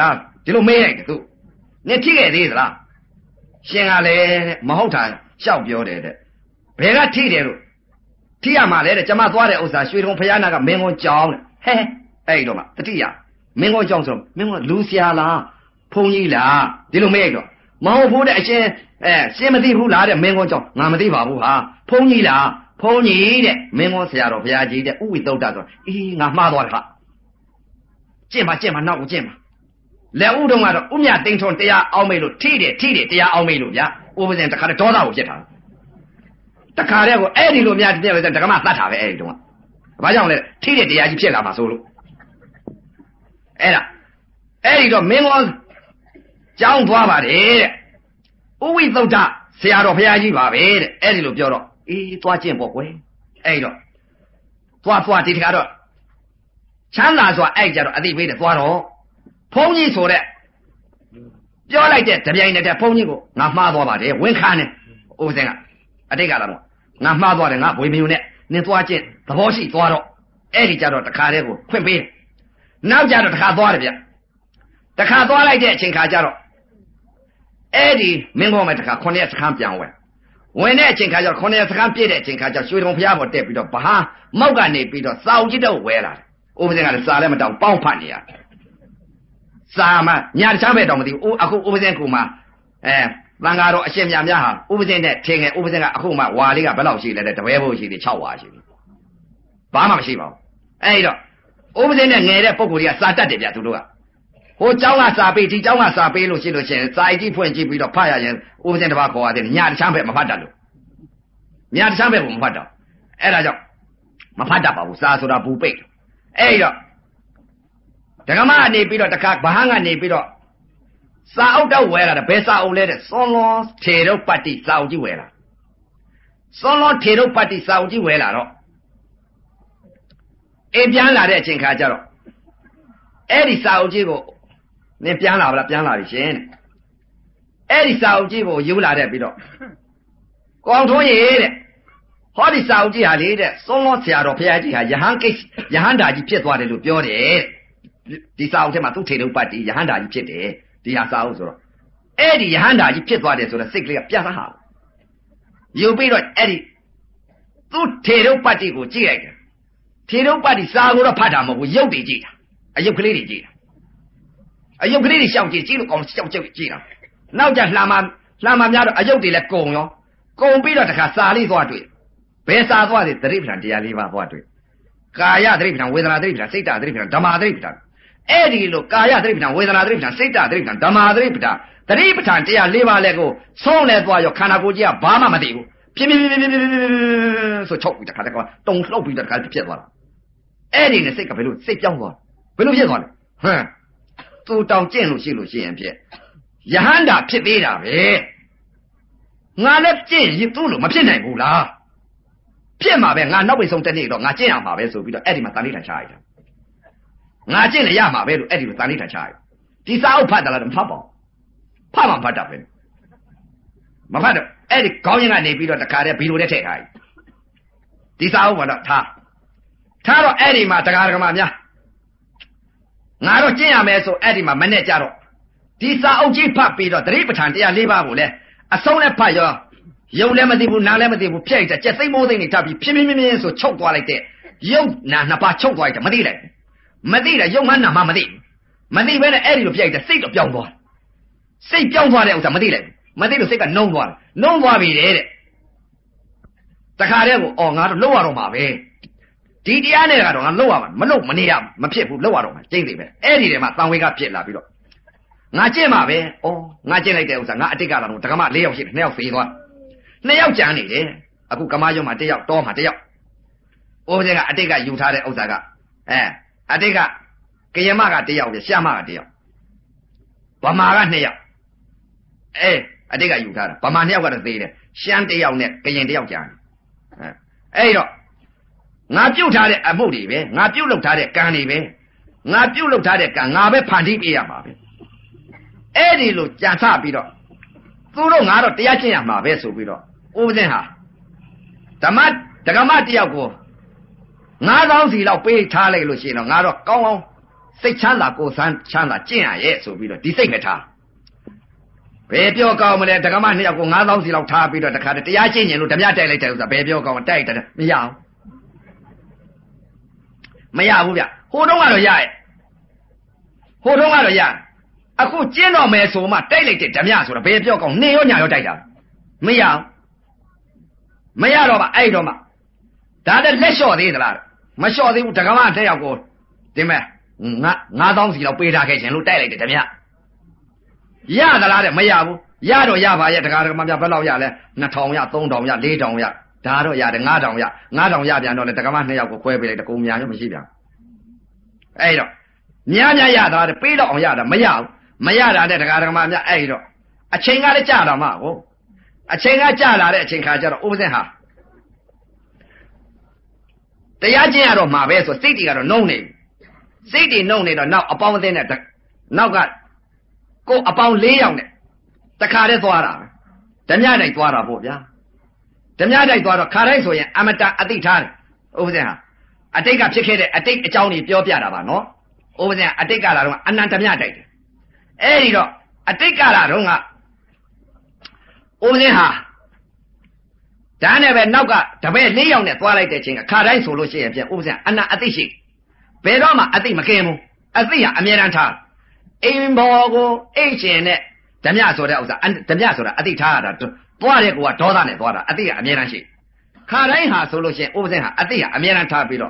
ဒီလိုမေးလိုက်တယ်သူနင်ထိခဲ့သေးသလားရှင်ကလည်းမဟုတ်တာရှောက်ပြောတယ်တဲ့ဘယ်ကထိတယ်လို့ထိရမှာလဲတဲ့ကျမသွားတဲ့ဥစ္စာရွှေတုံဖယားနာကမင်းကုန်းကြောင်းတဲ့ဟဲအဲ့တော့မှတတိယမင်းကုန်းကြောင်းဆိုမင်းကုန်းလူဆရာလားဖုန်ကြီးလားဒီလိုမေးလိုက်တော့မဟုတ်ဘူးတဲ့အရှင်ရှင်မသိဘူးလားတဲ့မင်းကုန်းကြောင်းငါမသိပါဘူးဟာဖုန်ကြီးလားဖုန်ကြီးတဲ့မင်းကုန်းဆရာတော်ဘုရားကြီးတဲ့ဥဝိသုဒ္ဓဆိုအေးငါမှားသွားတယ်ဟာကျင့်ပါနောက်ကိုကျင့်ပါလက်ဥတုံကတော့ဥမြသိန်းထွန်းတရားအောင်မေးလို့ထိတယ်တရားအောင်မေးလို့ဗျာဥပဇင်တခါတည်းဒေါသကိုဖြစ်တာတခါတည်းကိုအဲ့ဒီလိုများပြည့်တယ်တက္ကမသတ်တာပဲအဲ့ဒီတုန်းကဘာကြောင့်လဲထိတဲ့တရားကြီးဖြစ်လာမှာဆိုလို့အဲ့ဒီတော့မင်းကောကြောင်းသွားပါတယ်တဲ့ဥဝိသုဒ္ဓဆရာတော်ဘုရားကြီးပါပဲတဲ့အဲ့ဒီလိုပြောတော့အေးသွားကျင့်ပေါ့ကွယ်အဲ့တော့သွားဒီတခါတော့ချမ်းသာစွာအဲ့ကြတော့အသိပေးတယ်သွားတော့ဘုန်းကြီးဆိုတဲ့ပြောလိုက်တဲ့တပြိုင်တည်းဘုန်းကြီးကိုငါမှားသွားပါတယ်ဝင်ခါနဲ့ဥပဇင်ကအတိတ်ကလာတော့ငါမှားသွားတယ်ငါဘွေမယုံနဲ့နင်သွားကျင့်သဘောရှိသွားတော့အဲ့ဒီကြတော့တခါတည်းကိုခွင့်ပေးတယ်နောက်ကြတော့တခါသွားတယ်ဗျတခါသွားလိုက်တဲ့အချိန်ခါကျတော့အဲ့ဒီမင်းကောမဲ့တခါ9ရက်စခန်းပြန်ဝင်တဲ့အချိန်ခါကျတော့9ရက်စခန်းပြည့်တဲ့အချိန်ခါကျရွှေတုံဖျားပေါ်တက်ပြီးတော့ဘာမောက်ကနေပြီးတော့စာအုပ်ကြီးတော့ဝဲလာတယ်ဥပဇင်ကလည်းစာလည်းမတောင်းပေါင်းဖတ်နေရစာမညာတခြားပဲတောင်မသိဘူးအခုဥပဇင်ကူမှာသံဃာတော်အရှင်မြတ်များဟာဥပဇင်နဲ့ထင်ငယ်ဥပဇင်ကအခုမှဝါလေးကဘယ်လောက်ရှိလဲတဲ့တပည့်ဖို့ရှိတယ်6ဝါရှိပြီဘာမှမရှိပါဘူးအဲ့တော့ဥပဇင်နဲ့ငယ်တဲ့ပုံကိုယ်ကြီးကစာတတ်တယ်ဗျသူတို့ကဟိုเจ้าကစာပေးဒီเจ้าကစာပေးလို့ရှိလို့ရှင်စာအိတ်ကြီးဖွင့်ကြည့်ပြီးတော့ဖတ်ရရင်ဥပဇင်တစ်ပါးခေါ်ရတယ်ညာတခြားပဲမဖတ်တတ်လို့ညာတခြားပဲမဖတ်တော့အဲ့ဒါကြောင့်မဖတ်တတ်ပါဘူးစာဆိုတာဘူးပိတ်အဲ့တော့ဒကမကနေပြီးတော့တခါဘာဟန်ကနေပြီးတော့စာအုပ်တော့ဝဲလာတယ်ဘယ်စာအုပ်လဲတဲ့စွန်လွန်ထေရုပ်ပတ္တိစာအုပ်ကြီးဝဲလာစွန်လွန်ထေရုပ်ပတ္တိစာအုပ်ကြီးဝဲလာတော့အိမ်ပြန်လာတဲ့အချိန်ခါကျတော့အဲ့ဒီစာအုပ်ကြီးကိုနင်ပြန်လာပါလားပြန်လာပြီရှင်တဲ့အဲ့ဒီစာအုပ်ကြီးကိုယူလာတဲ့ပြီးတော့ကောင်ထွန်းရေတဲ့ဟောဒီစာအုပ်ကြီးဟာလေတဲ့စွန်လွန်ဆရာတော်ဘုရားကြီးဟာယဟန်တာကြီးဖြစ်သွားတယ်လို့ပြောတယ်ဒီစာအုပ်ထဲမှာသူ့ထေရုပ်ပတ္တိယဟန်တာကြီးဖြစ်တယ်ဒီဟာစာအုပ်ဆိုတော့အဲ့ဒီယဟန်တာကြီးဖြစ်သွားတယ်ဆိုတော့စိတ်ကလေးကပြတ်သားဟာယူပြီးတော့အဲ့ဒီသူ့ထေရုပ်ပတ္တိကိုကြည့်လိုက်တယ်ထေရုပ်ပတ္တိစာကိုတော့ဖတ်တာမဟုတ်ဘူးရုပ်တွေကြည့်တာအယုတ်ကလေးတွေကြည့်တာအယုတ်ကလေးတွေရှောက်ကြည့်လို့ကောင်းရှောက်ကြည့်တာနောက်ကျလှမ်းမများတော့အယုတ်တွေလည်းကုံပြီးတော့တခါစာလေးသွားတွေ့ဘယ်စာသွားလဲသတိပဋ္ဌာန်တရား၄ပါးသွားတွေ့ကာယသတိပဋ္ဌာန်ဝေဒနာသတိပဋ္ဌာန်စိတ်တသတိပဋ္ဌာန်ဓမ္မသတိပဋ္ဌာန်အဲ့ဒီလိုကာယသတိပဋ္ဌာန်ဝေဒနာသတိပဋ္ဌာန်စိတ်တသတိပဋ္ဌာန်ဓမ္မသတိပဋ္ဌာန်သတိပဋ္ဌာန်တရား၄ပါးလဲကိုဆုံးလဲသွားရောခန္ဓာကိုယ်ကြီးကဘာမှမသိဘူးပြင်းဆိုချုပ်ပြီးတခါတခါတုံလှုပ်ပြီးတခါဖြစ်သွားတာအဲ့ဒီနဲ့စိတ်ကဘယ်လိုစိတ်ပြောင်းသွားဘယ်လိုဖြစ်သွားလဲဟမ်သူတောင်ကျင့်လို့ရှိရင်ဖြစ်ယဟန္တာဖြစ်သေးတာပဲငါလည်းကျင့်ရင်သူ့လိုမဖြစ်နိုင်ဘူးလားဖြစ်မှာပဲငါနောက်ပိတ်ဆုံးတစ်နေ့တော့ငါကျင့်ရမှာပဲဆိုပြီးတော့အဲ့ဒီမှာတန်လေးထန်ချလိုက်တာငါကျင့်လည်းရမှာပဲလို့အဲ့ဒီလိုတန်လေးထန်ချလိုက်ဒီစာအုပ်ဖတ်တယ်လားမဖတ်ပါဘူးဖတ်မှဖတ်တာပဲမဖတ်တော့အဲ့ဒီခေါင်းရင်းကနေပြီးတော့တခါတည်းဘီလိုနဲ့ထည့်ထားပြီဒီစာအုပ်ကတော့ထားတော့အဲ့ဒီမှာတရားဓမ္မများငါတော့ကျင့်ရမယ်ဆိုအဲ့ဒီမှာမနဲ့ကြတော့ဒီစာအုပ်ကြီးဖတ်ပြီးတော့သတိပဋ္ဌာန်တရား၄ပါးကိုလည်းအဆုံးနဲ့ဖတ်ရောရုပ်လည်းမသိဘူးနားလည်းမသိဘူးဖြိတ်တဲ့ကြက်သိမ်းမိုးသိမ်းနေထပ်ပြီးဖြင်းဆိုချုပ်သွားလိုက်တဲ့ရုပ်နာနှစ်ပါးချုပ်သွားလိုက်တယ်မသိလိုက်ရုပ်မှနာမှမသိဘဲနဲ့အဲ့ဒီလိုဖြိတ်တဲ့စိတ်တော့ပြောင်းသွားစိတ်ပြောင်းသွားတဲ့ဥစ္စာမသိလိုက်မသိလို့စိတ်ကနှုံးသွားပြီတဲ့တခါတည်းကိုငါတို့လောက်ရတော့မှာပဲဒီတရားနဲ့ကတော့ငါလောက်ရမှာမလုပ်မနေရမဖြစ်ဘူးလောက်ရတော့မှာကျိမ့်သေးပဲအဲ့ဒီထဲမှာတန်ဝေကဖြစ်လာပြီးတော့ငါကျင့်မှာပဲငါကျင့်လိုက်တဲ့ဥစ္စာငါအတိတ်ကတော့ဒကမ၄ယောက်ရှိတယ်2ယောက်ဖေးသွား2ယောက်ကြံနေတယ်အခုကမားရုံမှာ1ယောက်တောမှာ1ယောက်အိုးစင်ကအတိတ်ကယူထားတဲ့ဥစ္စာကအတိတ်ကကယမက1ယောက်ပြရှာမက1ယောက်ဗမာက2ယောက်အတိတ်ကယူထားတာဗမာ2ယောက်ကတော့သေးတယ်ရှမ်း1ယောက်နဲ့ကရင်1ယောက်ကြံအဲ့တော့ငါပြုတ်ထားတဲ့အမှုတွေပဲငါပြုတ်လုပ်ထားတဲ့ကံတွေပဲငါပြုတ်လုပ်ထားတဲ့ကံငါပဲဖန်တီးပေးရမှာပဲအဲ့ဒီလိုကြံစပြီးတော့သူတို့ငါတော့တရားကျင့်ရမှာပဲဆိုပြီးတော့ဥပဇင်ဟာဒကမတယောက်ကို9000စီလောက်ပေးထားလိုက်လို့ရှိရင်တော့ငါတော့ကောင်းစိတ်ချမ်းသာကိုယ်ဆန်းချမ်းသာကျင့်ရရဲ့ဆိုပြီးတော့ဒီစိတ်နဲ့ထားဘယ်ပြောကောင်းမလဲဒကမနှစ်ယောက်ကို9000စီလောက်ထားပြီးတော့တခါတရားကျင့်ရင်လို့ဓမြတိုက်လိုက်တယ်ဥစ္စာဘယ်ပြောကောင်းတိုက်တယ်မရဘူးမရဘူးဗျဟိုတုန်းကတော့ရရဲ့ဟိုတုန်းကတော့ရအခုကျင့်တော်မယ်ဆိုမှတိုက်လိုက်တဲ့ဓမြဆိုတာဘယ်ပြောကောင်းနေရောညာရောတိုက်တာမရဘူးမရတော့မှအဲ့တော့မှဒါနဲ့လက်လျှော့သေးသလားမလျှော့သေးဘူးဒကမနှစ်ယောက်ကိုဒီမဲ့9000စီလောက်ပေးထားခဲ့ခြင်းလို့တိုက်လိုက်တယ်ဓမြရသလားတဲ့မရဘူးရတော့ရပါရဲ့ဒကာဒကမများဘယ်လောက်ရလဲ2000ရ3000ရ4000ရဒါတော့ရတယ်9000ရ9000ရပြန်တော့လေဒကမနှစ်ယောက်ကိုခွဲပေးလိုက်တကူများရောမရှိပြန်အဲ့တော့များရသလားတဲ့ပေးတော့အောင်ရတာမရဘူးမရတာတဲ့ဒကာဒကမများအဲ့တော့အချိန်ကလည်းကြာတော့မှကိုအချိန်ကကြာလာတဲ့အချိန်ခါကျတော့ဥပဇင်ဟာတရားကျင့်ရတော့မှာပဲဆိုစိတ်တွေကတော့နှုံနေစိတ်တွေနှုံနေတော့နောက်အပေါင်းအသင်းနဲ့နောက်ကကိုအပေါင်း4ယောက်နဲ့တခါတည်းသွားတာဓမြတိုက်သွားတာပေါ့ဗျာဓမြတိုက်သွားတော့ခါတိုင်းဆိုရင်အမတအသိထားတယ်ဥပဇင်ဟာအတိတ်ကဖြစ်ခဲ့တဲ့အတိတ်အကြောင်းတွေပြောပြတာပါနော်ဥပဇင်အတိတ်ကလာတော့အနန္တဓမြတိုက်တယ်အဲ့ဒီတော့အတိတ်ကလာတော့ကဥပဇင်ဟာဒါနဲ့ပဲနောက်ကတပည့်4ယောက်နဲ့သွားလိုက်တဲ့ချိန်ကခါတိုင်းဆိုလို့ရှိရင်ပြန်ဥပဇင်အနအသိရှိဘယ်တော့မှအသိမကင်းဘူးအသိဟာအမြဲတမ်းထားအိမ်ဘော်ကိုအိတ်ရှင်နဲ့ဓမြဆိုတဲ့ဥစ္စာဓမြဆိုတာအသိထားရတာသွားတဲ့ကောဒေါသနဲ့သွားတာအသိကအမြဲတမ်းရှိခါတိုင်းဟာဆိုလို့ရှိရင်ဥပဇင်ဟာအသိဟာအမြဲတမ်းထားပြီးတော့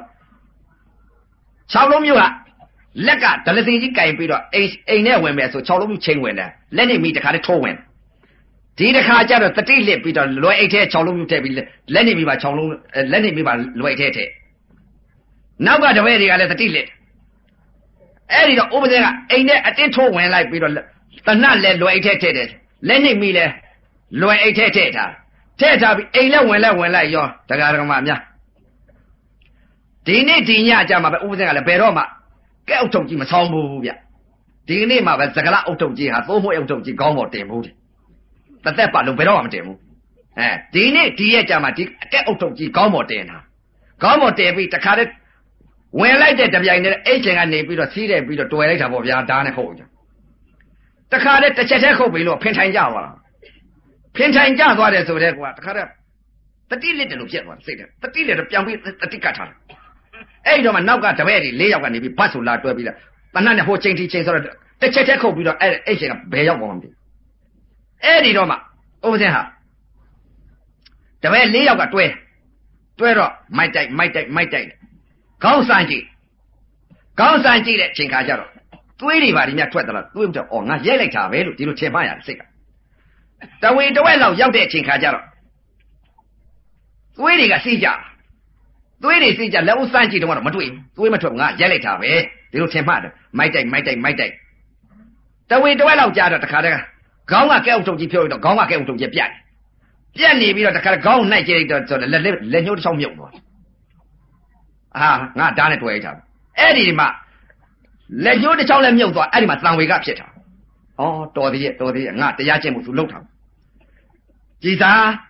6လုံးမျိုးကလက်ကဒလစီကြီးကင်ပြီးတော့အိမ်နဲ့ဝင်မယ်ဆို6လုံးမျိုးချိန်ဝင်တယ်လက်နဲ့မိတခါတည်းထိုးဝင်ဒီတခါကျတော့တတိလစ်ပြီးတော့လွယ်အိတ်ထဲ6လုံးမျိုးထည့်ပြီးလက်နဲ့မိပါ6လုံးလက်နဲ့မိပါလွယ်အိတ်ထဲထည့်နောက်ကတပည့်တွေကလည်းတတိလစ်အဲ့ဒီတော့ဥပဒေကအိမ်နဲ့အတင်းထိုးဝင်လိုက်ပြီးတော့တနတ်လဲလွယ်အိတ်ထဲထည့်တယ်လက်နဲ့မိလဲလွယ်အိတ်ထဲထည့်ထားပြီးအိမ်လဲဝင်လိုက်ရောဒကာဒကမများဒီနေ့ဒီညကြမှာပဲဥပဒေကလည်းဘယ်တော့မှကဲအုတ်ထုပ်ကြီးမဆောင်းဘူးဗျဒီနေ့မှပဲသကလအုတ်ထုပ်ကြီးဟာသိုးမွေးအုတ်ထုပ်ကြီးကောင်းပေါ်တင်ဘူးတသက်ပတ်လုံးဘယ်တော့မှမတင်ဘူးဒီနေ့ဒီရက်ကြမှာဒီအကဲအုတ်ထုပ်ကြီးကောင်းပေါ်တင်တာကောင်းပေါ်တင်ပြီးတခါတည်းဝင်လိုက်တဲ့တပြိုင်တည်းအိတ်ချင်ကနေပြီးတော့စီးတယ်ပြီးတော့တွယ်လိုက်တာပေါ့ဗျာဓာတ်နဲ့ခုတ်ကြတခါတည်းတစ်ချက်တည်းခုတ်ပြီးလို့ဖင်ထိုင်ကြသွားတာဖင်ထိုင်ကြသွားတယ်ဆိုတဲ့ကွာတခါတည်းတတိလစ်တယ်လို့ဖြစ်သွားတယ်စိတ်တယ်တတိလစ်တော့ပြန်ပြီးတတိကတ်ထားတယ်အဲ့တော့မှနောက်ကတပည့်တွေ4ယောက်ကနေပြီးဘတ်ဆိုလာတွဲပြီးတော့တနတ်နဲ့ဟိုချိန်ထိချိန်ဆိုတော့တစ်ချက်တည်းခုတ်ပြီးတော့အဲ့အိတ်ချင်ကဘယ်ရောက်သွားမှမသိအဲ့ဒီတော့မှဥပဇင်ဟာတပည့်4ယောက်ကတွဲတော့မိုက်တိုက်ခေါင်းဆန်ကြည့်တဲ့အချိန်ခါကျတော့သွေးတွေပါဒီမြတ်ထွက်သွားသွေးမထွက်ငါရိုက်လိုက်တာပဲလို့ဒီလိုထင်မှရတယ်စိတ်ကတဝေတဝက်လောက်ရောက်တဲ့အချိန်ခါကျတော့သွေးတွေကစီးကြလက်ဦးဆန်းကြည့်တော့မတွေ့ဘူးသွေးမထွက်ငါရိုက်လိုက်တာပဲဒီလိုထင်မှတယ်မိုက်တိုက်တဝေတဝက်လောက်ကြာတော့တခါတည်းခေါင်းကကဲအုပ်ထုပ်ကြီးဖြုတ်တော့ခေါင်းကကဲအုပ်ထုပ်ကြီးပြတ်နေပြီးတော့တခါခေါင်းနိုင်ကြိတ်တော့ဆိုတော့လက်ညှိုးတစ်ချောင်းမြုပ်သွားငါဓာတ်နဲ့တွေ့ရတာအဲ့ဒီမှာလက်ညှိုးတစ်ချောင်းလည်းမြုပ်သွားအဲ့ဒီမှာသံဝေကဖြစ်တာတော်သေးရဲ့ငါတရားကျင့်မှုသူလုပ်တာကြည်သာ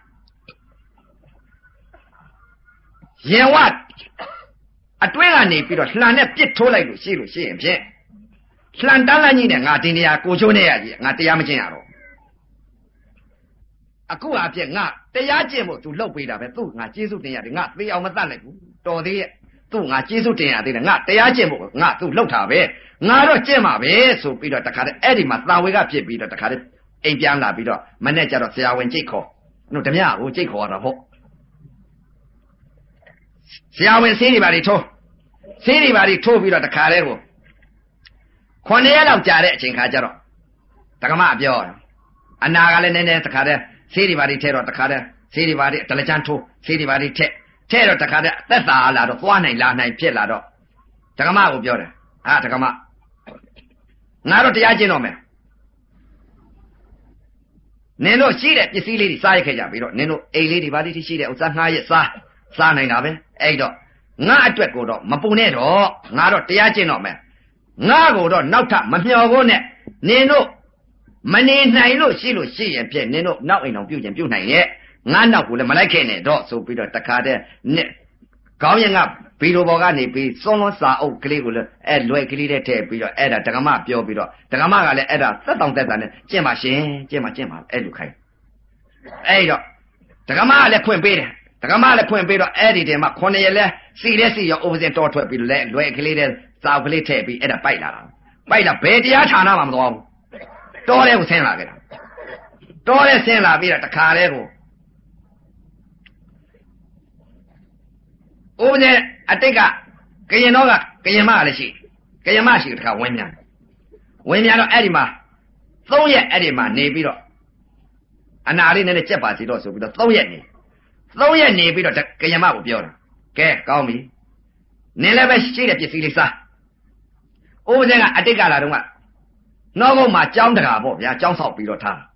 ရင်ဝအတွင်းကနေပြီးတော့လှန်နဲ့ပြစ်ထိုးလိုက်လို့ရှိရင်ဖြင့်လှန်တန်းလန်းကြီးနဲ့ငါတင်တရားကိုချိုးနေရကြီးငါတရားမကျင့်ရတော့အခုအဖြစ်ငါတရားကျင့်ဖို့သူလှုပ်ပေးတာပဲသူ့ငါကျေးဇူးတင်ရတယ်ငါသေအောင်မတတ်လိုက်ဘူးတော်သေးရဲ့သူ့ငါကျေးဇူးတင်ရသေးတယ်ငါတရားကျင့်ဖို့ငါသူ့လှုပ်တာပဲငါတော့ကျင့်မှာပဲဆိုပြီးတော့တခါတည်းအဲ့ဒီမှာသာဝေကဖြစ်ပြီးတော့တခါတည်းအိမ်ပြန်လာပြီးတော့မနေ့ကျတော့ဆရာဝန်ကြိတ်ခေါ်တို့ဓမြကိုကြိတ်ခေါ်ရတာဟုတ်ဆရာဝန်ဆေးတွေပါထိုးပြီးတော့တခါတည်းကို9ရက်လောက်ကြာတဲ့အချိန်ခါကျတော့ဒကမပြောအနာကလည်းနည်းနည်းတခါတည်းဆေးတွေပါထဲတော့တခါတည်းဆေးတွေပါတလချမ်းထိုးဆေးတွေပါထဲတော့တခါတည်းသက်သာလာတော့သွားနိုင်လာနိုင်ဖြစ်လာတော့ဒကမကိုပြောတယ်ဒကမငါတော့တရားကျင့်တော့မယ်နင်တို့ရှိတဲ့ပစ္စည်းလေးတွေစားရခဲ့ကြပြီးတော့နင်တို့အိမ်လေးတွေပါလေးရှိတဲ့ဥစ္စာငှားရစားနိုင်တာပဲအဲ့တော့ငါအတွက်ကိုတော့မပူနဲ့တော့ငါတော့တရားကျင့်တော့မယ်ငါကိုတော့နောက်ထပ်မမျှော်ဖို့နဲ့နင်တို့မနေနိုင်လို့ရှိရင်ဖြင့်နင်တို့နောက်အိမ်အောင်ပြုတ်နိုင်ရဲ့ငါနောက်ကိုလည်းမလိုက်ခဲ့နဲ့တော့ဆိုပြီးတော့တခါတည်းခေါင်းရင်ကဘီလိုဘော်ကနေပြီးစွန်းလွန်းစာအုပ်ကလေးကိုလည်းလွယ်ကလေးတဲ့ထည့်ပြီးတော့အဲ့ဒါဒကမပြောပြီးတော့ဒကမကလည်းအဲ့ဒါသက်တောင်သက်တာနဲ့ကျင့်ပါရှင်ကျင့်ပါအဲ့လိုခိုင်းအဲ့တော့ဒကမကလည်းဖွင့်ပေးတယ်ဒကမလည်းဖွင့်ပေးတော့အဲ့ဒီတည်းမှာ9ရက်လဲစီရောဥပဇင်တော်ထွက်ပြီးလဲလွယ်ကလေးတဲ့စာအုပ်ကလေးထည့်ပြီးအဲ့ဒါပိုက်လာတာပိုက်လာဘယ်တရားဌာနမှမသွားဘူးတော်တဲ့ကိုဆင်းလာခဲ့တာတော်တဲ့ဆင်းလာပြီးတော့တခါလဲကိုဥပဇင်အတိတ်ကကရင်တော့ကကရင်မလည်းရှိကရင်မရှိတခါဝင်းမြန်တော့အဲ့ဒီမှာ3ရက်အဲ့ဒီမှာနေပြီးတော့အနာလေးနဲ့ကြက်ပါစီတော့ဆိုပြီးတော့3ရက်နေပြီးတော့ကရင်မကိုပြောတာကဲကောင်းပြီနင်းလည်းပဲရှိတဲ့ပစ္စည်းလေးစားဥပဇင်ကအတိတ်ကလာတော့ကနောက်ဘုံမှာကြောင်းတကာပေါ့ဗျာကြောင်းဆောက်ပြီးတော့ထား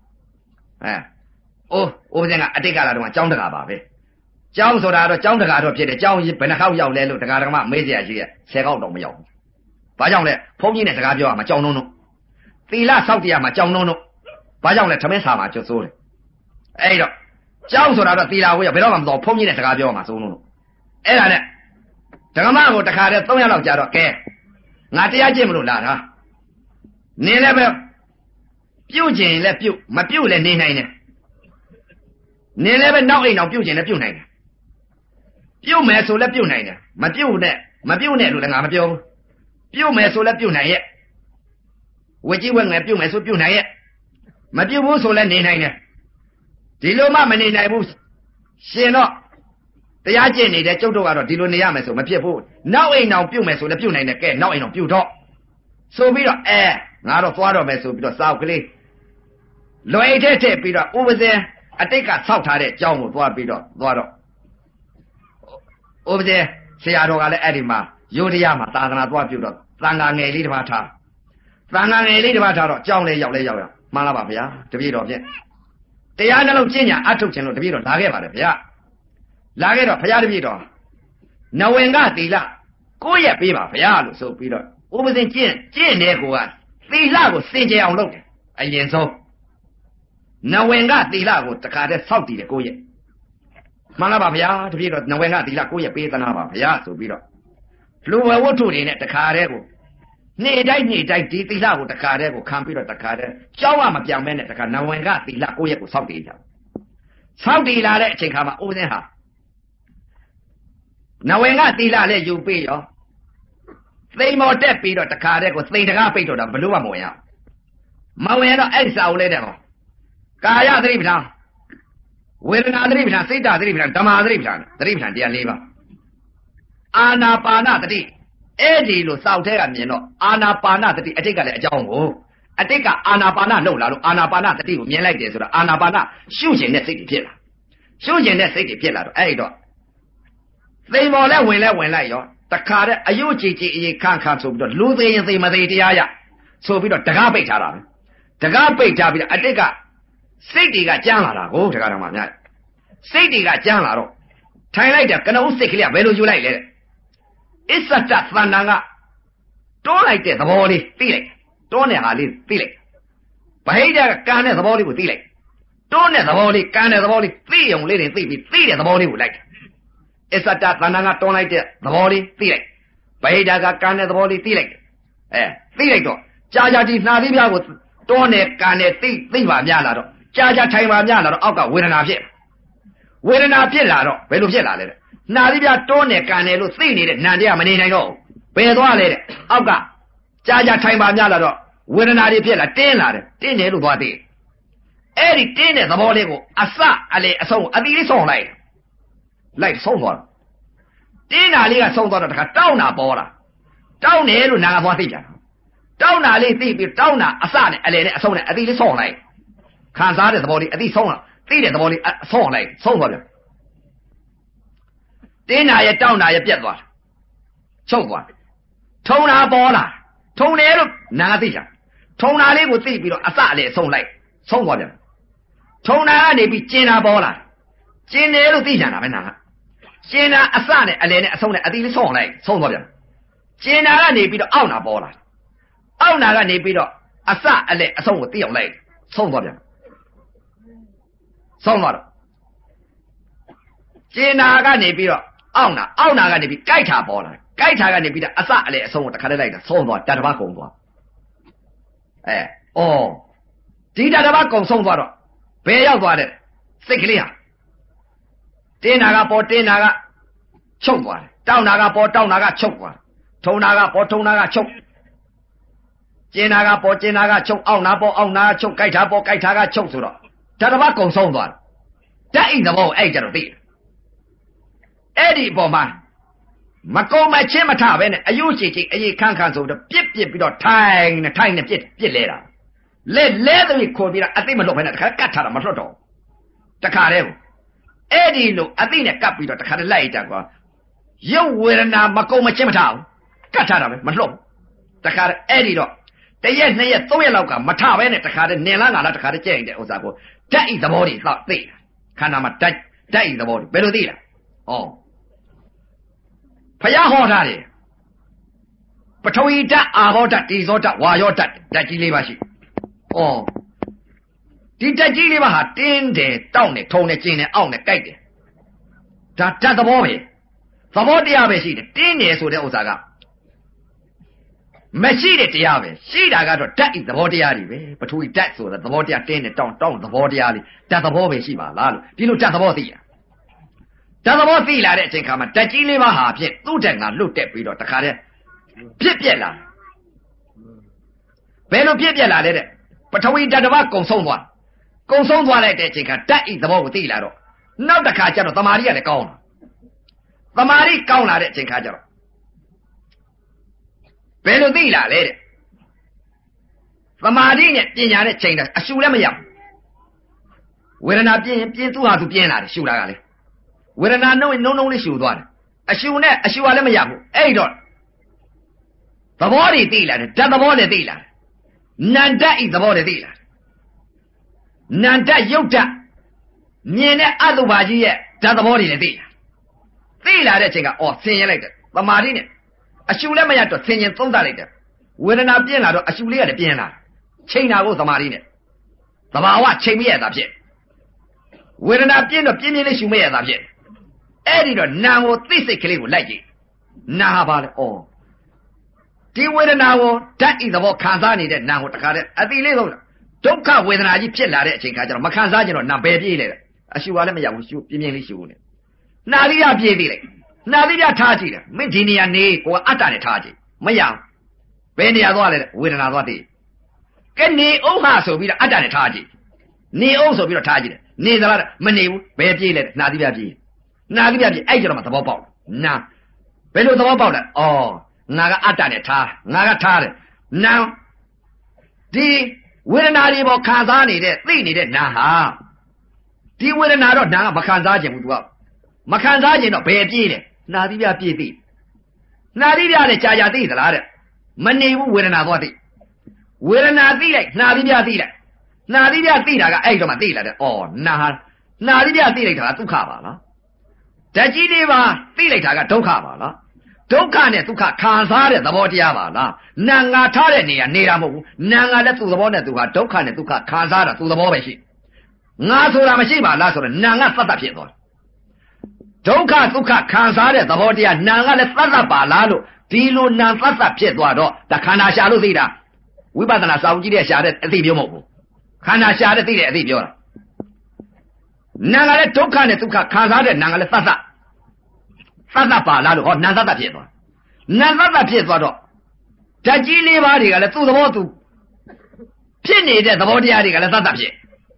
ဥပဇင်ကအတိတ်ကလာတော့ကကြောင်းတကာပါပဲကျောင်းဆိုတာတော့ကျောင်းတကာတော့ဖြစ်တယ်ကျောင်းဘယ်နှခေါက်ရောက်လဲလို့တကာတကမမေးစရာရှိရဲ့10ခေါက်တော့မရောက်ဘူးဘာကြောင့်လဲဘုန်းကြီးနဲ့စကားပြောရမှာကြောင်းနှုံးသီလဆောက်တရားမှာကြောင်းနှုံးဘာကြောင့်လဲထမင်းစာမှာကျွတ်ဆိုးတယ်အဲ့တော့ကျောင်းဆိုတာတော့သီလဝေးရဘယ်တော့မှမတော်ဘုန်းကြီးနဲ့စကားပြောရမှာစိုးနှုံးအဲ့ဒါနဲ့ဒကမကိုတခါတည်း3ရက်လောက်ကြာတော့ကဲငါတရားကျင့်မလို့လာတာနင်းလည်းပဲပြုတ်ကျင်လည်းပြုတ်မပြုတ်လည်းနေနိုင်တယ်နင်းလည်းပဲနောက်အိမ်အောင်ပြုတ်ကျင်လည်းပြုတ်နိုင်တယ်ပြုတ်မယ်ဆိုလည်းပြုတ်နိုင်တယ်မပြုတ်နဲ့လို့လည်းငါမပြောဘူးပြုတ်မယ်ဆိုလည်းပြုတ်နိုင်ရဲ့ဝကြီးဝက်ငယ်ပြုတ်မယ်ဆိုပြုတ်နိုင်ရဲ့မပြုတ်ဘူးဆိုလည်းနေနိုင်တယ်ဒီလိုမှမနေနိုင်ဘူးရှင်တော့တရားကျင့်နေတဲ့ကျုပ်တို့ကတော့ဒီလိုနေရမယ်ဆိုမဖြစ်ဘူးနောက်အိမ်အောင်ပြုတ်မယ်ဆိုလည်းပြုတ်နိုင်တယ်ကဲနောက်အိမ်အောင်ပြုတ်တော့ဆိုပြီးတော့ငါတော့သွားတော့မယ်ဆိုပြီးတော့စာအုပ်ကလေးလွယ်ထက်ပြီးတော့ဥပဇင်အတိတ်ကဆောက်ထားတဲ့ကျောင်းကိုသွားပြီးတော့သွားတော့ဥပဇင်ဆရာတော်ကလည်းအဲ့ဒီမှာယိုတရားမှာသာသနာသွားပြုတော့သံဃာငယ်လေးတစ်ပါးထားတော့ကျောင်းလေးရောက်မှန်လားပါဗျာတပည့်တော်ဖြင့်တရားနှလုံးကျင့်ညာအထုတ်ခြင်းလို့တပည့်တော်လာခဲ့ပါတယ်ဗျာလာခဲ့တော့ဘုရားတပည့်တော်နဝင်ကသီလ9ရက်ပေးပါဗျာလို့ဆိုပြီးတော့ဥပဇင်ကျင့်တဲ့ကိုကသီလကိုစင်ကြယ်အောင်လုပ်တယ်အရင်ဆုံးနဝင်ကသီလကိုတခါတည်းစောက်တည်တယ်9ရက်မှန်လားပါဗျာတပည့်တော်နဝင်ကသီလ9ရက်ပေးသနာပါဗျာဆိုပြီးတော့လူဝဲဝတ္ထုတွေနဲ့တခါတည်းကိုနေ့တိုင်းဒီသီလကိုတခါတည်းကိုခံပြီးတော့တခါတည်းကြောင်းကမပြောင်းမဲနဲ့တခါနဝင်ကသီလ9ရက်ကိုစောက်တည်ကြစောက်တည်လာတဲ့အချိန်ခါမှာဥပဇင်ဟာနဝင်ကသီလလည်းယူပေးရောသိမ်မော်တက်ပြီးတော့တခါတည်းကိုသိမ်တကားပိတ်တော့တာဘလို့မှမဝင်ရမဝင်တော့အဲ့စာအုပ်လေးတဲ့ဟောကာယသတိပဋ္ဌာန်ဝေဒနာသတိပဋ္ဌာန်စိတ်ဓာတ်သတိပဋ္ဌာန်ဓမ္မသတိပဋ္ဌာန်တရား၄ပါးအာနာပါနသတိအဲ့ဒီလိုစောက်ထဲကမြင်တော့အာနာပါနသတိအတိတ်ကလည်းအကြောင်းကိုအတိတ်ကအာနာပါနလှုပ်လာလို့အာနာပါနသတိကိုမြင်လိုက်တယ်ဆိုတော့အာနာပါနရှုခြင်းနဲ့စိတ်တွေဖြစ်လာတော့အဲ့တော့သိမ်မော်လဲဝင်လိုက်ရောတခါတည်းအယုတ်ကြည်အေးခန့်ဆိုပြီးတော့လူသေးရင်သိမသေးတရားရဆိုပြီးတော့တကားပိတ်ထားတာပဲတကားပိတ်ထားပြီးတော့အတိတ်ကစိတ်တွေကကြမ်းလာတာကိုတကားတော်မှာများစိတ်တွေကကြမ်းလာတော့ထိုင်လိုက်တယ်ကနဦးစိတ်ကလေးကဘယ်လိုယူလိုက်လဲအစ္ဆတသန္တန်ကတွန်းလိုက်တဲ့သဘောလေးသိလိုက်တွန်းတဲ့ဟာလေးသိလိုက်ဗဟိတကကန်တဲ့သဘောလေးကိုသိလိုက်တွန်းတဲ့သဘောလေးကန်တဲ့သဘောလေးသိအောင်လေးတွေသိပြီးသိတဲ့သဘောလေးကိုလိုက်အစ္ဆတသန္တန်ကတွန်းလိုက်တဲ့သဘောလေးသိလိုက်ဗဟိတကကန်တဲ့သဘောလေးသိလိုက်သိလိုက်တော့ကြာဒီနှာသီးပြားကိုတွန်းတဲ့ကန်တဲ့သိပါများလာတော့ကြာထိုင်ပါများလာတော့အောက်ကဝေဒနာဖြစ်လာတော့ဘယ်လိုဖြစ်လာလဲတဲ့နှာသီးပြားတွန်းတဲ့ကန်တယ်လို့သိနေတဲ့နံတရားမနေနိုင်တော့ဘယ်သွားလဲတဲ့အောက်ကကြာထိုင်ပါများလာတော့ဝေဒနာတွေဖြစ်လာတင်းလာတယ်တင်းတယ်လို့သွားသိအဲ့ဒီတင်းတဲ့သဘောလေးကိုအစအလေအဆုံးအသီးလေးဆုံးလိုက်ဆုံးသွားတင်းတာလေးကဆုံးသွားတော့တခါတောင်းတာပေါ်လာတောင်းတယ်လို့နာကသွားသိပြန်တောင်းတာလေးသိပြီးတောင်းတာအစနဲ့အလေနဲ့အဆုံးနဲ့အသီးလေးဆုံးလိုက်ခံစားတဲ့သဘောလေးအသီးဆုံးလာသိတဲ့သဘောလေးဆုံးလိုက်ဆုံးသွားပြန်တင်းတာရဲ့တောင်းတာရဲ့ပြက်သွားချုပ်သွားထုံတာပေါ်လာထုံတယ်လို့နာသိကြထုံတာလေးကိုသိပြီးတော့အစအလေဆုံးလိုက်ဆုံးသွားပြန်ထုံတာကနေပြီးကျင်တာပေါ်လာကျင်တယ်လို့သိကြတာပဲနာကကျင်တာအစနဲ့အလေနဲ့အဆုံးနဲ့အသီးလေးဆုံးလိုက်ဆုံးသွားပြန်ကျင်တာကနေပြီးတော့အောက်နာပေါ်လာအောက်နာကနေပြီးတော့အစအလေအဆုံးကိုသိအောင်လိုက်ဆုံးသွားပြန်ဆုံးသွားတော့ကျင်နာကနေပြီးတော့အောက်နာကနေပြီးကြိုက်တာပေါ်လာကြိုက်တာကနေပြီးအစအလေအဆုံးကိုတစ်ခါတည်းလိုက်တာဆုံးသွားတတပတ်ကုန်သွားဒီတတပတ်ကုန်ဆုံးသွားတော့ဘယ်ရောက်သွားတဲ့စိတ်ကလေးဟာတင်းနာကပေါ်တင်းနာကချုပ်သွားတယ်တောင်းနာကပေါ်တောင်းနာကချုပ်သွားထုံနာကပေါ်ထုံနာကချုပ်ကျင်းနာကပေါ်ကျင်းနာကချုပ်အောက်နာပေါ်အောက်နာကချုပ်ကြိုက်တာပေါ်ကြိုက်တာကချုပ်ဆိုတော့တတပတ်ကုန်ဆုံးသွားတယ်ဓာတ်အိသဘောအဲ့ကြတော့သိတယ်အဲ့ဒီအပေါ်မှာမကုံမချင်းမထပဲနဲ့အယုတ်ချီအရေးခန်းခန်းဆိုတော့ပြစ်ပြီးတော့ထိုင်နေပြစ်လဲတာလဲသမီးခေါ်ပြီးတော့အသိမလွတ်ပဲနဲ့တခါကတ်ထားတာမလွတ်တော့တခါတည်းကိုအဲ့ဒီလိုအသိနဲ့ကပ်ပြီးတော့တခါတည်းလိုက်တာကွာရုပ်ဝေဒနာမကုံမချင်းမထဘူးကတ်ထားတာပဲမလွတ်တခါတည်းအဲ့ဒီတော့တရက်နှစ်ရက်သုံးရက်လောက်ကမထပဲနဲ့တခါတည်းနင်လားငါလားတခါတည်းကြဲ့ရင်တဲ့ဥစ္စာကိုဓာတ်ဤသဘောတွေတော့သိခန္ဓာမှာဓာတ်ဤသဘောတွေဘယ်လိုသိလားဖယားဟောထားတယ်ပထဝီဓာတ်အာဘောဓာတ်တေဇောဓာတ်ဝါယောဓာတ်ဓာတ်ကြီးလေးပါရှိဒီဓာတ်ကြီးလေးပါဟာတင်းတယ်တောက်တယ်ထုံတယ်ကျင်တယ်အောင့်တယ်ကြိုက်တယ်ဒါဓာတ်သဘောပဲသဘောတရားပဲရှိတယ်တင်းတယ်ဆိုတဲ့ဥစ္စာကမရှိတဲ့တရားပဲရှိတာကတော့ဓာတ်ဤသဘောတရားတွေပဲပထဝီဓာတ်ဆိုတဲ့သဘောတရားတင်းတယ်တောင်းသဘောတရားလေးဓာတ်သဘောပဲရှိပါလားလို့ဒီလိုဓာတ်သဘောသိရဓာတ်သဘောသိလာတဲ့အချိန်ခါမှာဓာတ်ကြီးလေးပါဟာဖြင့်သူ့ဓာတ်ကလွတ်တက်ပြီးတော့တခါတည်းပြက်လာဘယ်လိုပြက်လာလဲတဲ့ပထဝီဓာတ်တစ်ပါးကုံဆုံးသွားလိုက်တဲ့အချိန်ခါဓာတ်ဤသဘောကိုသိလာတော့နောက်တစ်ခါကျတော့သမာဓိကလည်းကောင်းလာသမာဓိကောင်းလာတဲ့အချိန်ခါကျတော့ဘယ်လိုသိလာလဲတဲ့သမာဓိနဲ့ပညာနဲ့ချိန်တာအရှုလည်းမရဘူးဝေဒနာပြင်းသူ့ဟာသူပြင်းလာတယ်ရှုတာကလည်းဝေဒနာနှုံလေးရှုသွားတယ်အရှုကလည်းမရဘူးအဲ့တော့သဘောတွေသိလာတယ်ဓာတ်သဘောတွေသိလာတယ်နန္တဤသဘောတွေသိလာတယ်နန္တယုတ်ဓာတ်မြင်တဲ့အတုပါကြီးရဲ့ဓာတ်သဘောတွေလည်းသိလာတဲ့အချိန်ကဆင်ရင်လိုက်တယ်သမာဓိနဲ့အရှုလည်းမရတော့ဆင်ရင်သုံးသပ်လိုက်တယ်ဝေဒနာပြင်းလာတော့အရှုလေးကလည်းပြင်းလာချိန်တာကိုသမာဓိနဲ့သဘာဝချိန်မရတာဖြစ်ဝေဒနာပြင်းတော့ပြင်းလေးရှုမရတာဖြစ်အဲ့ဒီတော့နာကိုသိစိတ်ကလေးကိုလိုက်ကြည့်နာဟာပါလေဒီဝေဒနာကိုဓာတ်ဤသဘောခံစားနေတဲ့နာကိုတခါတည်းအတိလေးဆုံးဒုက္ခဝေဒနာကြီးဖြစ်လာတဲ့အချိန်ခါကျတော့မခံစားကြတော့နာပဲပြေးလေအရှုကလည်းမရဘူးရှုပြင်းလေးရှုနေနာသီးရပြေးသေးတယ်နာသီးရထားကြည့်တယ်မင်းဒီနေရာနေကိုကအတ္တနဲ့ထားကြည့်မရဘယ်နေရာသွားလဲဝေဒနာသွားတည်ကဲနေဥဟာဆိုပြီးတော့အတ္တနဲ့ထားကြည့်နေဥဆိုပြီးတော့ထားကြည့်တယ်နေသလားမနေဘူးဘယ်ပြေးလဲနာသီးရပြေးအဲ့ကျတော့မှသဘောပေါက်နာဘယ်လိုသဘောပေါက်လဲငါကအတ္တနဲ့ထားငါကထားတယ်နာဒီဝေဒနာတွေပေါ်ခံစားနေတဲ့သိနေတဲ့နာဟာဒီဝေဒနာတော့နာကမခံစားခြင်းဘူး तू ကမခံစားခြင်းတော့ဘယ်ပြေးလဲနာသီးပြပြေးသိနာသီးပြနဲ့ကြာသိသလားတဲ့မနေဘူးဝေဒနာသွားသိဝေဒနာသိလိုက်နာသီးပြသိလိုက်နာသီးပြသိတာကအဲ့တော့မှသိလာတဲ့နာဟာနာသီးပြသိလိုက်တာကဒုက္ခပါလားဓာတ်ကြီးလေးပါသိလိုက်တာကဒုက္ခပါလားဒုက္ခနဲ့ဒုက္ခခံစားတဲ့သဘောတရားပါလားနာငါထားတဲ့နေရာနေတာမဟုတ်ဘူးနာငါလည်းသူ့သဘောနဲ့သူကဒုက္ခနဲ့ဒုက္ခခံစားတာသူ့သဘောပဲရှိငါဆိုတာမရှိပါလားဆိုတော့နာငါသတ္တဖြစ်သွားဒုက္ခဒုက္ခခံစားတဲ့သဘောတရားနာငါလည်းသတ္တပါလားလို့ဒီလိုနာသတ္တဖြစ်သွားတော့ဒါခန္ဓာရှာလို့သိတာဝိပဿနာစာအုပ်ကြီးတဲ့ရှာတဲ့အသိပြောမဟုတ်ဘူးခန္ဓာရှာတဲ့သိတဲ့အသိပြောတာနာငါလည်းဒုက္ခနဲ့ဒုက္ခခံစားတဲ့နာငါလည်းသတ္တပါလားလို့နံသတ္တဖြစ်သွားနံသတ္တဖြစ်သွားတော့ဓာတ်ကြီးလေးပါးတွေကလည်းသူ့သဘောသူဖြစ်နေတဲ့သဘောတရားတွေကလည်းသတ္တဖြစ်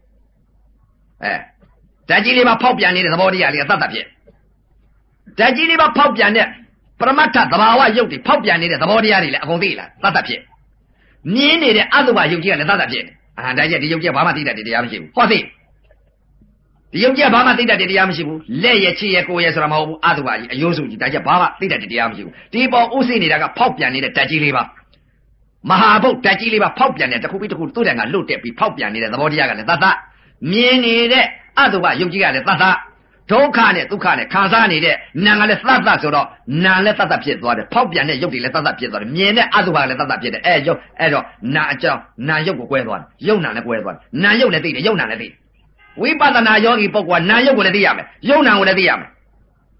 ဓာတ်ကြီးလေးပါးဖောက်ပြန်နေတဲ့သဘောတရားတွေကသတ္တဖြစ်ဓာတ်ကြီးလေးပါးဖောက်ပြန်တဲ့ပရမတ္ထသဘာဝယုတ်တွေဖောက်ပြန်နေတဲ့သဘောတရားတွေလည်းအကုန်သိလားသတ္တဖြစ်မြင်နေတဲ့အတုပါယုတ်ကြီးကလည်းသတ္တဖြစ်ဒါကြည့်ဒီယုတ်ကြီးဘာမှသိတတ်တဲ့တရားမရှိဘူးဟောသိဒီယုတ်ကြီးဘာမှသိတတ်တဲ့တရားမရှိဘူးလက်ရချီရကိုရဆိုတာမဟုတ်ဘူးအတုပါကြီးအယိုးစုကြီးဒါကြဘာမှသိတတ်တဲ့တရားမရှိဘူးဒီပေါ်ဥသိနေတာကဖောက်ပြန်နေတဲ့ဓာတ်ကြီးလေးပါမဟာဘုတ်ဓာတ်ကြီးလေးပါဖောက်ပြန်တဲ့တစ်ခုပြီးတစ်ခုသူ့တန်ကလွတ်တက်ပြီးဖောက်ပြန်နေတဲ့သဘောတရားကလည်းသတ္တမြင်နေတဲ့အတုပါယုတ်ကြီးကလည်းသတ္တဒုက္ခနဲ့ဒုက္ခနဲ့ခံစားနေတဲ့နာကလည်းသတ္တဆိုတော့နာလည်းသတ္တဖြစ်သွားတယ်ဖောက်ပြန်တဲ့ယုတ်တွေလည်းသတ္တဖြစ်သွားတယ်မြင်တဲ့အတုပါလည်းသတ္တဖြစ်တယ်ယုတ်အဲ့တော့နာအကြောင်းနာယုတ်ကိုကွဲသွားတယ်ယုတ်နာလည်းကွဲသွားတယ်နာယုတ်လည်းသိတယ်ယုတ်နာလည်းသိဝိပဿနာယောဂီပုဂ္ဂိုလ်ကနာယုတ်ကိုလည်းသိရမယ်ယုံနာကိုလည်းသိရမယ်ဘ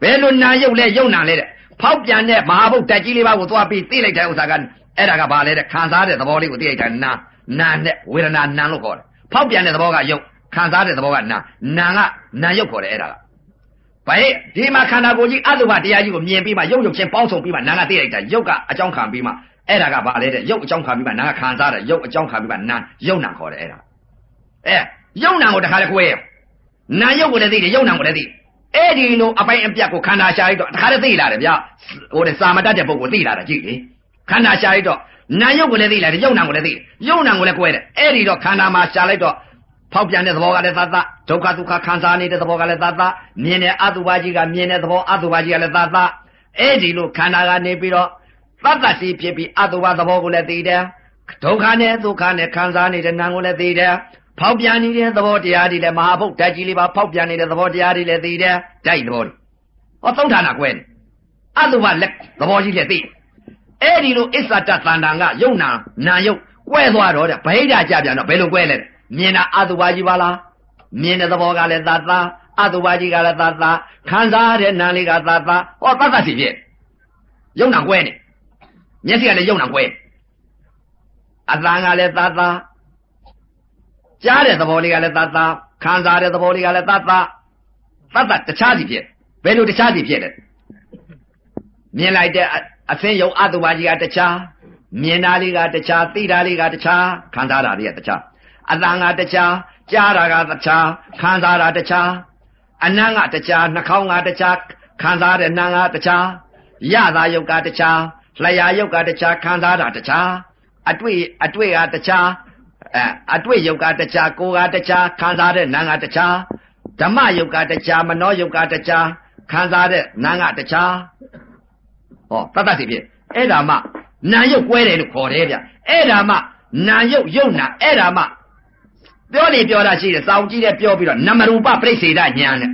ယ်လိုနာရုပ်လဲယုံနာလဲတဲ့ဖောက်ပြန်တဲ့မဟာဘုတ်တက်ကြီးလေးပါးကိုသွားပြီးသိလိုက်တဲ့ဥစ္စာကအဲ့ဒါကဘာလဲတဲ့ခံစားတဲ့သဘောလေးကိုသိလိုက်တာနာနဲ့ဝေဒနာနာလို့ခေါ်တယ်ဖောက်ပြန်တဲ့သဘောကယုတ်ခံစားတဲ့သဘောကနာကနာယုတ်ခေါ်တယ်အဲ့ဒါကဘာလဲဒီမှာခန္ဓာကိုယ်ကြီးအတုပတရားကြီးကိုမြင်ပြီးမှယုတ်ချင်းပေါင်းစုံပြီးမှနာကသိလိုက်တာယုတ်ကအကြောင်းခံပြီးမှအဲ့ဒါကဘာလဲတဲ့ယုတ်အကြောင်းခံပြီးမှနာကခံစားတယ်ယုတ်အကြောင်းခံပြီးမှနာယုတ်နာခေါ်တယ်အဲ့ဒါယုတ်နာကိုတခါလေခွဲနာယုတ်ကိုလည်းသိတယ်ယုတ်နာကိုလည်းသိအဲ့ဒီလိုအပိုင်းအပြတ်ကိုခန္ဓာရှာလိုက်တော့တခါလေသိလာတယ်ဗျဟိုတဲ့စာမတတ်တဲ့ပုဂ္ဂိုလ်သိလာတာကြည့်လေခန္ဓာရှာလိုက်တော့နာယုတ်ကိုလည်းသိလာတယ်ယုတ်နာကိုလည်းသိယုတ်နာကိုလည်းကွဲတယ်အဲ့ဒီတော့ခန္ဓာမှာရှာလိုက်တော့ဖောက်ပြန်တဲ့သဘောကလည်းသတ်ဒုက္ခဒုက္ခခံစားနေတဲ့သဘောကလည်းသတ်မြင်တဲ့အတုပါကြီးကမြင်တဲ့သဘောအတုပါကြီးကလည်းသတ်အဲ့ဒီလိုခန္ဓာကနေပြီးတော့သတ်စီဖြစ်ပြီးအတုပါသဘောကိုလည်းသိတယ်ဒုက္ခနဲ့ဒုက္ခနဲ့ခံစားနေတဲ့နာမ်ကိုလည်းသိတယ်ဖောက်ပြန်နေတဲ့သဘောတရားတွေလည်းမဟာဘုတ်ဓာတ်ကြီးလေးပါဖောက်ပြန်နေတဲ့သဘောတရားတွေလည်းသိတယ်ဓာတ်သဘောတွေဟောသုံးဌာနကွဲတယ်အတုပါလက်သဘောကြီးလည်းသိအဲ့ဒီလိုအစ္ဆတတန်တန်ကယုံနာယုတ်ကွဲသွားတော့တဲ့ဗဟိတကြပြန်တော့ဘယ်လိုကွဲလဲမြင်တာအတုပါကြီးပါလားမြင်တဲ့သဘောကလည်းသတ်အတုပါကြီးကလည်းသတ်ခံစားတဲ့နာလေးကသတ်ဟောသတ်စီဖြစ်ယုံနာကွဲနေမျက်စိကလည်းယုံနာကွဲအသံကလည်းသတ်ကြားတဲ့သဘောလေးကလည်းသတ်ခံစားတဲ့သဘောလေးကလည်းသတ်တခြားစီဖြစ်ဘယ်လိုတခြားစီဖြစ်လဲမြင်လိုက်တဲ့အသင်းယုံအတုပါကြီးကတခြားမြင်တာလေးကတခြားသိတာလေးကတခြားခံစားတာလေးကတခြားအသံကတခြားကြားတာကတခြားခံစားတာတခြားအနံ့ကတခြားနှာခေါင်းကတခြားခံစားတဲ့နာကတခြားရတာယုတ်ကတခြားလျှာယုတ်ကတခြားခံစားတာတခြားအတွေ့ကတခြားအတွေ့ယုတ်ကတခြားကိုယ်ကတခြားခံစားတဲ့နာကတခြားဓမ္မယုတ်ကတခြားမနောယုတ်ကတခြားခံစားတဲ့နာကတခြားဟောတတ်စီဖြစ်အဲ့ဒါမှနာယုတ်ကွဲတယ်လို့ခေါ်တယ်ဗျအဲ့ဒါမှနာယုတ်ယုတ်နာအဲ့ဒါမှပြောနေပြောတာရှိတယ်စောင့်ကြည့်တဲ့ပြောပြီးတော့နမရူပပြိစေဒညာနဲ့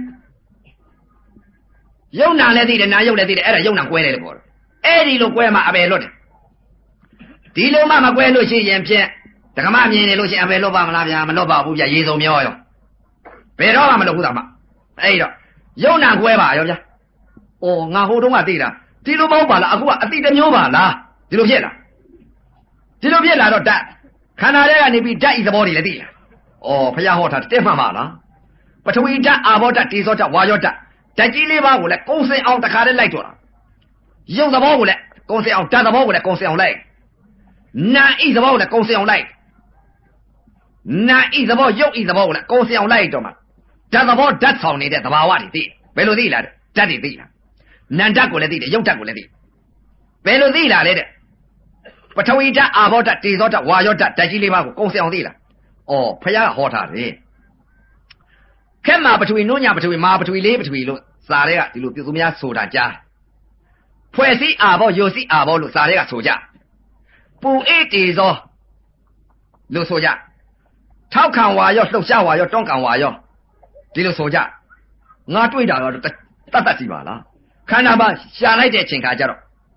ယုံနာလည်းသိတယ်နာယုတ်လည်းသိတယ်အဲ့ဒါယုံနာကွဲတယ်လို့ခေါ်တယ်အဲ့ဒီလိုကွဲမှအပယ်လွတ်တယ်ဒီလိုမှမကွဲလို့ရှိရင်ဖြင့်ဓမ္မမြင်နေလို့ရှိရင်အပယ်လွတ်ပါမလားဗျာမလွတ်ပါဘူးဗျာရေစုံမျောရောဘယ်တော့မှမလွတ်ဘူးသားမအဲ့တော့ယုံနာကွဲပါရောဗျာအိုးငါဟိုတုန်းကသိတာဒီလိုမဟုတ်ပါလားအခုကအတိတစ်မျိုးပါလားဒီလိုဖြစ်လာတော့ဓာတ်ခန္ဓာထဲကနေပြီးဓာတ်ဤသဘောတွေလည်းသိလားဩဖယားဟောတာတက်မှန်ပါလားပထဝီဓာတ်အာဘောဓာတ်တေဇောဓာတ်ဝါယောဓာတ်ဓာတ်ကြီးလေးပါးကိုလည်းကုံစင်အောင်တခါတည်းလိုက်တော့တာရုပ်သဘောကိုလည်းကုံစင်အောင်ဓာတ်သဘောကိုလည်းကုံစင်အောင်လိုက်နာဤသဘောကိုလည်းကုံစင်အောင်လိုက်နာဤသဘောရုပ်ဤသဘောကိုလည်းကုံစင်အောင်လိုက်တော့မှဓာတ်သဘောဓာတ်ဆောင်နေတဲ့သဘာဝတွေသိဘယ်လိုသိလားဓာတ်တွေသိလားနာဓာတ်ကိုလည်းသိတယ်ရုပ်ဓာတ်ကိုလည်းသိဘယ်လိုသိလားလဲတဲ့ပထဝီဓာတ်အာဘောဓာတ်တေဇောဓာတ်ဝါယောဓာတ်ဓာတ်ကြီးလေးပါးကိုကုံစင်အောင်သိလားဩဖယားဟောထားတယ်ခက်မှာပထဝီနုညပထဝီမာပထဝီလေးပထဝီလို့စာတွေကဒီလိုပြုသူများဆိုတာကြားဖွဲ့စည်းအာဘောယိုစည်းအာဘောလို့စာတွေကဆိုကြပူအေးတေဇောလို့ဆိုကြထောက်ခံဝါရောလှုပ်ရှားဝါရောတွန်းကန်ဝါရောဒီလိုဆိုကြငါတွေ့တာတော့တတ်စီပါလားခန္ဓာမှာရှာလိုက်တဲ့အချိန်ခါကျတော့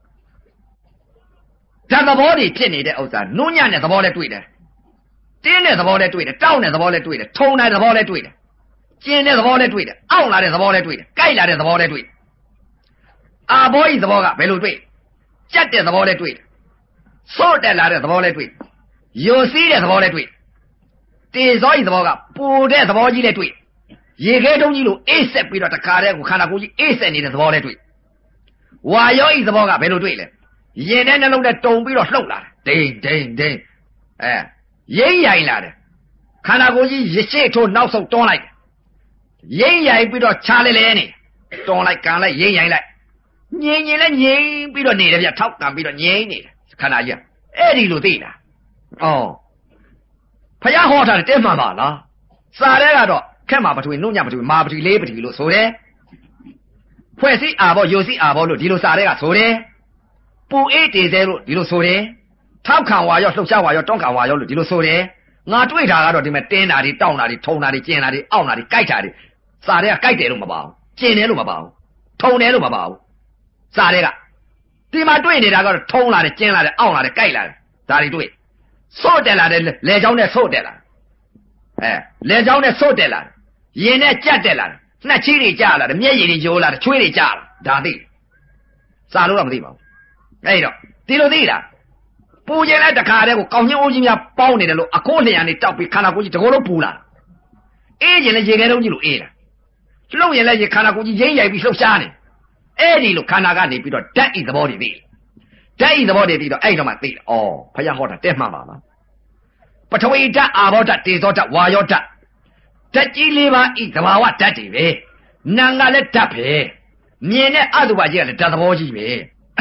ဓာတ်သဘောတွေဖြစ်နေတဲ့ဥစ္စာနုညနဲ့သဘောနဲ့တွေ့တယ်တင်းတဲ့သဘောလည်းတွေ့တယ်တောက်တဲ့သဘောလည်းတွေ့တယ်ထုံတဲ့သဘောလည်းတွေ့တယ်ကျင်တဲ့သဘောလည်းတွေ့တယ်အောင့်လာတဲ့သဘောလည်းတွေ့တယ်ကြိုက်လာတဲ့သဘောလည်းတွေ့တယ်အာဘောဤသဘောကဘယ်လိုတွေ့ကြက်တဲ့သဘောလည်းတွေ့တယ်စော့တက်လာတဲ့သဘောလည်းတွေ့ယိုစီးတဲ့သဘောလည်းတွေ့တေဇောဤသဘောကပူတဲ့သဘောကြီးလည်းတွေ့ရေခဲတုံးကြီးလိုအေးဆက်ပြီးတော့တခါတည်းကိုခန္ဓာကိုယ်ကြီးအေးဆက်နေတဲ့သဘောလည်းတွေ့ဝါယောဤသဘောကဘယ်လိုတွေ့လဲရင်ထဲနှလုံးထဲတုံပြီးတော့လှုပ်လာတယ်ဒိန်ရိမ့်ရိုင်လာတယ်ခန္ဓာကိုယ်ကြီးရရှိထိုးနောက်ဆုံးတွန်းလိုက်ရိမ့်ရိုင်ပြီးတော့ခြားလဲနေတွန်းလိုက်ကန်လိုက်ရိမ့်ရိုင်လိုက်ငြိမ်လဲငြိမ်ပြီးတော့နေတယ်ဗျထောက်ကန်ပြီးတော့ငြိမ်နေတယ်ခန္ဓာကြီးအဲ့ဒီလိုသိလားဩဖယားဟောထားတယ်တဲ့မှန်ပါလားစာထဲကတော့ခက်မှာပထဝီနုညပထဝီမာပထဝီလေးပထဝီလို့ဆိုတယ်ဖွဲ့စည်းအာဘောယိုစည်းအာဘောလို့ဒီလိုစာထဲကဆိုတယ်ပူအေးတေသေးလို့ဒီလိုဆိုတယ်ထောက်ခံဝါရောလှုပ်ရှားဝါရောတွန်းကန်ဝါရောလို့ဒီလိုဆိုတယ်ငါတွေ့တာကတော့ဒီမဲ့တင်းတာတွေတောင်းတာတွေထုံတာတွေကျင်တာတွေအောင့်တာတွေကြိုက်တာတွေစာတွေကကြိုက်တယ်လို့မပါဘူးကျင်တယ်လို့မပါဘူးထုံတယ်လို့မပါဘူးစာတွေကဒီမှာတွေ့နေတာကတော့ထုံလာတယ်ကျင်လာတယ်အောင့်လာတယ်ကြိုက်လာတယ်ဒါတွေတွေ့ဆို့တက်လာတယ်လေချောင်းနဲ့ဆို့တက်လာလေချောင်းနဲ့ဆို့တက်လာရင်နဲ့ကြက်တက်လာနှက်ချီးတွေကြာလာတယ်မျက်ရည်တွေယိုလာတယ်ချွေးတွေကြာလာဒါသိစာလို့တော့မသိပါဘူးအဲ့တော့ဒီလိုသိလားပူခြင်းလည်းတခါတည်းကိုကောင်းချင်းအိုးကြီးများပေါင်းနေတယ်လို့အခိုး200နေတောက်ပြီးခန္ဓာကိုယ်ကြီးတကောလုံးပူလာအေးခြင်းလည်းရေခဲတုံးကြီးလို့အေးလာလှုပ်ရင်လည်းရေခန္ဓာကိုယ်ကြီးရင်းရိုက်ပြီးလှုပ်ရှားနေအဲ့ဒီလိုခန္ဓာကနေပြီးတော့ဓာတ်ဤသဘောတွေသိဓာတ်ဤသဘောတွေပြီးတော့အဲ့တော့မှသိတယ်ဩဘုရားဟောတာတဲ့မှန်ပါလားပထဝီဓာတ်အာဘောဓာတ်တေဇောဓာတ်ဝါယောဓာတ်ဓာတ်ကြီး၄ပါးဤသဘာဝဓာတ်တွေပဲနာငါလည်းဓာတ်ပဲမြင်တဲ့အတုပါကြီးကလည်းဓာတ်သဘောကြီးပဲ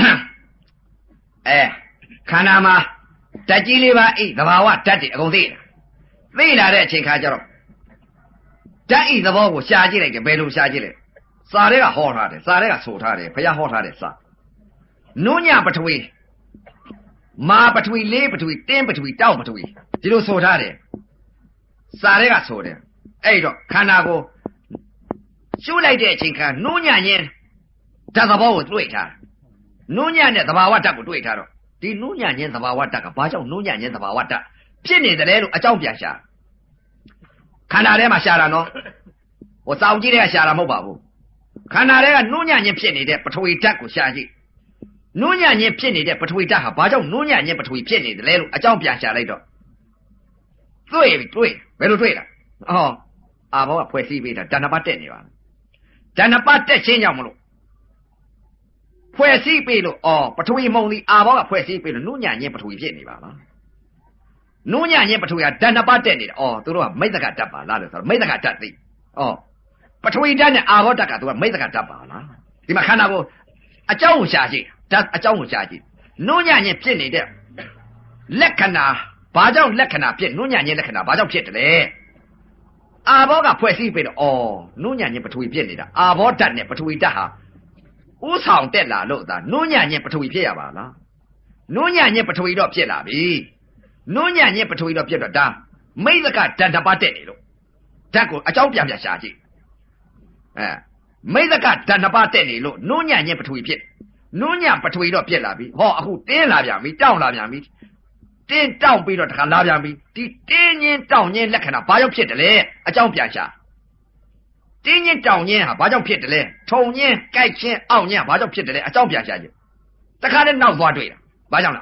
ခန္ဓာမှာဓာတ်ကြီး၄ပါးဤသဘာဝဓာတ်တွေအကုန်သိလာတဲ့အချိန်ခါကျတော့ဓာတ်ဤသဘောကိုရှားကြည့်လိုက်တယ်ဘယ်လိုရှားကြည့်လဲစာတွေကဟောထားတယ်စာတွေကဆိုထားတယ်ဘုရားဟောထားတယ်စာနုညပထဝီမာပထဝီလေးပထဝီတင်းပထဝီတောက်ပထဝီဒီလိုဆိုထားတယ်စာတွေကဆိုတယ်အဲ့တော့ခန္ဓာကိုရှုလိုက်တဲ့အချိန်ခါနုညညင်းဓာတ်သဘောကိုတွေ့ထားနုညနဲ့သဘာဝဓာတ်ကိုတွေ့ထားတော့ဒီနုညညင်းသဘာဝဓာတ်ကဘာကြောင့်နုညညင်းသဘာဝဓာတ်ဖြစ်နေတယ်လို့အကြောင်းပြန်ရှာခန္ဓာထဲမှာရှာတာနော်ဟိုစောင့်ကြည့်တဲ့ရှာတာမဟုတ်ပါဘူးခန္ဓာထဲကနုညညင်းဖြစ်နေတဲ့ပထဝီဓာတ်ကိုရှာကြည့်နုညညင်းဖြစ်နေတဲ့ပထဝီဓာတ်ဟာဘာကြောင့်နုညညင်းပထဝီဖြစ်နေတယ်လို့အကြောင်းပြန်ရှာလိုက်တော့တွေ့ဘယ်လိုတွေ့လားအာဘောကဖွဲ့စည်းပေးတာဓာတ်နှစ်ပါးတက်နေပါဓာတ်နှစ်ပါးတက်ချင်းကြောင့်မလို့ဖွဲ့စည်းပေးလို့ပထဝီမုံဒီအာဘောကဖွဲ့စည်းပေးလို့နုညညင်းပထဝီဖြစ်နေပါလားနုညညင်းပထဝီကဓာတ်နှစ်ပါးတက်နေတယ်သူတို့ကမိဿကဓာတ်ပါလားလို့ဆိုတော့မိဿကဓာတ်သိပထဝီဓာတ်နဲ့အာဘောဓာတ်ကသူကမိဿကဓာတ်ပါလားဒီမှာခန္ဓာကိုအကြောင်းကိုရှာကြည့်ဓာတ်အကြောင်းကိုရှာကြည့်နုညညင်းဖြစ်နေတဲ့လက္ခဏာဘာကြောင့်လက္ခဏာဖြစ်နုညညင်းလက္ခဏာဘာကြောင့်ဖြစ်တယ်လဲအာဘောကဖွဲ့စည်းပေးတော့နုညညင်းပထဝီဖြစ်နေတာအာဘောဓာတ်နဲ့ပထဝီဓာတ်ဟာဥဆောင်တက်လာလို့သာနုညညင်းပထဝီဖြစ်ရပါလားနုညညင်းပထဝီတော့ဖြစ်လာပြီနုညညင်းပထဝီတော့ဖြစ်တော့ဒါမိဿကဓာတ်တစ်ပါးတက်နေလို့ဓာတ်ကိုအကြောင်းပြန်ရှာကြည့်မိဿကဓာတ်နှစ်ပါးတက်နေလို့နုညညင်းပထဝီဖြစ်နုညပထဝီတော့ပြက်လာပြီအခုတင်းလာပြန်ပြီတောင်းလာပြန်ပြီတင်းတောင်းပြီးတော့တခါလာပြန်ပြီဒီတင်းညင်းတောင်းညင်းလက္ခဏာဘာကြောင့်ဖြစ်တယ်လဲအကြောင်းပြန်ရှာတင်းညင်းတောင်းညင်းဟာဘာကြောင့်ဖြစ်တယ်လဲထုံညင်းကြိုက်ချင်းအောင့်ညင်းဘာကြောင့်ဖြစ်တယ်လဲအကြောင်းပြန်ရှာကြည့်တခါနဲ့နောက်သွားတွေ့တာဘာကြောင့်လဲ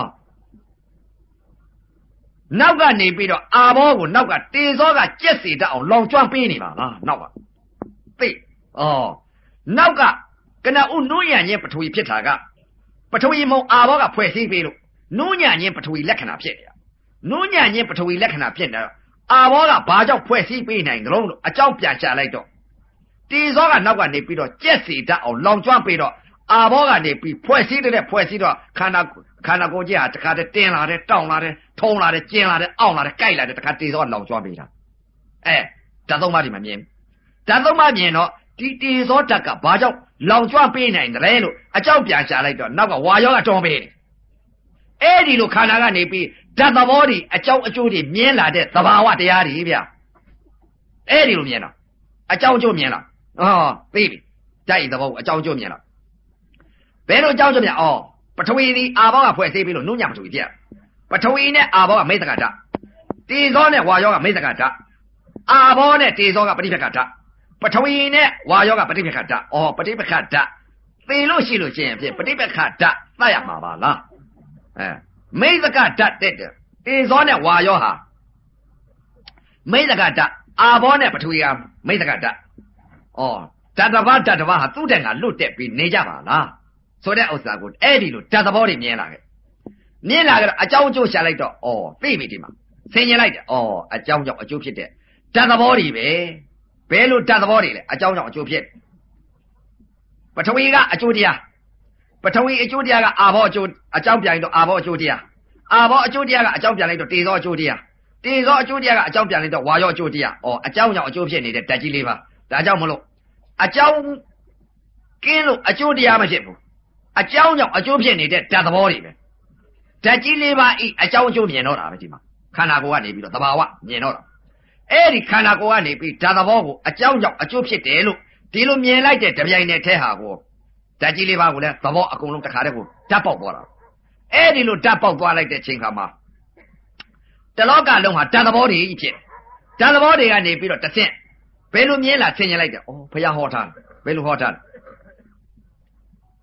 နောက်ကနေပြီးတော့အာဘောကိုနောက်ကတေဇောကကြက်စီတတ်အောင်လောင်ကျွမ်းပေးနေပါလားနောက်ကသိနောက်ကကနဦးနုညံချင်းပထဝီဖြစ်တာကပထဝီမုံအာဘောကဖွဲ့စည်းပေးလို့နုညံချင်းပထဝီလက္ခဏာဖြစ်နေတာနုညံချင်းပထဝီလက္ခဏာဖြစ်နေတော့အာဘောကဘာကြောင့်ဖွဲ့စည်းပေးနိုင်ကြလို့အကြောင်းပြန်ချလိုက်တော့တေဇောကနောက်ကနေပြီးတော့ကြက်စီတတ်အောင်လောင်ကျွမ်းပေးတော့အာဘောကနေပြီးဖွဲ့စည်းတဲ့ဖွဲ့စည်းတော့ခန္ဓာကိုယ်ကြီးဟာတခါတည်းတင်းလာတယ်တောင်းလာတယ်ထုံလာတယ်ကျင်းလာတယ်အောင့်လာတယ်ကြိုက်လာတယ်တခါတေဇောလောင်ကျွမ်းပေးတာဓာတ်သုံးပါးဒီမှာမြင်ဓာတ်သုံးပါးမြင်တော့ဒီတေဇောဓာတ်ကဘာကြောင့်လောင်ကျွမ်းပေးနိုင်တယ်လို့အကြောင်းပြန်ရှာလိုက်တော့နောက်ကဝါယောကတွန်းပေးတယ်အဲ့ဒီလိုခန္ဓာကနေပြီးဓာတ်သဘောတွေအကြောင်းအကျိုးတွေမြင်လာတဲ့သဘာဝတရားတွေဗျအဲ့ဒီလိုမြင်တော့အကြောင်းအကျိုးမြင်လားသိပြီဓာတ်ဤသဘောကိုအကြောင်းအကျိုးမြင်လားဘယ်လိုအကြောင်းအကျိုးမြင်ပထဝီဒီအာဘောကဖွဲ့စည်းပြီးလို့နုညံပထဝီပြပထဝီနဲ့အာဘောကမိဿကဓာတ်တေဇောနဲ့ဝါယောကမိဿကဓာတ်အာဘောနဲ့တေဇောကပဋိပက္ခဓာတ်ပထဝီနဲ့ဝါယောကပဋိပက္ခဓာတ်ပဋိပက္ခဓာတ်သေလို့ရှိလို့ချင်းဖြင့်ပဋိပက္ခဓာတ်သတ်ရမှာပါလားမိဿကဓာတ်တက်တယ်တေဇောနဲ့ဝါယောဟာမိဿကဓာတ်အာဘောနဲ့ပထဝီကမိဿကဓာတ်ဓာတ်တစ်ပါးဟာသူ့တဲ့ကလွတ်တက်ပြီးနေကြပါလားဆိုတဲ့ဥစ္စာကိုအဲ့ဒီလိုဓာတ်သဘောတွေမြင်လာခဲ့တော့အကြောင်းအကျိုးရှာလိုက်တော့သိပြီဒီမှာဆင်ញင်လိုက်တယ်အကြောင်းကြောင့်အကျိုးဖြစ်တဲ့ဓာတ်သဘောတွေပဲဘယ်လိုဓာတ်သဘောတွေလဲအကြောင်းကြောင့်အကျိုးဖြစ်ပထဝီကအကျိုးတရားပထဝီအကျိုးတရားကအာဘောအကျိုးအကြောင်းပြန်လိုက်တော့အာဘောအကျိုးတရားအာဘောအကျိုးတရားကအကြောင်းပြန်လိုက်တော့တေဇောအကျိုးတရားတေဇောအကျိုးတရားကအကြောင်းပြန်လိုက်တော့ဝါယောအကျိုးတရားအကြောင်းကြောင့်အကျိုးဖြစ်နေတဲ့ဓာတ်ကြီးလေးပါဒါကြောင့်မလို့အကြောင်းကင်းလို့အကျိုးတရားမဖြစ်ဘူးအကြောင်းကြောင့်အကျိုးဖြစ်နေတဲ့ဓာတ်သဘောတွေပဲဓာတ်ကြီးလေးပါအကြောင်းအကျိုးမြင်တော့တာပဲဒီမှာခန္ဓာကိုယ်ကနေပြီးတော့သဘာဝမြင်တော့တာအဲ့ဒီခန္ဓာကိုယ်ကနေပြီးဓာတ်သဘောကိုအကြောင်းကြောင့်အကျိုးဖြစ်တယ်လို့ဒီလိုမြင်လိုက်တဲ့တပြိုင်နက်တည်းဟာကိုဓာတ်ကြီးလေးပါကိုလည်းသဘောအကုန်လုံးတစ်ခါတည်းကိုဓာတ်ပေါက်သွားတာအဲ့ဒီလိုဓာတ်ပေါက်သွားလိုက်တဲ့ချိန်ခါမှာတလောကလုံးဟာဓာတ်သဘောတွေဖြစ်ဓာတ်သဘောတွေကနေပြီးတော့တစ်ဆင့်ဘယ်လိုမြင်လာဆင်ញင်လိုက်တယ်ဘုရားဟောထားဘယ်လိုဟောထား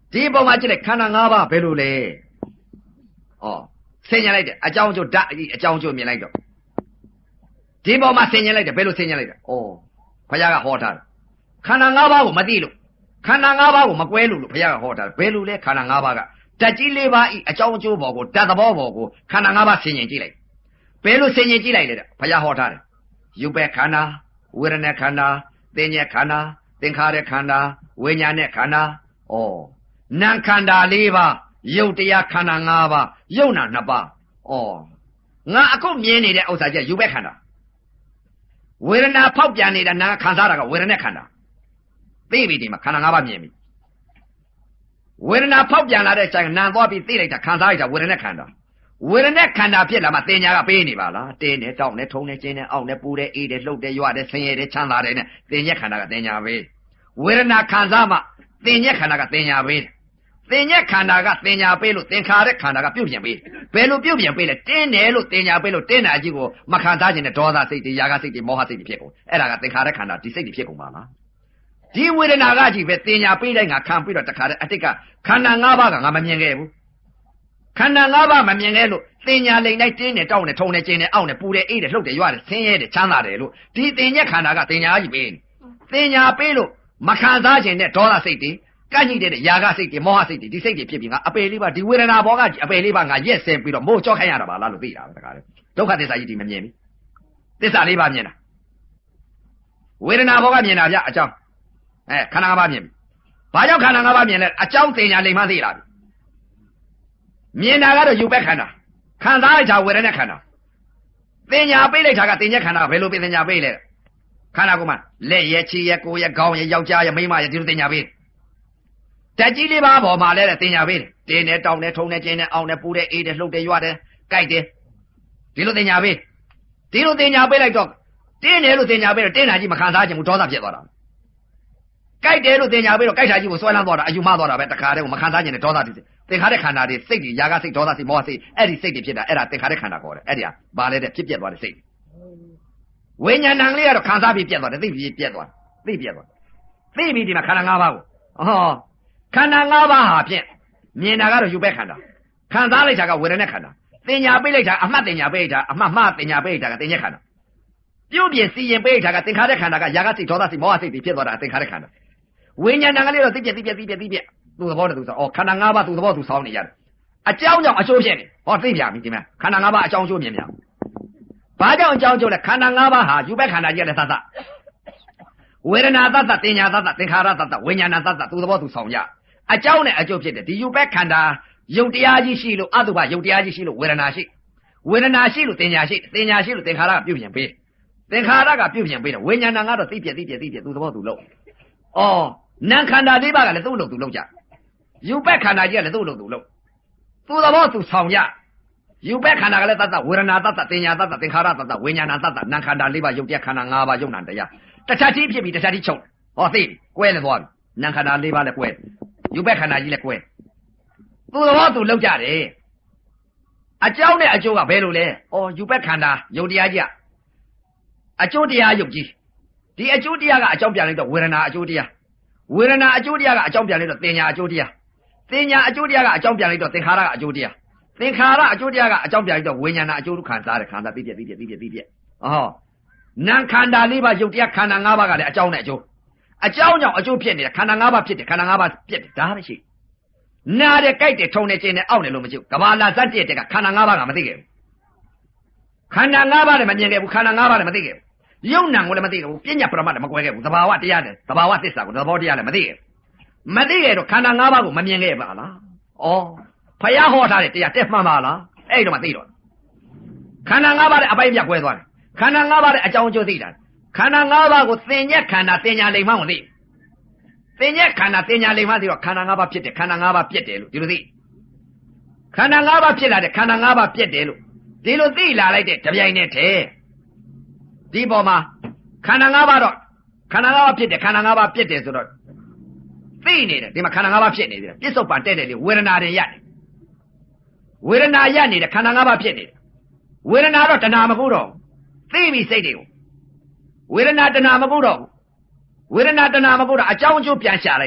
ဒီပုံမှာကြည့်လိုက်ခန္ဓာ၅ပါးဘယ်လိုလဲဆင်ញင်လိုက်တယ်အကြောင်းကျိုးဓာတ်အကြောင်းကျိုးမြင်လိုက်တော့ဒီပုံမှာဆင်ញင်လိုက်တယ်ဘယ်လိုဆင်ញင်လိုက်တာဘုရားကဟောထားတယ်ခန္ဓာ၅ပါးကိုမသိလို့ခန္ဓာ၅ပါးကိုမကွဲလို့ဘုရားကဟောထားတယ်ဘယ်လိုလဲခန္ဓာ၅ပါးကဓာတ်ကြီး၄ပါးဤအကြောင်းအကျိုးပေါ်ကိုဓာတ်သဘောပေါ်ကိုခန္ဓာ၅ပါးဆင်ញင်ကြည့်လိုက်ဘယ်လိုဆင်ញင်ကြည့်လိုက်လဲတဲ့ဘုရားဟောထားတယ်ယူပဲခန္ဓာဝေဒနာခန္ဓာသင်္ညက်ခန္ဓာသင်္ခါရခန္ဓာဝိညာဉ်နဲ့ခန္ဓာနာမ်ခန္ဓာ၄ပါးယုတ်တရားခန္ဓာ၅ပါးယုတ်နာ၂ပါးငါအခုမြင်နေတဲ့ဥစ္စာကြီးယူပဲခန္ဓာဝေဒနာဖောက်ပြန်နေတာနာခံစားတာကဝေဒနာခန္ဓာသိပြီဒီမှာခန္ဓာ၅ပါးမြင်ပြီဝေဒနာဖောက်ပြန်လာတဲ့အချိန်နာသွားပြီးသိလိုက်တာခံစားလိုက်တာဝေဒနာခန္ဓာဝေဒနာခန္ဓာဖြစ်လာမှတင်ညာကပေးနေပါလားတင်းနဲ့တောက်နဲ့ထုံနဲ့ကျင်းနဲ့အောက်နဲ့ပူတဲ့အေးတဲ့လှုပ်တဲ့ရွတဲ့ဆင်းရဲတဲ့ချမ်းသာတဲ့နဲ့တင်ညာခန္ဓာကတင်ညာပေးဝေဒနာခံစားမှတင်ညာခန္ဓာကတင်ညာပေးတင်ညာခန္ဓာကတင်ညာပေးလို့သင်္ခါရခန္ဓာကပြုတ်ပြင်ပေးဘယ်လိုပြုတ်ပြင်ပေးလဲတင်းတယ်လို့တင်ညာပေးလို့တင်းတာအကြီးကိုမခံစားခြင်းနဲ့ဒေါသစိတ်တွေຢာကစိတ်တွေမောဟစိတ်တွေဖြစ်ကုန်အဲ့ဒါကသင်္ခါရခန္ဓာဒီစိတ်တွေဖြစ်ကုန်ပါလားဒီဝေဒနာကကြီးပဲတင်ညာပေးလိုက်ငါခံပြီးတော့တခါတည်းအတိတ်ကခန္ဓာ၅ပါးကငါမမြင်ခဲ့ဘူးခန္ဓာ၅ပါးမမြင်ခဲ့လို့တင်ညာလိမ်လိုက်တင်းနဲ့တောက်နဲ့ထုံနဲ့ကျင်းနဲ့အောက်နဲ့ပူတဲ့အေးတဲ့လှုပ်တဲ့ရွတဲ့ဆင်းရဲတဲ့ချမ်းသာတယ်လို့ဒီတင်ညာခန္ဓာကတင်ညာကြီးပေးတင်ညာပေးလို့မခံစားခြင်းနဲ့ဒေါသစိတ်တွေကန့်ညိတဲ့ຢာကစိတ်တွေမောဟစိတ်တွေဒီစိတ်တွေဖြစ်ပြီးငါအပေလေးပါဒီဝေဒနာဘောကကြီးအပေလေးပါငါရက်ဆဲပြီးတော့မိုးကြောက်ခိုင်းရတာပါလားလို့သိတာပဲတခါတည်းဒုက္ခသစ္စာကြီးဒီမမြင်ဘူးသစ္စာလေးပါမြင်တာဝေဒနာဘောကမြင်တာဗျအကြောင်းခန္ဓာ၅ပါးမြင်ပြီဘာကြောင့်ခန္ဓာ၅ပါးမြင်လဲအကြောင်းတင်ညာလိမ်မှသိလာပြီမြင်တာကတော့ယူပဲခန္ဓာခံစားလိုက်တာဝေဒနာခန္ဓာတင်ညာပေးလိုက်တာကတင်ညာခန္ဓာဘယ်လိုတင်ညာပေးလဲခန္ဓာကိုမှလက်ရဲ့ခြေရဲ့ကိုယ်ရဲ့ခေါင်းရဲ့ယောက်ျားရဲ့မိန်းမရဲ့ဒီလိုတင်ညာပေးဓာတ်ကြီးလေးပါးပေါ်မှာလဲတင်ညာပေးတယ်တင်းနဲ့တောင်းနဲ့ထုံနဲ့ကျင်းနဲ့အောင်းနဲ့ပူတဲ့အေးတဲ့လှုပ်တဲ့ရွတဲ့ကြိုက်တယ်ဒီလိုတင်ညာပေးဒီလိုတင်ညာပေးလိုက်တော့တင်းတယ်လို့တင်ညာပေးတော့တင်းတာကြီးမခံစားခြင်းဘူးဒေါသဖြစ်သွားတာကြိုက်တယ်လို့တင်ညာပေးတော့ကြိုက်တာကြီးကိုဆွဲလန်းသွားတာအယူမသွားတာပဲတခါတည်းကိုမခံစားခြင်းနဲ့ဒေါသဖြစ်သင်္ခါရခန္ဓာတွေစိတ်တွေຢာကစိတ်ဒေါသစိတ်မောဟစိတ်အဲ့ဒီစိတ်တွေဖြစ်တာအဲ့ဒါသင်္ခါရခန္ဓာခေါ်တယ်အဲ့ဒီဟာဘာလဲတဲ့ဖြစ်ပြက်သွားတဲ့စိတ်ဝိညာဏံလေးကတော့ခံစားပြီးပြက်သွားတယ်သိပြီးပြက်သွားသိပြက်သွားသိပြီးဒီမှာခန္ဓာ၅ပါးကိုခန္ဓာ၅ပါးဟာဖြင့်မြင်တာကတော့ယူပဲခန္ဓာခံစားလိုက်တာကဝေဒနာခန္ဓာတင်ညာပေးလိုက်တာအမှတ်တင်ညာပေးလိုက်တာအမှတ်မှားတင်ညာပေးလိုက်တာကတင်ညာခန္ဓာပြုတ်ပြင်းစီရင်ပေးလိုက်တာကသင်္ခါရခန္ဓာကຢာကစိတ်ဒေါသစိတ်မောဟစိတ်တွေဖြစ်သွားတာသင်္ခါရခန္ဓာဝိညာဏံကလေးတော့သိပြက်သူ့သဘောနဲ့သူဆိုခန္ဓာ၅ပါးသူ့သဘောသူဆောင်းနေရတယ်အကြောင်းကြောင့်အကျိုးဖြစ်နေသိပြပြီဒီမှာခန္ဓာ၅ပါးအကြောင်းအကျိုးမြင်များဘာကြောင့်အကြောင်းအကျိုးလဲခန္ဓာ၅ပါးဟာယူပဲခန္ဓာကြီးလည်းသတ်ဝေဒနာသတ်တင်ညာသတ်သင်္ခါရသတ်ဝိညာဏသတ်သူ့သဘောသူဆောင်းရအကြောင်းနဲ့အကျိုးဖြစ်တယ်ဒီယူပဲခန္ဓာယုတ်တရားကြီးရှိလို့အတုပယုတ်တရားကြီးရှိလို့ဝေဒနာရှိလို့တင်ညာရှိတင်ညာရှိလို့သင်္ခါရကပြုပြင်ပေးသင်္ခါရကပြုပြင်ပေးတယ်ဝိညာဏကတော့သိပြက်သူ့သဘောသူလုပ်နာခန္ဓာ၄ပါးကလည်းသူ့လို့သူလုပ်ကြယူပဲခန္ဓာကြီးကလည်းသူ့လို့သူလုပ်သူ့သဘောသူဆောင်ရယူပဲခန္ဓာကလည်းသတ္တဝေဒနာသတ္တတင်ညာသတ္တသင်္ခါရသတ္တဝိညာဏသတ္တနာခန္ဓာ၄ပါးယုတ်တရားခန္ဓာ၅ပါးယုတ်နာတရားတခြားတိဖြစ်ပြီးတခြားတိချုပ်သိကွဲလည်းသွားပြီနာခန္ဓာ၄ပါးလည်းကွဲယူပဲခန္ဓာကြီးလည်းကွဲသူ့သဘောသူလုပ်ကြတယ်အကြောင်းနဲ့အကျိုးကဘယ်လိုလဲယူပဲခန္ဓာယုတ်တရားကြီးအကျိုးတရားယုတ်ကြီးဒီအကျိုးတရားကအကြောင်းပြန်လိုက်တော့ဝေဒနာအကျိုးတရားဝေဒနာအကျိုးတရားကအကြောင်းပြန်လိုက်တော့တင်ညာအကျိုးတရားတင်ညာအကျိုးတရားကအကြောင်းပြန်လိုက်တော့သင်္ခါရကအကျိုးတရားသင်္ခါရအကျိုးတရားကအကြောင်းပြန်လိုက်တော့ဝိညာဏအကျိုးခံစားတယ်ခံစားသိပြက်နာခန္ဓာ၄ပါးယုတ်တရားခန္ဓာ၅ပါးကလည်းအကြောင်းနဲ့အကျိုးအကြောင်းကြောင့်အကျိုးဖြစ်နေတယ်ခန္ဓာ၅ပါးဖြစ်တယ်ခန္ဓာ၅ပါးပြက်တယ်ဒါပဲရှိနာတယ်ကြိုက်တယ်ထုံတယ်ကျင်တယ်အောက်တယ်လို့မရှိဘူးကဘာလာဇတ်တဲ့ကခန္ဓာ၅ပါးကမသိခဲ့ဘူးခန္ဓာ၅ပါးလည်းမမြင်ခဲ့ဘူးခန္ဓာ၅ပါးလည်းမသိခဲ့ဘူးယုံနာကိုလည်းမသိခဲ့ဘူးပညာပရမတ်လည်းမကွဲခဲ့ဘူးသဘာဝတရားတယ်သဘာဝသစ္စာကိုသဘောတရားလည်းမသိခဲ့မသိခဲ့တော့ခန္ဓာ၅ပါးကိုမမြင်ခဲ့ပါလားဖယားဟောထားတဲ့တရားတက်မှန်ပါလားအဲ့တော့မသိတော့ခန္ဓာ၅ပါးလည်းအပိုင်းပြကွဲသွားတယ်ခန္ဓာ၅ပါးလည်းအကြောင်းအကျိုးသိတာခန္ဓာ၅ပါးကိုသင်ညက်ခန္ဓာတင်ညာလိမ္မာကိုသိသင်ညက်ခန္ဓာတင်ညာလိမ္မာသိတော့ခန္ဓာ၅ပါးဖြစ်တယ်ခန္ဓာ၅ပါးပြက်တယ်လို့ဒီလိုသိခန္ဓာ၅ပါးဖြစ်လာတဲ့ခန္ဓာ၅ပါးပြက်တယ်လို့ဒီလိုသိလာလိုက်တဲ့တပြိုင်နက်တည်းဒီပေါ်မှာခန္ဓာ၅ပါးတော့ခန္ဓာ၅ပါးဖြစ်တယ်ခန္ဓာ၅ပါးပြက်တယ်ဆိုတော့သိနေတယ်ဒီမှာခန္ဓာ၅ပါးဖြစ်နေတယ်ပြစ္ဆုတ်ပံတဲ့တယ်လေဝေဒနာတွေရတယ်ဝေဒနာရနေတယ်ခန္ဓာ၅ပါးဖြစ်နေတယ်ဝေဒနာတော့တဏှာမကုတော့သိပြီစိတ်တွေကိုဝေဒနာတဏှာမကုတော့ဝေဒနာတဏှာမကုတော့အကြောင်းအကျိုးပြန်ရှာလိုက်တယ်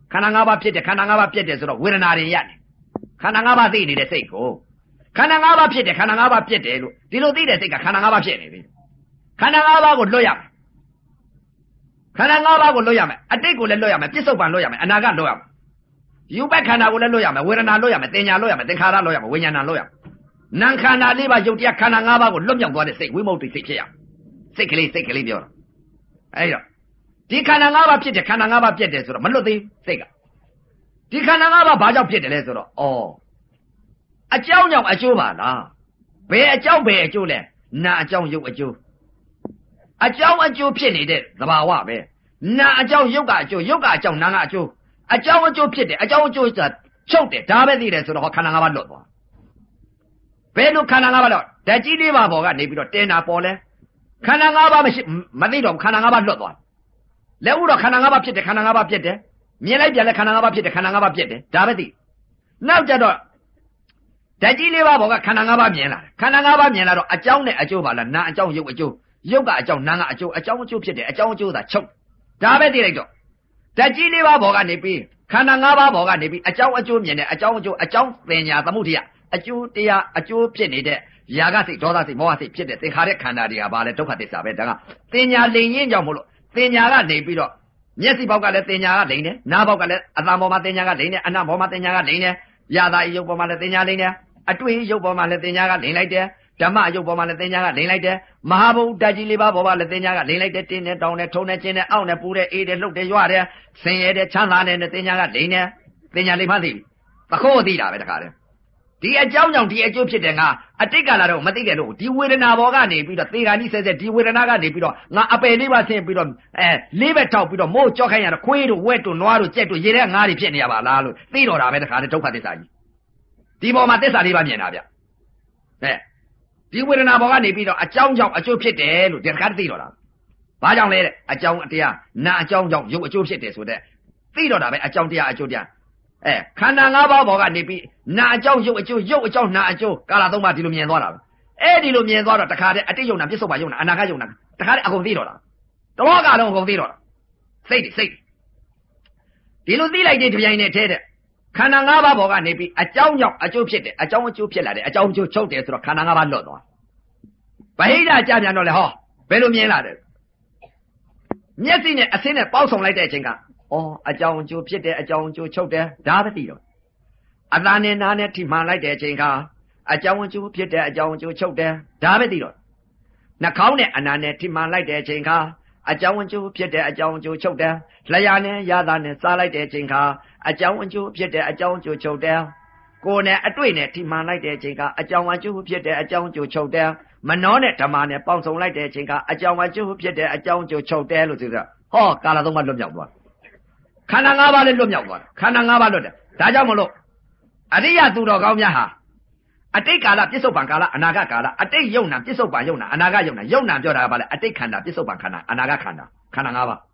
ခန္ဓာ၅ပါးဖြစ်တယ်ခန္ဓာ၅ပါးပြက်တယ်ဆိုတော့ဝေဒနာတွေရတယ်ခန္ဓာ၅ပါးသိနေတဲ့စိတ်ကိုခန္ဓာ၅ပါးဖြစ်တယ်ခန္ဓာ၅ပါးပြက်တယ်လို့ဒီလိုသိတဲ့စိတ်ကခန္ဓာ၅ပါးဖြစ်နေပြီခန္ဓာ၅ပါးကိုလွတ်ရမယ်ခန္ဓာ၅ပါးကိုလွတ်ရမယ်အတိတ်ကိုလည်းလွတ်ရမယ်ပြစ္ဆုတ်ပံလွတ်ရမယ်အနာဂတ်လွတ်ရမယ်ယူပက်ခန္ဓာကိုလည်းလွတ်ရမယ်ဝေဒနာလွတ်ရမယ်သင်ညာလွတ်ရမယ်သင်္ခါရလွတ်ရမယ်ဝိညာဏလွတ်ရမယ်နာမ်ခန္ဓာလေးပါးယုတ်တရားခန္ဓာ၅ပါးကိုလွတ်မြောက်သွားတဲ့စိတ်ဝိမု ക്തി စိတ်ဖြစ်ရစိတ်ကလေးပြောတာအဲ့တော့ဒီခန္ဓာ၅ပါးဖြစ်တယ်ခန္ဓာ၅ပါးပြက်တယ်ဆိုတော့မလွတ်သေးစိတ်ကဒီခန္ဓာ၅ပါးဘာကြောင့်ဖြစ်တယ်လဲဆိုတော့အကြောင်းကြောင့်အကျိုးပါလားဘယ်အကြောင်းဘယ်အကျိုးလဲနာအကြောင်းယုတ်အကျိုးအကြောင်းအကျိုးဖြစ်နေတဲ့သဘာဝပဲနာအကြောင်းယုတ်ကအကျိုးယုတ်ကအကြောင်းနာကအကျိုးအကြောင်းအကျိုးဖြစ်တယ်အကြောင်းအကျိုးဆိုတာချုပ်တယ်ဒါပဲသိတယ်ဆိုတော့ခန္ဓာ၅ပါးလွတ်သွားဘယ်လိုခန္ဓာ၅ပါးတော့ဓာတ်ကြီးလေးပါပေါ်ကနေပြီးတော့တင်တာပေါ်လဲခန္ဓာ၅ပါးမသိတော့ခန္ဓာ၅ပါးလွတ်သွားလက်ဥတော့ခန္ဓာ၅ပါးဖြစ်တယ်ခန္ဓာ၅ပါးပြက်တယ်မြင်လိုက်ပြန်လဲခန္ဓာ၅ပါးဖြစ်တယ်ခန္ဓာ၅ပါးပြက်တယ်ဒါပဲသိနောက်ကြတော့ဓာတ်ကြီးလေးပါပေါ်ကခန္ဓာ၅ပါးမြင်လာတယ်ခန္ဓာ၅ပါးမြင်လာတော့အကြောင်းနဲ့အကျိုးပါလားနာအကြောင်းယုတ်အကျိုးယုတ်ကအကြောင်းနာကအကျိုးအကြောင်းအကျိုးဖြစ်တယ်အကြောင်းအကျိုးသာချုပ်ဒါပဲသိလိုက်တော့ဓာတ်ကြီးလေးပါပေါ်ကနေပြီးခန္ဓာ၅ပါးပေါ်ကနေပြီးအကြောင်းအကျိုးမြင်တယ်အကြောင်းအကျိုးအကြောင်းပညာသမုဒိယအကျိုးတရားအကျိုးဖြစ်နေတဲ့ຢာကစိတ်ဒေါသစိတ်မောဟစိတ်ဖြစ်တဲ့သင်္ခါရခန္ဓာတွေဟာဘာလဲဒုက္ခသစ္စာပဲဒါကသင်ညာလိန်ရင်ကြောင့်မို့လို့သင်ညာကနေပြီးတော့မျက်စိဘောက်ကလည်းသင်ညာကလိန်တယ်နားဘောက်ကလည်းအသံပေါ်မှာသင်ညာကလိန်တယ်အနံ့ဘောမှာသင်ညာကလိန်တယ်ຢာသာယုတ်ပေါ်မှာလည်းသင်ညာလိန်တယ်အတွေ့ယုတ်ပေါ်မှာလည်းသင်ညာကလိန်လိုက်တယ်ဓမ္မယုတ်ပေါ်မှာလည်းသင်ညာကလိန်လိုက်တယ်မဟာဘုဒ္ဓကြီးလေးပါးပေါ်မှာလည်းသင်ညာကလိန်လိုက်တယ်တင်းနဲ့တောင်းနဲ့ထုံနဲ့ကျင်းနဲ့အောင့်နဲ့ပူတဲ့အေးတဲ့လှုပ်တဲ့ရွတဲ့ဆင်းရဲတဲ့ချမ်းသာတဲ့သင်ညာကလိန်တယ်သင်ညာလိန်မှသိပြီသခိုးသိတာပဲတခါတည်းဒီအကြောင်းကြောင့်ဒီအကျိုးဖြစ်တယ်ငါအတိတ်ကလာတော့မသိတယ်လို့ဒီဝေဒနာဘောကနေပြီးတော့သေခါကြီးဆဲဆဲဒီဝေဒနာကနေပြီးတော့ငါအပယ်လေးပါဆင်းပြီးတော့လေးဘက်ထောက်ပြီးတော့မိုးကြောက်ခိုင်းရတော့ခွေးတို့ဝက်တို့နွားတို့ကြက်တို့ရေထဲငါးတွေဖြစ်နေရပါလားလို့သိတော့တာပဲတခါတည်းဒုက္ခသစ္စာကြီးဒီပေါ်မှာသစ္စာလေးပါမြင်တာဗျဒီဝေဒနာဘောကနေပြီးတော့အကြောင်းကြောင့်အကျိုးဖြစ်တယ်လို့ဒီတခါတည်းသိတော့တာဘာကြောင့်လဲတဲ့အကြောင်းတရားနာအကြောင်းကြောင့်ယုတ်အကျိုးဖြစ်တယ်ဆိုတဲ့သိတော့တာပဲအကြောင်းတရားအကျိုးတရားခန္ဓာ၅ပါးပေါ်ကနေပြီးနာအကြောင်းယုတ်အကျိုးယုတ်အကြောင်းနာအကျိုးကာလ၃ပါးဒီလိုမြင်သွားတာပဲဒီလိုမြင်သွားတော့တခါတည်းအတိတ်ယုံနာပြစ္ဆုတ်ပါယုံနာအနာဂတ်ယုံနာတခါတည်းအကုန်သိတော့တာတလောကလုံးအကုန်သိတော့တာစိတ်ဒီလိုသိလိုက်တဲ့ဒီပြိုင်နဲ့ထဲတဲ့ခန္ဓာ၅ပါးပေါ်ကနေပြီးအကြောင်းကြောင့်အကျိုးဖြစ်တယ်အကြောင်းအကျိုးဖြစ်လာတယ်အကြောင်းအကျိုးချုပ်တယ်ဆိုတော့ခန္ဓာ၅ပါးလွတ်သွားဗဟိတကြပြန်တော့လေဟောဘယ်လိုမြင်လာတယ်မျက်စိနဲ့အဆင်းနဲ့ပေါက်ဆောင်လိုက်တဲ့အချိန်ကအကြောင်းအကျိုးဖြစ်တယ်အကြောင်းအကျိုးချုပ်တယ်ဒါပဲသိတော့အသာနဲ့နားနဲ့ထိမှန်လိုက်တဲ့အချိန်ကအကြောင်းအကျိုးဖြစ်တယ်အကြောင်းအကျိုးချုပ်တယ်ဒါပဲသိတော့နှာခေါင်းနဲ့အနာနဲ့ထိမှန်လိုက်တဲ့အချိန်ကအကြောင်းအကျိုးဖြစ်တယ်အကြောင်းအကျိုးချုပ်တယ်လျှာနဲ့ရတာနဲ့စားလိုက်တဲ့အချိန်ကအကြောင်းအကျိုးဖြစ်တယ်အကြောင်းအကျိုးချုပ်တယ်ကိုယ်နဲ့အတွေ့နဲ့ထိမှန်လိုက်တဲ့အချိန်ကအကြောင်းအကျိုးဖြစ်တယ်အကြောင်းအကျိုးချုပ်တယ်မနှောနဲ့ဓမ္မနဲ့ပေါင်းစုံလိုက်တဲ့အချိန်ကအကြောင်းအကျိုးဖြစ်တယ်အကြောင်းအကျိုးချုပ်တယ်လို့ဆိုတော့ဟောကာလသုံးပါးလွတ်မြောက်သွားခန္ဓာ၅ပါးလည်းလွတ်မြောက်သွားတယ်ခန္ဓာ၅ပါးလွတ်တယ်ဒါကြောင့်မလို့အရိယသူတော်ကောင်းများဟာအတိတ်ကာလပြစ္ဆုတ်ပံကာလအနာဂတ်ကာလအတိတ်ယုံနာပြစ္ဆုတ်ပံယုံနာအနာဂတ်ယုံနာယုံနာပြောတာကဘာလဲအတိတ်ခန္ဓာပြစ္ဆုတ်ပံခန္ဓာအနာဂတ်ခန္ဓာခန္ဓာ၅ပါး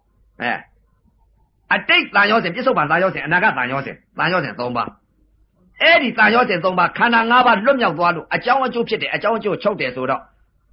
အတိတ်တန်ရောစဉ်ပြစ္ဆုတ်ပံတန်ရောစဉ်အနာဂတ်တန်ရောစဉ်၃ပါးဒီတန်ရောစဉ်၃ပါးခန္ဓာ၅ပါးလွတ်မြောက်သွားလို့အကြောင်းအကျိုးဖြစ်တယ်အကြောင်းအကျိုးချုပ်တယ်ဆိုတော့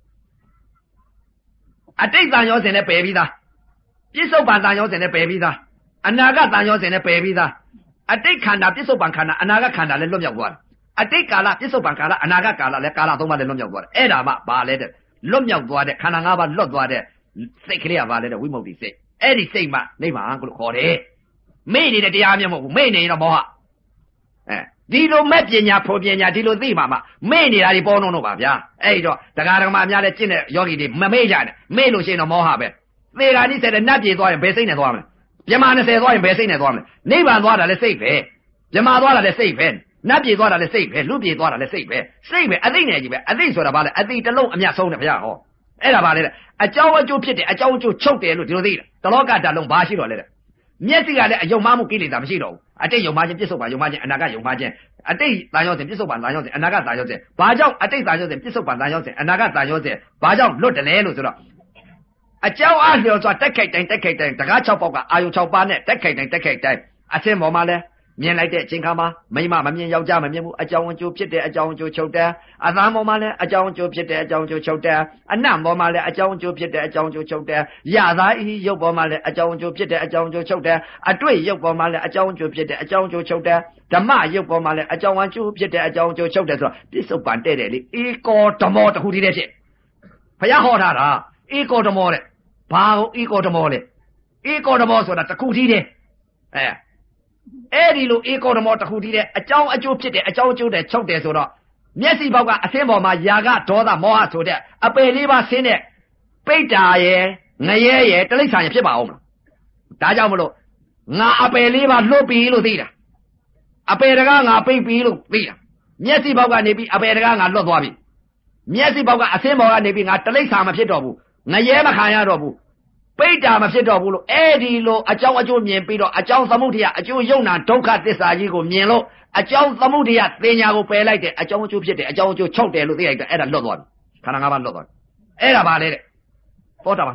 အတိတ်တန်ရောစဉ်နဲ့ပယ်ပြီးသားပြစ္ဆုတ်ပံတန်ရောစဉ်နဲ့ပယ်ပြီးသားအနာဂတ်တန်ရောစဉ်နဲ့ပယ်ပြီးသားအတိတ်ခန္ဓာပြစ္ဆုတ်ပံခန္ဓာအနာဂတ်ခန္ဓာလည်းလွတ်မြောက်သွားတယ်အတိတ်ကာလပြစ္ဆုတ်ပံကာလအနာဂတ်ကာလလည်းကာလ၃ပါးလည်းလွတ်မြောက်သွားတယ်အဲ့ဒါမှဘာလဲတဲ့လွတ်မြောက်သွားတဲ့ခန္ဓာ၅ပါးလွတ်သွားတဲ့စိတ်ကလေးကဘာလဲတဲ့ဝိမု ക്തി စိတ်အဲ့ဒီစိတ်မှနိဗ္ဗာန်ကိုခေါ်တယ်မေ့နေတဲ့တရားမျိုးမဟုတ်ဘူးမေ့နေရင်တော့မောဟဒီလိုမဲ့ပညာဖို့ပညာဒီလိုသိမှာမှမေ့နေတာဒီပေါ်တော့ပါဗျာအဲ့တော့တရားဓမ္မများလည်းကျင့်တဲ့ယောဂီတွေမမေ့ကြနဲ့မေ့လို့ရှိရင်တော့မောဟပဲသေတာနိစ္စတဲ့နတ်ပြေသွားရင်ဘယ်စိတ်နဲ့သွားမလဲပြမ20သွားရင်ဘယ်စိတ်နဲ့သွားမလဲနိဗ္ဗာန်သွားတာလည်းစိတ်ပဲပြမသွားတာလည်းစိတ်ပဲနတ်ပြေသွားတာလည်းစိတ်ပဲလူပြေသွားတာလည်းစိတ်ပဲအသိနဲ့ကြီးပဲအသိဆိုတာဘာလဲအသိတစ်လုံးအမြတ်ဆုံးတယ်ဗျာဟောအဲ့ဒါဘာလဲအကြောင်းအကျိုးဖြစ်တယ်အကြောင်းအကျိုးချုပ်တယ်လို့ဒီလိုသိတယ်တလောကဓာတ်လုံးဘာရှိတော့လဲတဲ့မျက်စိကလည်းအယုံမှမှုကိလေသာမရှိတော့ဘူးအတိတ်ယုံမှခြင်းပြစ္ဆုတ်ပံယုံမှခြင်းအနာဂတ်ယုံမှခြင်းအတိတ်တန်ရောစဉ်ပြစ္ဆုတ်ပံတန်ရောစဉ်အနာဂတ်တန်ရောစဉ်ဘာကြောင့်အတိတ်တန်ရောစဉ်ပြစ္ဆုတ်ပံတန်ရောစဉ်အနာဂတ်တန်ရောစဉ်ဘာကြောင့်လွတ်တယ်လဲလို့ဆိုတော့အကြောင်းအားလျော်စွာတက်ခိုက်တိုင်းတကား6ပေါက်ကအာယုံ6ပါးနဲ့တက်ခိုက်တိုင်းအဆင်းပေါ်မှာလဲမြင်လိုက်တဲ့အချိန်ခါမှာမိမမမြင်ယောက်ျားမမြင်ဘူးအကြောင်းအကျိုးဖြစ်တဲ့အကြောင်းအကျိုးချုပ်တယ်အသားပေါ်မှာလည်းအကြောင်းအကျိုးဖြစ်တဲ့အကြောင်းအကျိုးချုပ်တယ်အနံ့ပေါ်မှာလည်းအကြောင်းအကျိုးဖြစ်တဲ့အကြောင်းအကျိုးချုပ်တယ်ရသားဤရုပ်ပေါ်မှာလည်းအကြောင်းအကျိုးဖြစ်တဲ့အကြောင်းအကျိုးချုပ်တယ်အတွေ့ရုပ်ပေါ်မှာလည်းအကြောင်းအကျိုးဖြစ်တဲ့အကြောင်းအကျိုးချုပ်တယ်ဓမ္မရုပ်ပေါ်မှာလည်းအကြောင်းအကျိုးဖြစ်တဲ့အကြောင်းအကျိုးချုပ်တယ်ဆိုတော့ပြစ္ဆုတ်ပန်တဲ့တယ်လေဧကောဓမောတခုတည်းတည်းဖြစ်ဘုရားဟောထားတာဧကောဓမောတဲ့ဘာကိုဧကောဓမောလဲဧကောဓမောဆိုတာတခုတည်းတည်းအဲ့ဒီလိုဧကောဓမောတခုတည်းတဲ့အကြောင်းအကျိုးဖြစ်တဲ့အကြောင်းအကျိုးတဲ့ချုပ်တယ်ဆိုတော့မျက်စိဘောက်ကအသင်းပေါ်မှာຢာကဒေါသမောဟဆိုတဲ့အပယ်လေးပါးဆင်းတဲ့ပိဋ္ဌာရဲ့ငရဲရဲ့တိရစ္ဆာန်ရဲ့ဖြစ်ပါအောင်မလားဒါကြောင့်မလို့ငါအပယ်လေးပါးလွတ်ပြီလို့သိတာအပယ်တကားငါပိတ်ပြီလို့သိတာမျက်စိဘောက်ကနေပြီးအပယ်တကားငါလွတ်သွားပြီမျက်စိဘောက်ကအသင်းပေါ်ကနေပြီးငါတိရစ္ဆာန်မဖြစ်တော့ဘူးငရဲမခံရတော့ဘူးပိဋ္ဌာမဖြစ်တော့ဘူးလို့အဲ့ဒီလိုအကြောင်းအကျိုးမြင်ပြီးတော့အကြောင်းသမုဒိယအကျိုးယုံနာဒုက္ခသစ္စာကြီးကိုမြင်လို့အကြောင်းသမုဒိယသင်ညာကိုပယ်လိုက်တယ်အကြောင်းအကျိုးဖြစ်တယ်အကြောင်းအကျိုးချုပ်တယ်လို့သိလိုက်တယ်အဲ့ဒါလွတ်သွားပြီခန္ဓာ၅ပါးလွတ်သွားပြီအဲ့ဒါပါလေတဲ့သောတာပန်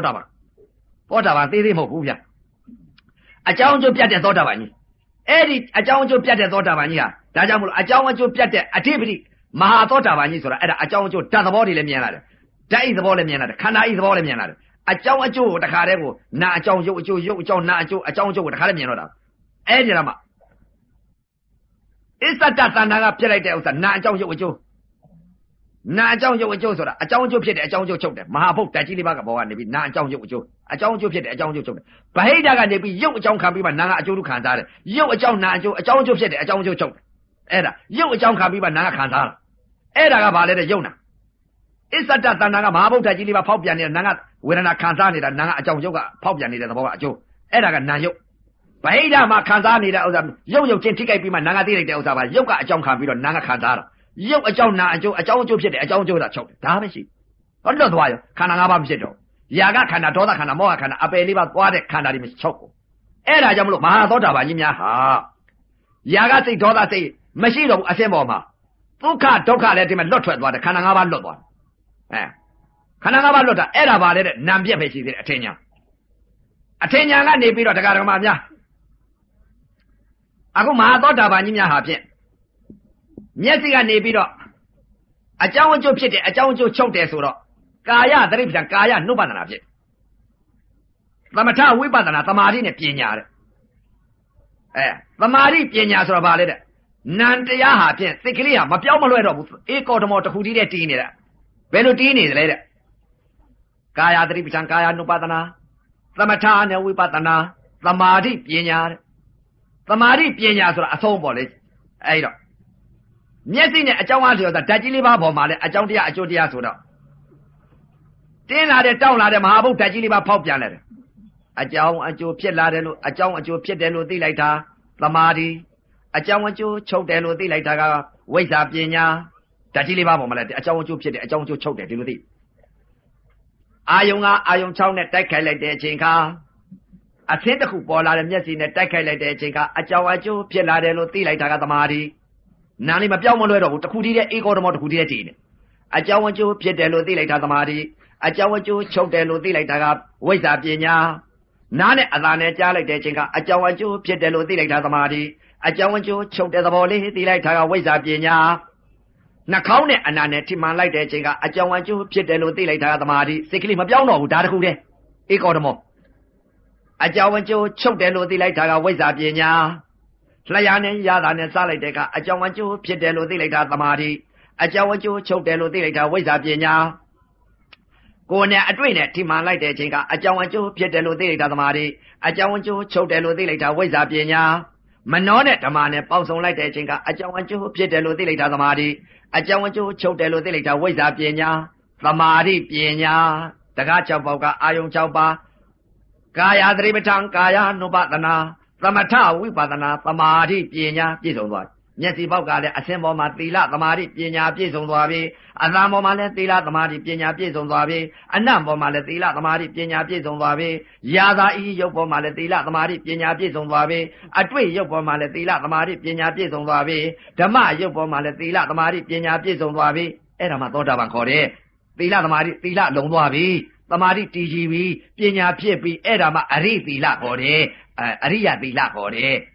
သေးသေးမဟုတ်ဘူးဗျအကြောင်းအကျိုးပြတ်တဲ့သောတာပန်ကြီးအဲ့ဒီအကြောင်းအကျိုးပြတ်တဲ့သောတာပန်ကြီးဟာဒါကြောင့်မလို့အကြောင်းအကျိုးပြတ်တဲ့အဓိပတိမဟာသောတာပန်ကြီးဆိုတာအဲ့ဒါအကြောင်းအကျိုးဓာတ်သဘောတွေလည်းမြင်လာတယ်ဓာတ်ဤသဘောလည်းမြင်လာတယ်ခန္ဓာဤသဘောလည်းမြင်လာတယ်အကြောင်းအကျိုးကိုတခါတည်းကိုနာအကြောင်းရုပ်အကျိုးရုပ်အကြောင်းနာအကျိုးအကြောင်းအကျိုးကိုတခါတည်းမြင်တော့တာအဲ့ဒီတော့မှအစ္ဆဒတဏ္ဍာကပြစ်လိုက်တဲ့ဥစ္စာနာအကြောင်းရုပ်အကျိုးနာအကြောင်းရုပ်အကျိုးဆိုတာအကြောင်းအကျိုးဖြစ်တဲ့အကြောင်းအကျိုးချုပ်တယ်မဟာဘုတ်ဓာတ်ကြီးလေးပါးကဘောကနေပြီးနာအကြောင်းရုပ်အကျိုးအကြောင်းအကျိုးဖြစ်တဲ့အကြောင်းအကျိုးချုပ်တယ်ဗဟိတကနေပြီးရုပ်အကြောင်းခံပြီးမှနာကအကျိုးတို့ခံစားတယ်ရုပ်အကြောင်းနာအကျိုးအကြောင်းအကျိုးဖြစ်တဲ့အကြောင်းအကျိုးချုပ်တယ်အဲ့ဒါရုပ်အကြောင်းခံပြီးမှနာကခံစားတာအဲ့ဒါကဘာလဲတဲ့ရုပ်နာအစ္ဆဒတဏ္ဍာကမဟာဗုဒ္ဓကြီးလေးပါဖောက်ပြန်နေတဲ့နာကဝေဒနာခံစားနေတာနာကအကြောင်းရုပ်ကဖောက်ပြန်နေတဲ့သဘောကအကျိုးအဲ့ဒါကနာရုပ်ဗဟိတမှာခံစားနေတဲ့ဥစ္စာရုပ်ချင်းထိခိုက်ပြီးမှနာကသိလိုက်တဲ့ဥစ္စာပါရုပ်ကအကြောင်းခံပြီးတော့နာကခံစားတာရုပ်အကြောင်းနာအကျိုးအကြောင်းအကျိုးဖြစ်တဲ့အကြောင်းအကျိုးတာချုပ်တယ်ဒါပဲရှိဟောလွတ်သွားရောခန္ဓာ၅ပါးမဖြစ်တော့ຢာကခန္ဓာဒေါသခန္ဓာမောဟခန္ဓာအပယ်လေးပါးသွားတဲ့ခန္ဓာတွေမချုပ်ဘူးအဲ့ဒါကြောင့်မလို့မဟာသောတာပန်ကြီးများဟာຢာကစိတ်ဒေါသစိတ်မရှိတော့ဘူးအစင်းပေါ်မှာဒုက္ခဒုက္ခလည်းဒီမှာလွတ်ထွက်သွားတယ်ခန္ဓာ၅ပါးလွတ်သွားတယ်ခန္ဓာ၅ပါးလွတ်တာအဲ့ဒါပါလေတဲ့နာမ်ပြက်ပဲရှိသေးတယ်အထင်ညာကနေပြီးတော့တရားဓမ္မများအခုမဟာသောတာပန်ကြီးများဟာဖြင့်မျက်စိကနေပြီးတော့အကြောင်းအကျိုးဖြစ်တယ်အကြောင်းအကျိုးချုပ်တယ်ဆိုတော့ကာယသတိပ္ပံကာယနုပဒနာဖြစ်သမထဝိပဿနာသမာဓိနဲ့ပညာတဲ့သမာဓိပညာဆိုတော့ဗာလေတဲ့နံတရားဟာဖြင့်စိတ်ကလေးဟာမပြောင်းမလွဲတော့ဘူးဧကောဓမောတစ်ခုတည်းတည်းတည်နေတာဘယ်လိုတည်နေသလဲတဲ့ကာယသတိပ္ပံကာယနုပဒနာသမထနဲ့ဝိပဿနာသမာဓိပညာတဲ့သမာဓိပညာဆိုတာအဆုံးပေါ့လေအဲ့တော့မျက်စိနဲ့အကြောင်းအားလျော်တာဓာတ်ကြီးလေးပါးပေါ်မှာလဲအကြောင်းတရားအကျိုးတရားဆိုတော့တင်းလာတဲ့တောင်းလာတဲ့မဟာဘုတ်ဓာတ်ကြီးလေးပါးဖောက်ပြန်လာတယ်အကြောင်းအကျိုးဖြစ်လာတယ်လို့အကြောင်းအကျိုးဖြစ်တယ်လို့သိလိုက်တာသမာဓိအကြောင်းအကျိုးချုပ်တယ်လို့သိလိုက်တာကဝိဇ္ဇာပညာဓာတ်ကြီးလေးပါးပေါ်မှာလဲအကြောင်းအကျိုးဖြစ်တယ်အကြောင်းအကျိုးချုပ်တယ်ဒီလိုသိအာယုံကအာယုံ6နဲ့တိုက်ခိုက်လိုက်တဲ့အချိန်ခါအသင်းတစ်ခုပေါ်လာတဲ့မျက်စိနဲ့တိုက်ခိုက်လိုက်တဲ့အချိန်ကအကြောင်းအကျိုးဖြစ်လာတယ်လို့သိလိုက်တာကသမာဓိနာလေးမပြောင်းမလွဲတော့ဘူးတခုတည်းတဲ့ဧကောဓမောတခုတည်းတည်နေအကြောင်းအကျိုးဖြစ်တယ်လို့သိလိုက်တာသမာဓိအကြောင်းအကျိုးချုပ်တယ်လို့သိလိုက်တာကဝိဇ္ဇာပညာနားနဲ့အသာနဲ့ကြားလိုက်တဲ့အချိန်ကအကြောင်းအကျိုးဖြစ်တယ်လို့သိလိုက်တာသမာဓိအကြောင်းအကျိုးချုပ်တဲ့သဘောလေးသိလိုက်တာကဝိဇ္ဇာပညာနှာခေါင်းနဲ့အနာနဲ့ထိမှန်လိုက်တဲ့အချိန်ကအကြောင်းအကျိုးဖြစ်တယ်လို့သိလိုက်တာကသမာဓိစိတ်ကလေးမပြောင်းတော့ဘူးဒါတခုတည်းဧကောဓမောအကြောင်းအကျိုးချုပ်တယ်လို့သိလိုက်တာကဝိဇ္ဇာပညာလျှာနဲ့ရတာနဲ့စားလိုက်တဲ့ကအကြောင်းအကျိုးဖြစ်တယ်လို့သိလိုက်တာသမာဓိအကြောင်းအကျိုးချုပ်တယ်လို့သိလိုက်တာဝိဇ္ဇာပညာကိုယ်နဲ့အတွေ့နဲ့ထိမှန်လိုက်တဲ့အချိန်ကအကြောင်းအကျိုးဖြစ်တယ်လို့သိလိုက်တာသမာဓိအကြောင်းအကျိုးချုပ်တယ်လို့သိလိုက်တာဝိဇ္ဇာပညာမနှောနဲ့ဓမ္မနဲ့ပေါင်းစုံလိုက်တဲ့အချိန်ကအကြောင်းအကျိုးဖြစ်တယ်လို့သိလိုက်တာသမာဓိအကြောင်းအကျိုးချုပ်တယ်လို့သိလိုက်တာဝိဇ္ဇာပညာသမာဓိပညာတကား6ပေါက်ကအာယုံ6ပါးကာယသတိပဋ္ဌာန်ကာယ ानु ပဒနာသမထဝိပဿနာသမာဓိပညာပြည့်စုံသွားမျက်စိပေါက်ကလည်းအစင်းပေါ်မှာသီလသမာဓိပညာပြည့်စုံသွားပြီအသံပေါ်မှာလည်းသီလသမာဓိပညာပြည့်စုံသွားပြီအနံ့ပေါ်မှာလည်းသီလသမာဓိပညာပြည့်စုံသွားပြီယာသာဤရုပ်ပေါ်မှာလည်းသီလသမာဓိပညာပြည့်စုံသွားပြီအတွေ့ရုပ်ပေါ်မှာလည်းသီလသမာဓိပညာပြည့်စုံသွားပြီဓမ္မရုပ်ပေါ်မှာလည်းသီလသမာဓိပညာပြည့်စုံသွားပြီအဲ့ဒါမှသောတာပန်ခေါ်တယ်သီလသမာဓိသီလလုံးသွားပြီသမာဓိတည်ကြည်ပြီပညာဖြစ်ပြီအဲ့ဒါမှအရိသီလခေါ်တယ်အရိယသီလခေါ်တယ်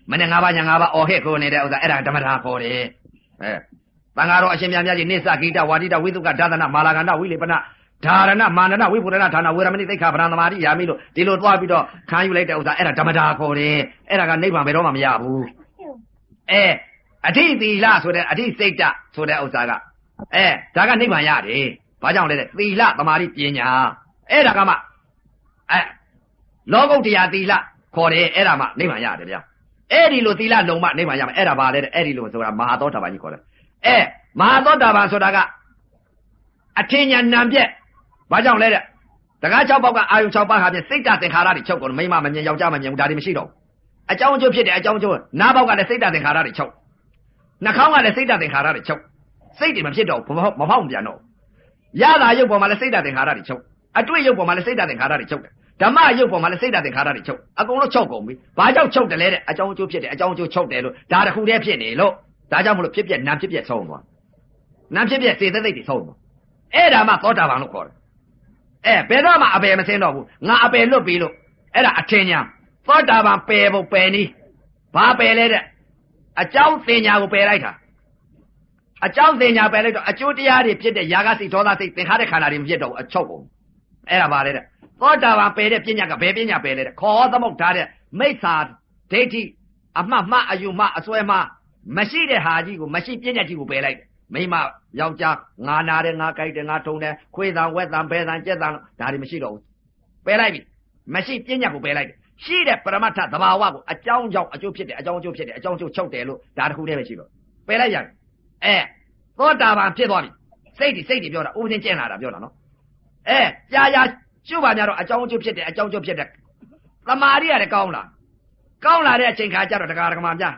မနဲ့၅ပါးညာ၅ပါးအော်ဟဲ့ခိုးနေတဲ့ဥစ္စာအဲ့ဒါဓမ္မတာခေါ်တယ်တန်ဃာတော်အရှင်မြတ်များကြီးနေသဂိတဝါဒိတဝိသုကဒါသနာမာလာကန္တဝိလေပနဓာရဏမာနနဝိပုရဏဌာနဝေရမဏိသိက္ခာပရံသမာတိယာမိလို့ဒီလိုသွားပြီးတော့ခံယူလိုက်တဲ့ဥစ္စာအဲ့ဒါဓမ္မတာခေါ်တယ်အဲ့ဒါကနိဗ္ဗာန်ဘယ်တော့မှမရဘူးအဋ္ဌိသီလဆိုတဲ့အဋ္ဌိစိတ်တဆိုတဲ့ဥစ္စာကဒါကနိဗ္ဗာန်ရတယ်ဘာကြောင့်လဲတဲ့သီလသမာဓိပညာအဲ့ဒါကမှလောကုတ္တရာသီလခေါ်တယ်အဲ့ဒါမှနိဗ္ဗာန်ရတယ်ဗျာအဲ့ဒီလိုသီလလုံမှနိဗ္ဗာန်ရမယ်အဲ့ဒါပါလေတဲ့အဲ့ဒီလိုဆိုတာမဟာသောတာပန်ကြီးခေါ်တယ်မဟာသောတာပန်ဆိုတာကအထင်ညာနံပြက်ဘာကြောင့်လဲတဲ့တကား6ပေါက်ကအာယုံ6ပါးဟာဖြင့်စိတ်တသင်္ခါရတွေချုပ်ကုန်မိမမမြင်ယောက်ျားမမြင်ဘူးဒါတွေမရှိတော့အကြောင်းအကျိုးဖြစ်တယ်အကြောင်းအကျိုးနားပေါက်ကလည်းစိတ်တသင်္ခါရတွေချုပ်နှာခေါင်းကလည်းစိတ်တသင်္ခါရတွေချုပ်စိတ်တွေမဖြစ်တော့မဖောက်ပြန်တော့ရတာရုပ်ပေါ်မှာလည်းစိတ်တသင်္ခါရတွေချုပ်အတွေ့ရုပ်ပေါ်မှာလည်းစိတ်တသင်္ခါရတွေချုပ်တယ်ဓမ္မရုပ်ပေါ်မှာလည်းစိတ်တသင်္ခါရတွေချုပ်အကုန်လုံးချုပ်ကုန်ပြီဘာကြောင့်ချုပ်တယ်လဲတဲ့အကြောင်းအကျိုးဖြစ်တယ်အကြောင်းအကျိုးချုပ်တယ်လို့ဒါတခုတည်းဖြစ်နေလို့ဒါကြောင့်မလို့ဖြစ်ပြနာဖြစ်ပြဆုံးသွားနာဖြစ်ပြစေတသိက်တွေဆုံးသွားအဲ့ဒါမှသောတာပန်လို့ခေါ်တယ်ဘယ်တော့မှအပယ်မစင်းတော့ဘူးငါအပယ်လွတ်ပြီလို့အဲ့ဒါအထင်ညာသောတာပန်ပယ်ဖို့ပယ်နည်းဘာပယ်လဲတဲ့အကြောင်းသင်ညာကိုပယ်လိုက်တာအကြောင်းသင်ညာပယ်လိုက်တော့အကျိုးတရားတွေဖြစ်တဲ့ຢာကစိတ်ဒေါသစိတ်သင်္ခါရခန္ဓာတွေမဖြစ်တော့ဘူးအချုပ်ကုန်အဲ့ဒါပါလေတဲ့သောတာပန်ပယ်တဲ့ပညာကဘယ်ပညာပယ်လဲတဲ့ခေါ်သမုတ်ထားတဲ့မိစ္ဆာဒိဋ္ဌိအမှတ်မှအယူမှအစွဲမှမရှိတဲ့ဟာကြီးကိုမရှိပညာကြီးကိုပယ်လိုက်တယ်မိမယောက်ျားငါနာတယ်ငါကြိုက်တယ်ငါထုံတယ်ခွေးတန်ဝက်တန်ဘဲတန်ကြက်တန်ဒါတွေမရှိတော့ဘူးပယ်လိုက်ပြီမရှိပညာကိုပယ်လိုက်တယ်ရှိတဲ့ပရမတ္ထသဘာဝကိုအကြောင်းကြောင့်အကျိုးဖြစ်တယ်အကြောင်းအကျိုးဖြစ်တယ်အကြောင်းအကျိုးချုပ်တယ်လို့ဒါတခုတည်းပဲရှိတော့ပယ်လိုက်ရတယ်သောတာပန်ဖြစ်သွားပြီစိတ်တွေပြောတာဥပဒေကျင့်လာတာပြောတာနော်ကြာရှုပါများတော့အကြောင်းအကျိုးဖြစ်တယ်အကြောင်းအကျိုးဖြစ်တယ်သမာဓိရတယ်ကောင်းလာတဲ့အချိန်ခါကျတော့တရားဓမ္မများ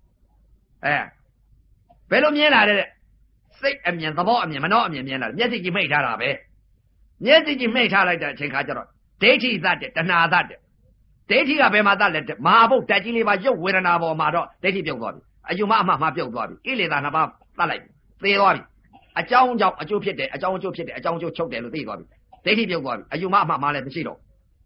ဘယ်လိုမြင်လာတဲ့စိတ်အမြင်သဘောအမြင်မနှောအမြင်မြင်လာမျက်စိကြီးမိတ်ထားတာပဲမျက်စိကြီးမိတ်ထားလိုက်တဲ့အချိန်ခါကျတော့ဒိဋ္ဌိသတ်တယ်တဏှာသတ်တယ်ဒိဋ္ဌိကဘယ်မှာသတ်လဲမဟာဘုတ်ဓာတ်ကြီးလေးပါရုပ်ဝေဒနာပေါ်မှာတော့ဒိဋ္ဌိပြုတ်သွားပြီအယူမအမှားမှာပြုတ်သွားပြီကိလေသာနှစ်ပါးသတ်လိုက်သေသွားပြီအကြောင်းကြောင့်အကျိုးဖြစ်တယ်အကြောင်းအကျိုးဖြစ်တယ်အကြောင်းအကျိုးချုပ်တယ်လို့သိသွားပြီဒိဋ္ဌိပြုတ်သွားပြီအယူမအမှားမှာလည်းမရှိတော့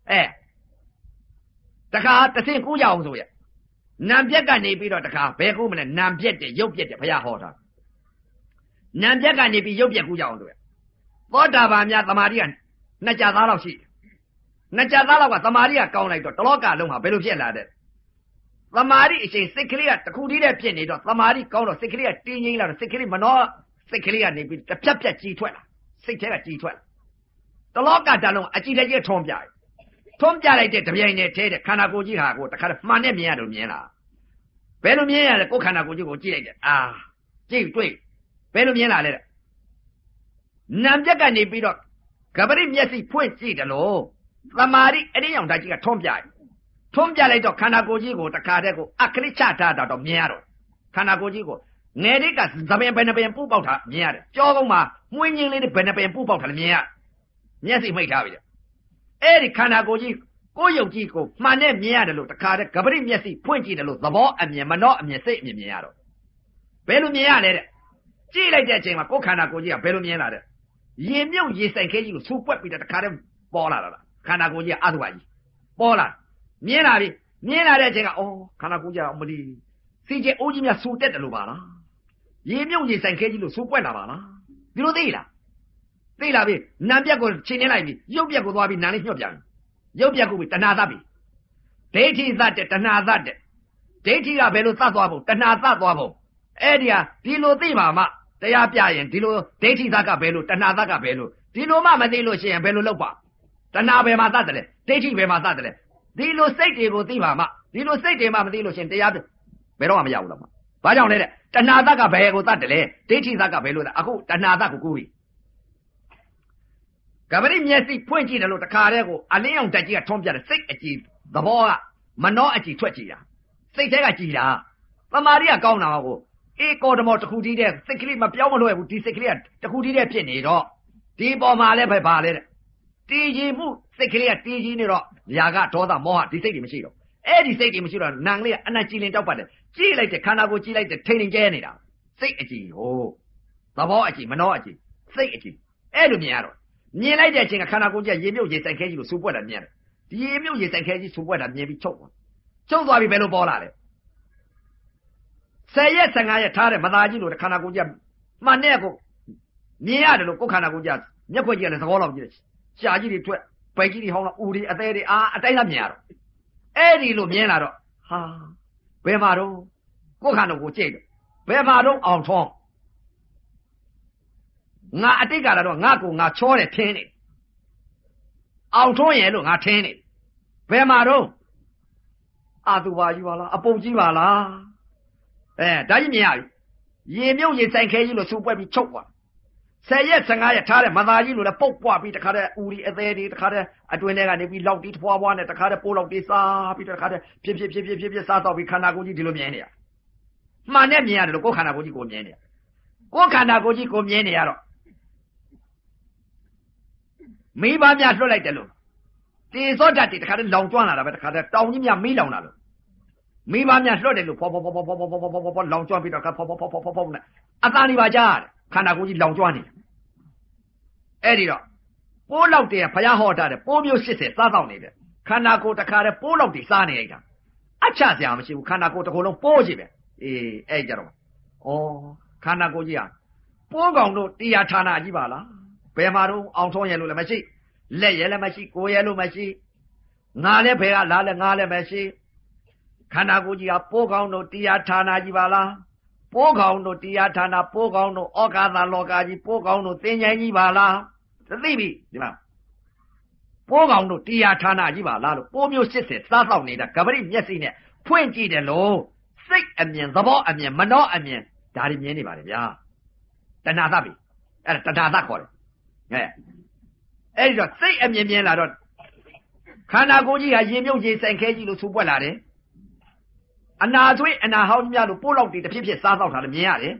တခါတဆင့်ကူးကြအောင်ဆိုရနံပြက်ကနေပြီးတော့တခါဘယ်ကူးမလဲနံပြက်တယ်ရုပ်ပြက်တယ်ဘုရားဟောတာနံပြက်ကနေပြီးရုပ်ပြက်ကူးကြအောင်ဆိုရသောတာပန်များသမာဓိကနှစ်ကြသားလောက်ရှိနှစ်ကြသားလောက်ကသမာဓိကကောင်းလိုက်တော့တလောကလုံးဟာဘယ်လိုဖြစ်လာတဲ့သမာဓိအချိန်စိတ်ကလေးကတခုတည်းတည်းဖြစ်နေတော့သမာဓိကောင်းတော့စိတ်ကလေးကတင်းငိမ့်လာတော့စိတ်ကလေးမနှောစိတ်ကလေးကနေပြီးတစ်ဖြတ်ဖြတ်ကြီးထွက်လာစိတ်ထဲကကြီးထွက်လာတလောကတလုံးအကြည့်တကြီးထုံးပြလိုက်တဲ့တပြိုင်တည်းထဲတဲ့ခန္ဓာကိုယ်ကြီးဟာကိုတခါမှန်နဲ့မြင်ရတယ်မြင်လားဘယ်လိုမြင်ရလဲကိုယ်ခန္ဓာကိုယ်ကြီးကိုကြည့်လိုက်တယ်ကြည့်တွေ့ဘယ်လိုမြင်လာလဲနံပြက်ကနေပြီးတော့ကပရိမျက်စိဖွင့်ကြည့်တယ်လို့သမာဓိအဲ့ဒီအောင်ဓာတ်ကြီးကထုံးပြလိုက်တော့ခန္ဓာကိုယ်ကြီးကိုတခါတည်းကိုအခလိချထားတာတော့မြင်ရတော့ခန္ဓာကိုယ်ကြီးကိုငယ်လေးကသပင်ဘယ်နှပင်ပူပေါက်တာမြင်ရတယ်ကြောကုန်းမှာမွှေးငင်းလေးတွေဘယ်နှပင်ပူပေါက်တာလည်းမြင်ရမျက်စိမိတ်ထားပြီတဲ့အဲ့ဒီခန္ဓာကိုယ်ကြီးကိုယ်ယုတ်ကြီးကိုမှန်နဲ့မြင်ရတယ်လို့တခါတည်းကပရိမျက်စိဖွင့်ကြည့်တယ်လို့သဘောအမြင်မနှောအမြင်စိတ်အမြင်မြင်ရတော့ဘယ်လိုမြင်ရလဲတဲ့ကြည့်လိုက်တဲ့အချိန်မှာကိုယ်ခန္ဓာကိုယ်ကြီးကဘယ်လိုမြင်လာတဲ့ရေမြုပ်ရေဆိုင်ခဲကြီးကိုဆူပွက်ပြီးတော့တခါတည်းပေါ်လာတာခန္ဓာကိုယ်ကြီးကအသုဘကြီးပေါ်လာမြင်လာပြီမြင်လာတဲ့အချိန်ကခန္ဓာကိုယ်ကြီးကမလီစီကျအိုးကြီးများဆူတက်တယ်လို့ပါလားရေမြုပ်ရေဆိုင်ခဲကြီးလို့ဆူပွက်လာပါလားဒီလိုသိလားပြီနံပြက်ကိုချိန်နေလိုက်ပြီရုပ်ပြက်ကိုသွားပြီးနာလေးညှော့ပြန်ရုပ်ပြက်ကိုပြီးတဏှာသတ်ပြီဒိဋ္ဌိသတ်တယ်တဏှာသတ်တယ်ဒိဋ္ဌိကဘယ်လိုသတ်သွားဖို့တဏှာသတ်သွားဖို့အဲ့ဒီဟာဒီလိုသိပါမှတရားပြရင်ဒီလိုဒိဋ္ဌိသတ်ကဘယ်လိုတဏှာသတ်ကဘယ်လိုဒီလိုမှမသိလို့ရှိရင်ဘယ်လိုလုပ်ပါတဏှာဘယ်မှာသတ်တယ်လဲဒိဋ္ဌိဘယ်မှာသတ်တယ်လဲဒီလိုစိတ်တွေကိုသိပါမှဒီလိုစိတ်တွေမှမသိလို့ရှိရင်တရားဘယ်တော့မှမရဘူးလားဘာကြောင့်လဲတဲ့တဏှာသတ်ကဘယ်ကိုသတ်တယ်လဲဒိဋ္ဌိသတ်ကဘယ်လိုလဲအခုတဏှာသတ်ကိုကူးပြီကပရိမျက်စိဖွင့်ကြည့်တယ်လို့တခါတည်းကိုအလင်းအောင်တက်ကြီးကထုံးပြတယ်စိတ်အကြည်သဘောကမနှောအကြည်ထွက်ကြည့်တာစိတ်ထဲကကြည်တာသမာဓိကကောင်းတာကိုကောဓမောတခုတည်းတဲ့စိတ်ကလေးမပြောင်းမလွှဲဘူးဒီစိတ်ကလေးကတခုတည်းတဲ့ဖြစ်နေတော့ဒီပေါ်မှာလည်းပဲပါလေတဲ့တည်ကြည်မှုစိတ်ကလေးကတည်ကြည်နေတော့ຢာကဒေါသမောဟဒီစိတ်တွေမရှိတော့အဲ့ဒီစိတ်တွေမရှိတော့နံလေးကအနတ်ကြည်လင်တောက်ပါတယ်ကြည့်လိုက်တဲ့ခန္ဓာကိုယ်ကြည့်လိုက်တဲ့ထိန်ထိန်ကျဲနေတာစိတ်အကြည်ဟိုသဘောအကြည်မနှောအကြည်စိတ်အကြည်အဲ့လိုမြင်ရတော့မြင်လိုက်တဲ့အချိန်ကခန္ဓာကိုယ်ကြီးရေမြုပ်ရေဆိုင်ခဲကြီးလို့စူပွက်တာမြင်တယ်ဒီရေမြုပ်ရေဆိုင်ခဲကြီးစူပွက်တာမြင်ပြီးချုပ်သွားပြီဘယ်လိုပေါ်လာလဲ 10ရက်15ရက်ထားတဲ့မသားကြီးလို့ခန္ဓာကိုယ်ကြီးမှန်တဲ့ကိုမြင်ရတယ်လို့ကိုယ်ခန္ဓာကိုယ်ကြီးမျက်ခွက်ကြီးလည်းသဘောလောက်ကြည့်တယ်ရှားကြီးတွေထွက်ဗိုက်ကြီးတွေဟောင်းတော့ဦးတွေအသေးတွေအတိုင်းသာမြင်ရတော့အဲ့ဒီလိုမြင်လာတော့ဟာဘယ်မှာတော့ကိုယ်ခန္ဓာကိုယ်ကြိတ်တယ်ဘယ်မှာတော့အောင်ထုံးငါအတိတ်ကလာတော့ငါကိုငါချောတယ်ထင်းနေအောင်ထုံးရဲ့လို့ငါထင်းနေဘယ်မှာတော့သူပါယူပါလားအပုပ်ကြီးပါလားဒါကြီးမြင်ရပြီရေမြုပ်ရေဆိုင်ခဲကြီးလို့စူပွက်ပြီးချုပ်သွား10ရက်15ရက်ထားတဲ့မသားကြီးလို့လည်းပုတ်ပွားပြီးတခါတည်းဦးဒီအသေးတွေတခါတည်းအတွင်းထဲကနေပြီးလောက်တီးထွားပွားနဲ့တခါတည်းပိုးလောက်တီးစားပြီးတခါတည်းဖြစ်စားတော့ပြီးခန္ဓာကိုယ်ကြီးဒီလိုမြင်နေရမှန်နဲ့မြင်ရတယ်လို့ကိုယ်ခန္ဓာကိုယ်ကြီးကိုမြင်နေရကိုယ်ခန္ဓာကိုယ်ကြီးကိုမြင်နေရတော့မိဘများလွတ်လိုက်တယ်လို့တေသောဓာတ်တွေတခါတည်းလောင်ကျွမ်းလာတာပဲတခါတည်းတောင်ကြီးများမေးလောင်လာလို့မိဘများလွတ်တယ်လို့ဖောလောင်ကျွမ်းပြီးတော့ဖောနဲ့အသာနေပါကြတယ်ခန္ဓာကိုယ်ကြီးလောင်ကျွမ်းနေအဲ့ဒီတော့ပိုးလောက်တည်းဘုရားဟောတာတဲ့ပိုးမျိုး80စားတော့နေတယ်ခန္ဓာကိုယ်တခါတည်းပိုးလောက်တည်းစားနေလိုက်တာအချစရာမရှိဘူးခန္ဓာကိုယ်တစ်ခုလုံးပိုးရှိပဲအဲ့ကြတော့ခန္ဓာကိုယ်ကြီးဟာပိုးကောင်တို့တရားဌာနကြီးပါလားဘယ်မှာတော့အောင်ထုံးရဲလို့လည်းမရှိလက်ရဲလည်းမရှိကိုယ်ရဲလို့မရှိငါလည်းဘယ်ကလားလဲငါလည်းမရှိခန္ဓာကိုယ်ကြီးဟာပိုးကောင်တို့တရားဌာနကြီးပါလားပိုးကောင်တို့တရားဌာနပိုးကောင်တို့ဩကာသလောကကြီးပိုးကောင်တို့သင်္ချိုင်းကြီးပါလားသိပြီဒီမှာပိုးကောင်တို့တရားဌာနကြီးပါလားလို့ပိုးမျိုး80စားတော့နေတာကပရိမျက်စိနဲ့ဖွင့်ကြည့်တယ်လို့စိတ်အမြင်သဘောအမြင်မနှောအမြင်ဒါတွေမြင်နေပါလေဗျာတဏှာသပြီအဲ့ဒါတဏှာသခေါ်တယ်အဲ့ဒီတော့စိတ်အမြင်မြင်လာတော့ခန္ဓာကိုယ်ကြီးဟာရေမြုပ်ကြီးဆိုင်ခဲကြီးလို့ဆူပွက်လာတယ်အနာသွေးအနာဟောင်းများလို့ပိုးလောက်တွေတစ်ဖြစ်ဖြစ်စားတော့တာလည်းမြင်ရတယ်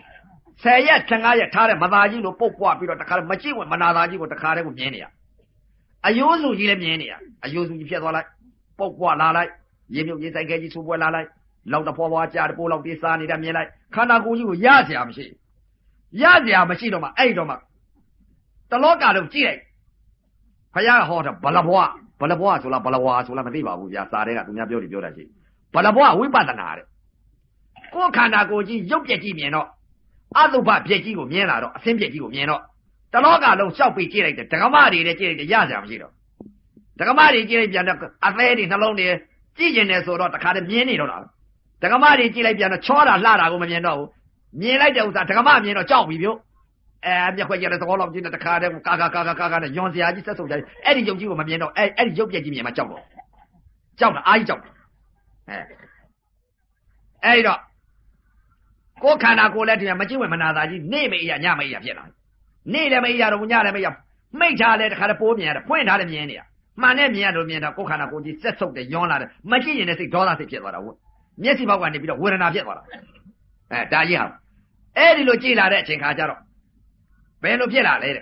10ရက်15ရက်ထားတဲ့မသားကြီးလို့ပုတ်ပွားပြီးတော့တခါမကြည့်ဝင်မနာသားကြီးကိုတခါတည်းကိုမြင်နေရအယိုးစုကြီးလည်းမြင်နေရအယိုးစုကြီးဖြစ်သွားလိုက်ပုတ်ပွားလာလိုက်ရေမြုပ်ကြီးဆိုင်ခဲကြီးဆူပွက်လာလိုက်လောက်တဖွာဖွာကြားပိုးလောက်တွေစားနေတာမြင်လိုက်ခန္ဓာကိုယ်ကြီးကိုရစရာမရှိတော့မှအဲ့တော့မှတလောကလုံးကြည့်လိုက်ဘုရားဟောတာဘလဘွားဆိုလားဘလဝါဆိုလားမသိပါဘူးဗျာစာတွေကသူများပြောတာရှိဘလဘွားဝိပဿနာတဲ့ကိုယ်ခန္ဓာကိုယ်ကြီးရုပ်ပြက်ကြီးမြင်တော့အတုပပြက်ကြီးကိုမြင်လာတော့အဆင်းပြက်ကြီးကိုမြင်တော့တလောကလုံးလျှောက်ပြီးကြည့်လိုက်တယ်ဒကမတွေလည်းကြည့်လိုက်တယ်ရစရာမရှိတော့ဒကမတွေကြည့်လိုက်ပြန်တော့အသေးတွေနှလုံးတွေကြည့်ကျင်တယ်ဆိုတော့တခါတည်းမြင်နေတော့တာဒကမတွေကြည့်လိုက်ပြန်တော့ချောတာလှတာကိုမမြင်တော့ဘူးမြင်လိုက်တဲ့ဥစ္စာဒကမမြင်တော့ကြောက်ပြီဗျမျက်ခွက်ကြတဲ့သဘောလောက်ကြည့်တဲ့တခါတည်းကာနဲ့ယွန်စရာကြီးဆက်ဆုပ်ကြတယ်အဲ့ဒီရုပ်ကြီးကိုမမြင်တော့အဲ့ဒီရုပ်ပြက်ကြီးမြင်မှကြောက်တာအားကြီးကြောက်အဲ့တော့ကိုယ်ခန္ဓာကိုယ်လည်းဒီမှာမကြည့်ဝင်မနာတာကြီးနေမအေးရညမအေးရဖြစ်လာနေလည်းမအေးရတော့ညလည်းမအေးရမိတ်ထားလဲတခါတည်းပိုးမြင်ရတယ်ဖွင့်ထားလည်းမြင်နေရမှန်နဲ့မြင်ရတော့မြင်တော့ကိုယ်ခန္ဓာကိုယ်ကြီးဆက်ဆုပ်တယ်ယွန်လာတယ်မကြည့်ရင်လည်းစိတ်ဒေါသစိတ်ဖြစ်သွားတာဟုတ်မျက်စိဘောက်ကနေပြီးတော့ဝေဒနာဖြစ်သွားတာဒါကြီးဟာအဲ့ဒီလိုကြည့်လာတဲ့အချိန်ခါကျတော့ဘယ်လိုဖြစ်လာလဲတဲ့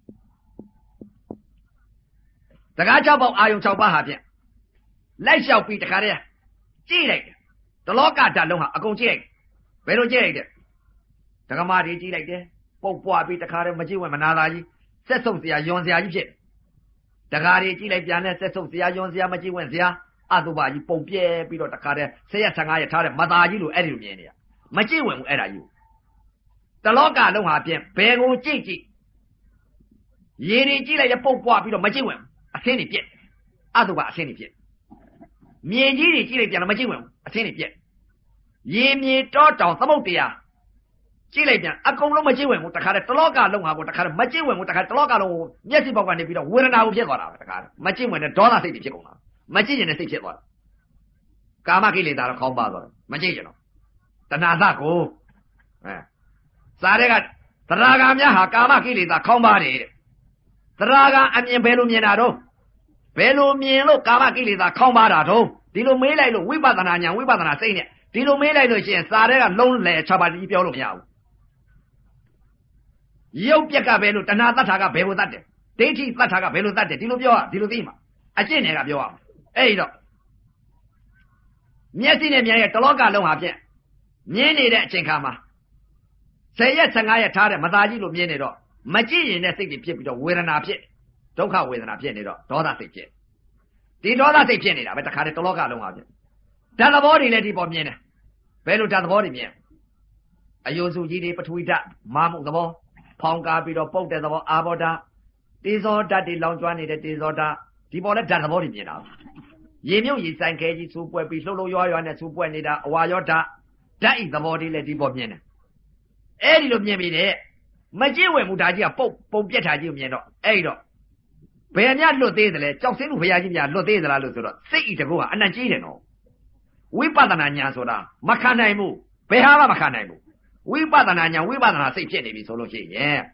စကား6ပေါက်အာယုံ6ပါးဟာဖြင့်လိုက်လျှောက်ပြီးတခါတည်းကြည့်လိုက်တယ်တလောကဓာတ်လုံးဟာအကုန်ကြည့်လိုက်ဘယ်လိုကြည့်လိုက်တဲ့ဒကမာတွေကြည့်လိုက်တယ်ပုတ်ပွားပြီးတခါတည်းမကြည့်ဝင်မနာသာကြီးဆက်ဆုပ်စရာယွန်စရာကြီးဖြစ်ဒကာတွေကြည့်လိုက်ပြန်လဲဆက်ဆုပ်စရာယွန်စရာမကြည့်ဝင်စရာအတုပါကြီးပုံပြဲပြီးတော့တခါတည်း10ရက်15ရက်ထားတဲ့မသာကြီးလို့အဲ့ဒီလိုမြင်နေရမကြည့်ဝင်ဘူးအဲ့ဒါကြီးတလောကလုံးဟာဖြင့်ဘယ်ကိုကြည့်ရေတွေကြည့်လိုက်လဲပုတ်ပွားပြီးတော့မကြည့်ဝင်အဆင်းတွေပြက်အတုပါအဆင်းတွေပြက်မြေကြီးတွေကြည့်လိုက်ပြန်တော့မကြည့်ဝင်အဆင်းတွေပြက်ရေမြေတောတောင်သမုတ်တရားကြည့်လိုက်ပြန်အကုန်လုံးမကြည့်ဝင်ဘူးတခါတည်းတလောကလုံးဟာကိုတခါတည်းမကြည့်ဝင်ဘူးတခါတလောကလုံးကိုမျက်စိပေါက်ကနေပြီးတော့ဝေဒနာကိုဖြစ်သွားတာပဲတခါတည်းမကြည့်ဝင်တဲ့ဒေါသစိတ်တွေဖြစ်ကုန်တာမကြည့်ရင်လည်းစိတ်ဖြစ်သွားတာကာမကိလေသာတော့ခေါင်းပါသွားတယ်မကြည့်ရင်တော့တဏှာသကိုစားတဲ့ကသရဂါများဟာကာမကိလေသာခေါင်းပါတယ်တဲ့သရဂါအမြင်ဘယ်လိုမြင်တာတော့ဘယ်လိုမြင်လို့ကာမကိလေသာခေါင်းပါတာတော့ဒီလိုမေးလိုက်လို့ဝိပဿနာဉာဏ်ဝိပဿနာစိတ်နဲ့ဒီလိုမေးလိုက်လို့ရှိရင်စားတဲ့ကလုံးလေ6ပါးကြီးပြောလို့မရဘူးရုပ်ပြက်ကဘယ်လိုတဏှာတတ်တာကဘယ်ကိုတတ်တယ်ဒိဋ္ဌိတတ်တာကဘယ်လိုတတ်တယ်ဒီလိုပြောရဒီလိုသိမှာအကျင့်တွေကပြောရအဲ့ဒီတော့မျက်စိနဲ့မြင်ရတလောကလုံးဟာဖြင့်မြင်နေတဲ့အချိန်ခါမှာ10ရက်15ရက်ထားတဲ့မသားကြီးလို့မြင်နေတော့မကြည့်ရင်လည်းစိတ်တွေဖြစ်ပြီးတော့ဝေဒနာဖြစ်ဒုက္ခဝေဒနာဖြစ်နေတော့ဒေါသစိတ်ဖြစ်ဒီဒေါသစိတ်ဖြစ်နေတာပဲတခါတည်းတလောကလုံးဟာဖြင့်ဓာတ်သဘောတွေလည်းဒီပေါ်မြင်တယ် Bello does the body mean. A yosu gidi between that, Mamu the ball, Ponga bit of poke the ball, aboda. This or that the long one, this or that. The ball does the body mean now. Yemu is and Kaji soup where be solo yoy and a soup when it a wayota. That is the body let the bobina. Eddie look near me there. Majiwe Mutaja Pope Geta Jumino, Edo. Penya lo de le, Johnson Viagia lo de la Lusura, say it a go, and a Gino. We Padananya Soda, Macanaimu, Behava Macanaimu. We Padananya, we Badana say Jenny Sology, yeah.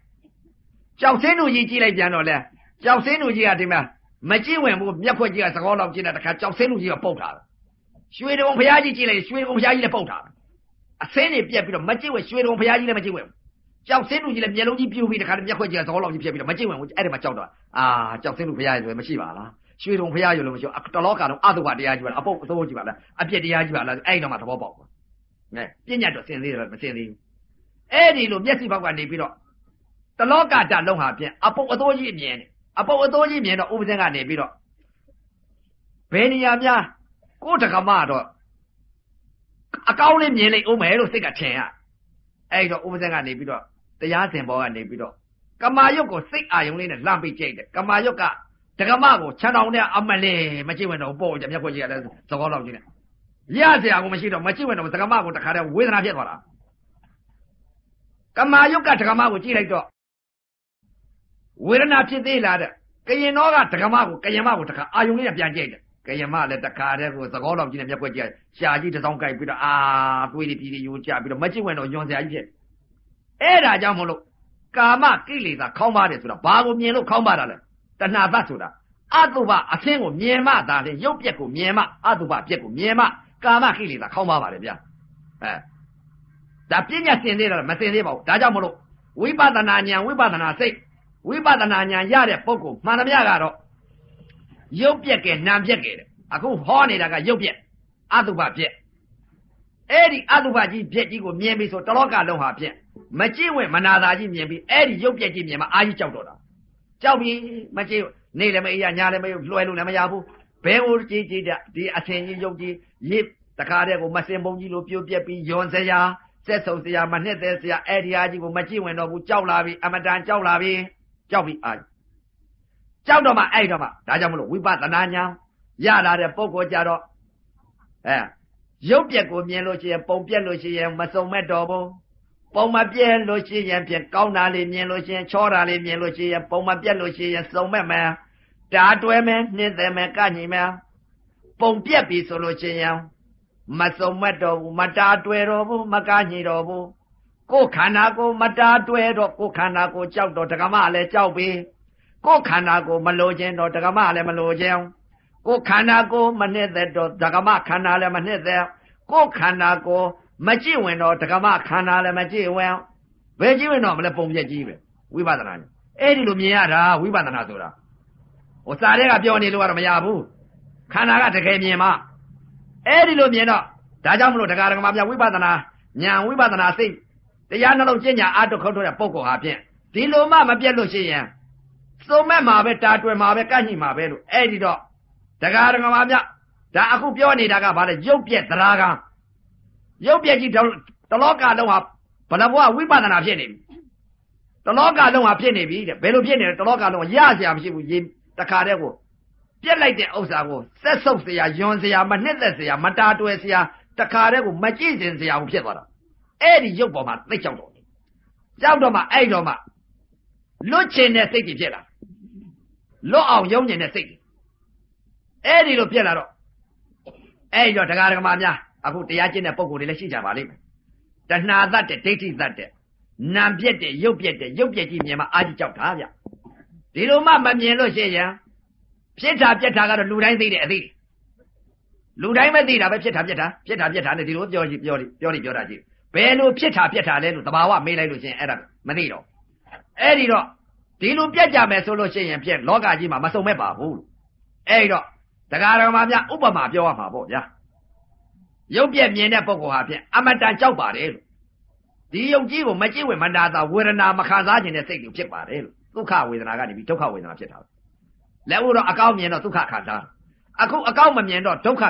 Johnson Uji Janole, Johnson Uji Adima, Majiwe Yakoji as a whole of Gina, Johnson Uji Pota. Sweet on Piaji Chile, sweet on Piaji Pota. A semi Piapito, Majiwe, sweet on Piaji Majiwe. 叫谁路去了？面路你比比的看着面快接着老你比比的，没经问我挨着嘛叫着啊，叫谁路回家就没戏吧了。水中回家有了没有？啊，到老家中阿都把的呀去了，啊不都去吧了，啊别的呀去吧了，挨着嘛他包包。哎，别人都现在了，没现在。哎，你路面水把关你比了，到老家家弄下边，啊不我多一面，啊不我多一面的，我不在干你比了。别人家面，我这个嘛的，啊高的面嘞，我买了这个钱啊。 哎，说我们在干那边的，在亚森堡干那边的，干嘛有个谁啊用的呢？浪费钱的，干嘛有个这个嘛个吃到呢？阿妈嘞，没几文都包，就没过去了，糟糕了，今天。亚森啊，我们知道没几文都这个嘛个，这看的为啥别多了？干嘛有个这个嘛个进来的？为了那批对来的，跟人那个这个嘛个，跟人嘛个这个阿用的变钱的。 给人妈的，这看的我这个老今天别过节，下季这种改比的啊，对的比的有价比的，没几文都用下一片。哎，大家么咯？干嘛给你的靠嘛的说了，把我面路靠嘛的了，但那咋说的？阿都把阿天我面嘛打的，有别个面嘛，阿都把别个面嘛，干嘛给你的靠嘛吧的别？哎，咱别人现在了，没现在吧？大家么咯？尾巴的那年，尾巴的那谁？尾巴的那年压的不够，马上别个了。 有别个难别个的，啊，我好你那个有别，阿都把别，哎的阿都把几别几个面皮说，到老家弄下别，没机会没拿大几面皮，哎的有别几面嘛，阿姨教着了，教皮没机会，你来没呀，伢来没有，来路来没呀不，别我这的阿千亿有的，一大家的我没先帮你路别别比用这呀，这手这呀，没那这呀，哎的阿几个没机会那不教那边，阿没单教那边，教皮啊。 教着嘛，爱着嘛，大家们尾巴在哪样？亚拉的包括家着，哎，有别个面路些，包别路些没收没着不？包嘛别路些偏高哪里面路些，桥哪里面路些，包嘛别路些收没没？大对没？你在没干你没？包别比收路些没收没着不？没大对着不？没干你着不？我看那个没大对着，我看那个教着这个嘛来教呗。 我看那个没路见到这个马来没路见，我看那个没那在着这个马看那来没那在，我看那个没机会到这个马看那来没机会，没机会到没来崩些机会，尾巴在哪里？哎，你路面啊，尾巴在哪走了？我啥那个表你路啊没压不？看那个这个面嘛，哎，你路面了，大家们路这个嘛尾巴在哪？娘尾巴在哪谁？这伢那路见伢阿都口头的报告下边，这路嘛没别路些人。 收买马呗，大对马呗，干你马呗路，哎，你着，这个嘛边，这阿姑表你这个把的有别的那个，有别几条，到老家的话，不然我尾巴在哪骗你？到老家的话骗你比的，别路骗你，到老家的话压下不是不赢，这看的我，别来的欧啥个，这手是呀，用是呀，没那是呀，没大对是呀，这看的我没精神是呀，我骗我了，哎，你有不嘛？没讲着你，讲着嘛，爱着嘛，六千的谁给骗了？ 老熬有人的事，哎，你都别来了，哎，要这个嘛呀？阿姑底下今天报告的来细讲话里面，但那咋的，这是咋的，南边的有别的，有别的面嘛，阿就叫他呀。这路嘛没面路些呀，别查个路人对的对，路人没对的，别查的，这路表达去，别路别查来路，他把话没来路先，哎那没对了，哎你说。 这路别家买收了些人片，老家鸡嘛收买保护。哎着，这个嘛边，我不嘛表嘛不呀？有别面的不过下片，俺们单交把的了。你有机会没机会没拿到，为了那么看啥钱的谁就撇把的了。都看为了那个你都看为了那撇他。来我说阿高面了都看啥？阿高没面了都看撇的。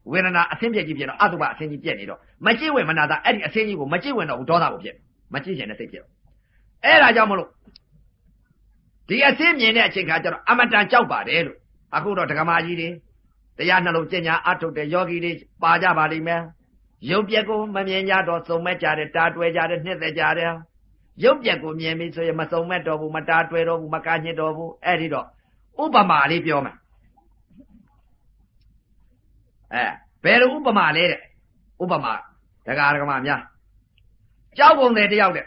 ဝေဒနာအဆင်းပြည့်ကြီးဖြစ်တော့အတုပအဆင်းကြီးပြည့်နေတော့မကြည့်ဝင်မနာတာအဲ့ဒီအဆင်းကြီးကိုမကြည့်ဝင်တော့ဒေါသကိုဖြစ်မကြည့်ချင်တဲ့စိတ်ဖြစ်အဲ့ဒါကြောင့်မလို့ဒီအဆင်းမြင်တဲ့အချိန်ခါကျတော့အမတန်ကြောက်ပါတယ်လို့အခုတော့ဒကမာကြီးတွေတရားနှလုံးကျင့်ညာအထုတ်တဲ့ယောဂီတွေပါကြပါလိမ့်မယ်ရုပ်ပြက်ကိုမမြင်ကြတော့စုံမဲ့ကြတယ်တာတွဲကြတယ်နှစ်သက်ကြတယ်ရုပ်ပြက်ကိုမြင်ပြီဆိုရင်မစုံမဲ့တော့ဘူးမတာတွဲတော့ဘူးမကညစ်တော့ဘူးအဲ့ဒီတော့ဥပမာလေးပြောမယ်ဘယ်လိုဥပမာလဲတဲ့ဥပမာဒကာဒကမာများကြောက်ကုန်တယ်တယောက်တဲ့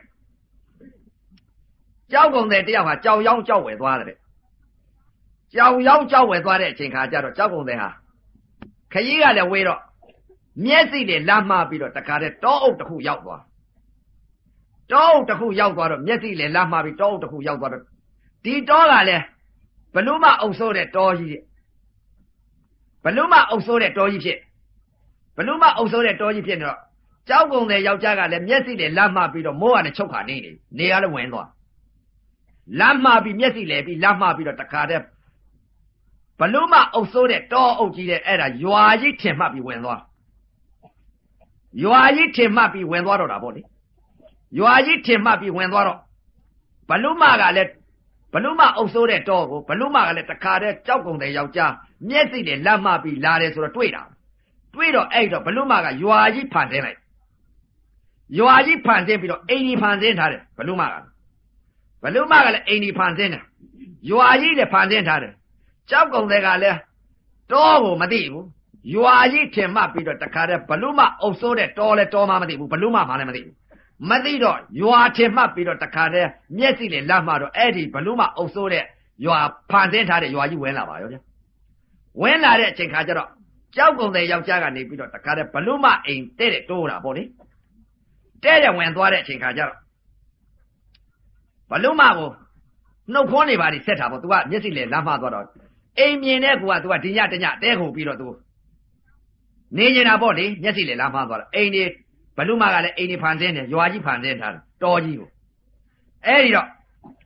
ကြောက်ကုန်တယ်တယောက်ဟာကြောက်ရောင်းကြောက်ဝယ်သွားတယ်ကြောက်ရောင်းကြောက်ဝယ်သွားတဲ့အချိန်ခါကျတော့ကြောက်ကုန်တယ်ဟာခကြီးကလည်းဝေးတော့မျက်စိနဲ့လမ်းမှားပြီးတော့တခါတည်းတောအုပ်တစ်ခုရောက်သွားတောအုပ်တစ်ခုရောက်သွားတော့မျက်စိနဲ့လမ်းမှားပြီးတောအုပ်တစ်ခုရောက်သွားတော့ဒီတောကလည်းဘလူးမအုပ်ဆိုးတဲ့တောကြီးဘလူးမအုပ်ဆိုးတဲ့တောကြီးဖြစ်ဘလူးမအုပ်ဆိုးတဲ့တောကြီးဖြစ်နေတော့ကြောက်ကုန်တဲ့ယောက်ျားကလည်းမျက်စိနဲ့လမ်းမှားပြီးတော့မိုးကနေချုပ်ခါနေကလည်းဝင်သွားလမ်းမှားပြီးမျက်စိလဲပြီးလမ်းမှားပြီးတော့တခါတည်းဘလူးမအုပ်ဆိုးတဲ့တောအုပ်ကြီးတဲ့အဲ့ဒါရွာကြီးထင်မှတ်ပြီးဝင်သွားရွာကြီးထင်မှတ်ပြီးဝင်သွားတော့တာပေါ့လေရွာကြီးထင်မှတ်ပြီးဝင်သွားတော့ဘလူးမကလည်းဘလူးမအုပ်ဆိုးတဲ့တောကိုဘလူးမကလည်းတခါတည်းကြောက်ကုန်တဲ့ယောက်ျားမျက်စိနဲ့လမ်းမှတ်ပြီးလာတယ်ဆိုတော့တွေ့တာတွေ့တော့အဲ့တော့ဘလူးမကရွာကြီးဖန်ဆင်းလိုက်ရွာကြီးဖန်ဆင်းပြီးတော့အိမ်ကြီးဖန်ဆင်းထားတယ်ဘလူးမကလည်းအိမ်ကြီးဖန်ဆင်းတယ်ရွာကြီးလည်းဖန်ဆင်းထားတယ်ကြောက်ကုန်တဲ့ကလည်းတောကိုမသိဘူးရွာကြီးထင်မှတ်ပြီးတော့တခါတည်းဘလူးမအုပ်ဆိုးတဲ့တောလဲတောမှမသိဘူးဘလူးမမှလည်းမသိဘူးမသိတော့ရွာထင်မှတ်ပြီးတော့တခါတည်းမျက်စိနဲ့လမ်းမှတော့အဲ့ဒီဘလူးမအုပ်ဆိုးတဲ့ရွာဖန်ဆင်းထားတဲ့ရွာကြီးဝင်လာပါရောဗျာဝင်လာတဲ့အချိန်ခါကျတော့ကြောက်ကုန်တဲ့ယောက်ျားကနေပြီးတော့တခါတည်းဘလူးမအိမ်တဲ့တိုးတာပေါ့လေတဲ့ဝင်သွားတဲ့အချိန်ခါကျတော့ဘလူးမကိုနှုတ်ခွန်းနေပါလိဆက်တာပေါ့ तू ကမျက်စိနဲ့လမ်းမှသွားတော့အိမ်မြင်တဲ့ကူက तू ကဒီညတညတဲခုပြီးတော့ तू နေနေတာပေါ့လေမျက်စိနဲ့လမ်းမှသွားတော့အိမ်နေဘလူးမကလည်းအိမ်နေဖန်ဆင်းတယ်ရွာကြီးဖန်ဆင်းထားတယ်တော်ကြီးကိုအဲ့ဒီတော့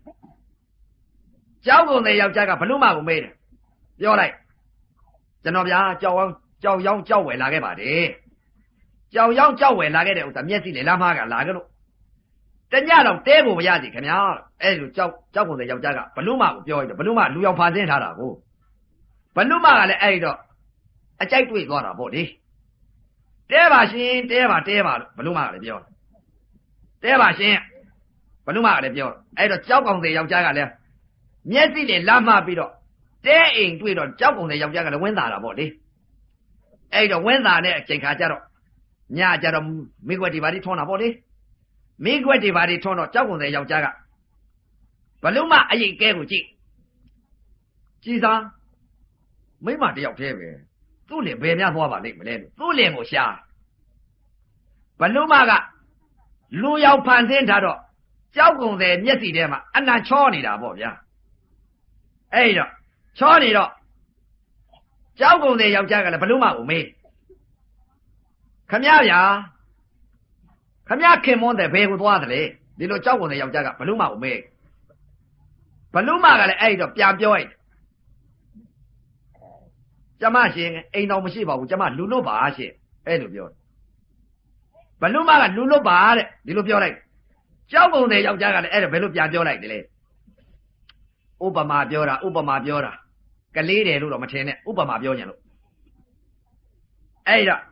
ကြောက်ကုန်တဲ့ယောက်ျားကဘလူးမကိုမေးတယ်ပြောလိုက်ကျွန်တော်ဗျာကြောက်ရောင်းကြောက်ဝယ်လာခဲ့ပါတယ်ကြောက်ရောင်းကြောက်ဝယ်လာခဲ့တဲ့ဥစ္စာမျက်စိနဲ့လမ်းမှကလာခဲ့လို့တညတော့တဲကိုမရစီခင်ဗျာအဲ့လိုကြောက်ကုန်တဲ့ယောက်ျားကဘလူးမကိုပြောလိုက်တော့ဘလူးမလူရောင်ဖန်ဆင်းထားတာကိုဘလူးမကလည်းအဲ့ဒီတော့အကြိုက်တွေ့သွားတာပေါ့လေတဲပါရှင်တဲပါလို့ဘလူးမကလည်းပြောတဲပါရှင်ဘလူးမကလည်းပြောအဲ့တော့ကြောက်ကောင်တဲ့ယောက်ျားကလည်းမျက်စိနဲ့လမ်းမှပြီးတော့တဲအိမ်တွေ့တော့ကြောက်ကုန်တဲ့ယောက်ျားကလည်းဝင်းသာတာပေါ့လေအဲ့တော့ဝင်းသာတဲ့အချိန်ခါကျတော့ညကျတော့မိခွက်ဒီပါတီထွန်းတာပေါ့လေမိခွက်ဒီပါတီထွန်းတော့ကြောက်ကုန်တဲ့ယောက်ျားကဘလူးမအရင်ကဲကိုကြည်စားမိမတယောက်တည်းပဲသူ့လင်ဘယ်များသွားပါလိမ့်မလဲလို့သူ့လင်ကိုရှာဘလူးမကလူရောက်ဖန်ဆင်းထားတော့ကြောက်ကုန်တဲ့မျက်စိထဲမှာအနံ့ချောနေတာပေါ့ဗျာအဲ့တော့ချောနေတော့ကြောက်ကုန်တဲ့ယောက်ျားကလည်းဘလူးမကိုမေးခမဗျာခမခင်မွန်းတဲ့ဘယ်ကိုသွားသလဲဒီလိုကြောက်ကုန်တဲ့ယောက်ျားကဘလူးမကိုမေးဘလူးမကလည်းအဲ့တော့ပြန်ပြောလိုက်ကျမရှင်အိမ်တော်မရှိပါဘူးကျမလူလွတ်ပါရှင်အဲ့လိုပြောဘလူးမကလူလွတ်ပါတဲ့ဒီလိုပြောလိုက်ကြောက်ကုန်တဲ့ယောက်ျားကလည်းအဲ့ဒါဘယ်လိုပြန်ပြောလိုက်တယ်လဲဥပမာပြောတာကလေးတယ်လို့တော့မထင်နဲ့ဥပမာပြောညင်လို့အဲ့ဒါ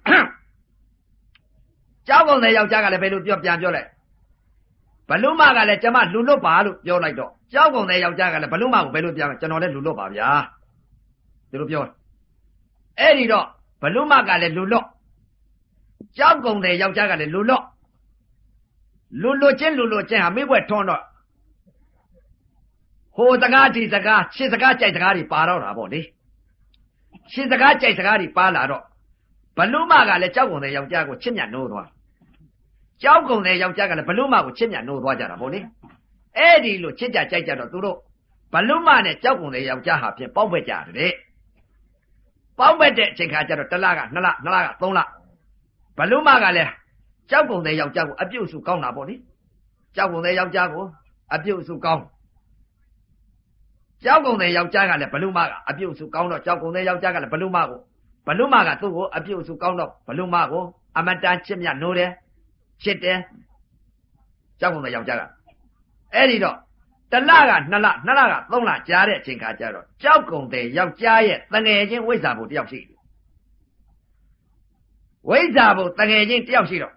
ကြောက်ကုန်တဲ့ယောက်ျားကလည်းဘယ်လိုပြန်ပြောလိုက်ဘလူးမကလည်းကျမလူလွတ်ပါလို့ပြောလိုက်တော့ကြောက်ကုန်တဲ့ယောက်ျားကလည်းဘလူးမကိုဘယ်လိုပြန်ကျွန်တော်လည်းလူလွတ်ပါဗျာဒီလိုပြောအဲ့ဒီတော့ဘလူးမကလည်းလူလွတ်ကြောက်ကုန်တဲ့ယောက်ျားကလည်းလူလွတ်ချင်းဟာမိဘွက်ထွန်းတော့ဟိုစကားဒီစကားရှင်းစကားကြိုက်စကားတွေပါတော့တာပေါ့လေရှင်းစကားကြိုက်စကားတွေပါလာတော့ဘလူးမကလည်းကြောက်ကုန်တဲ့ယောက်ျားကိုချစ်မြတ်နိုးသွားကြောက်ကုန်တဲ့ယောက်ျားကလည်းဘလူးမကိုချစ်မြတ်နိုးသွားကြတာပေါ့လေအဲ့ဒီလိုချစ်ကြကြိုက်ကြတော့သူတို့ဘလူးမနဲ့ကြောက်ကုန်တဲ့ယောက်ျားဟာဖြင့်ပေါက်ပဲ့ကြတယ်ပေါက်ပဲ့တဲ့အချိန်ခါကျတော့1လက2လ2လက3လဘလူးမကလည်းကြောက်ကုန်တဲ့ယောက်ျားကိုအပြုတ်စုကောင်းတာပေါ့လေကြောက်ကုန်တဲ့ယောက်ျားကိုအပြုတ်စုကောင်းကြောက်ကုန်တဲ့ယောက်ျားကလည်းဘလူးမကအပြုတ်စုကောင်းတော့ကြောက်ကုန်တဲ့ယောက်ျားကလည်းဘလူးမကိုဘလူမကသူ့ကိုအပြုတ်စုကောင်းတော့ဘလူမကိုအမတန်ချစ်မြတ်နိုးတယ်ချစ်တယ်ကြောက်ကုန်တဲ့ယောက်ျားကအဲ့ဒီတော့တလက2လ2လက3လကြားတဲ့အချိန်ခါကျတော့ကြောက်ကုန်တဲ့ယောက်ျားရဲ့တငယ်ချင်းဝိဇ္ဇာဘုတယောက်ရှိတယ်ဝိဇ္ဇာဘုတငယ်ချင်းတယောက်ရှိတော့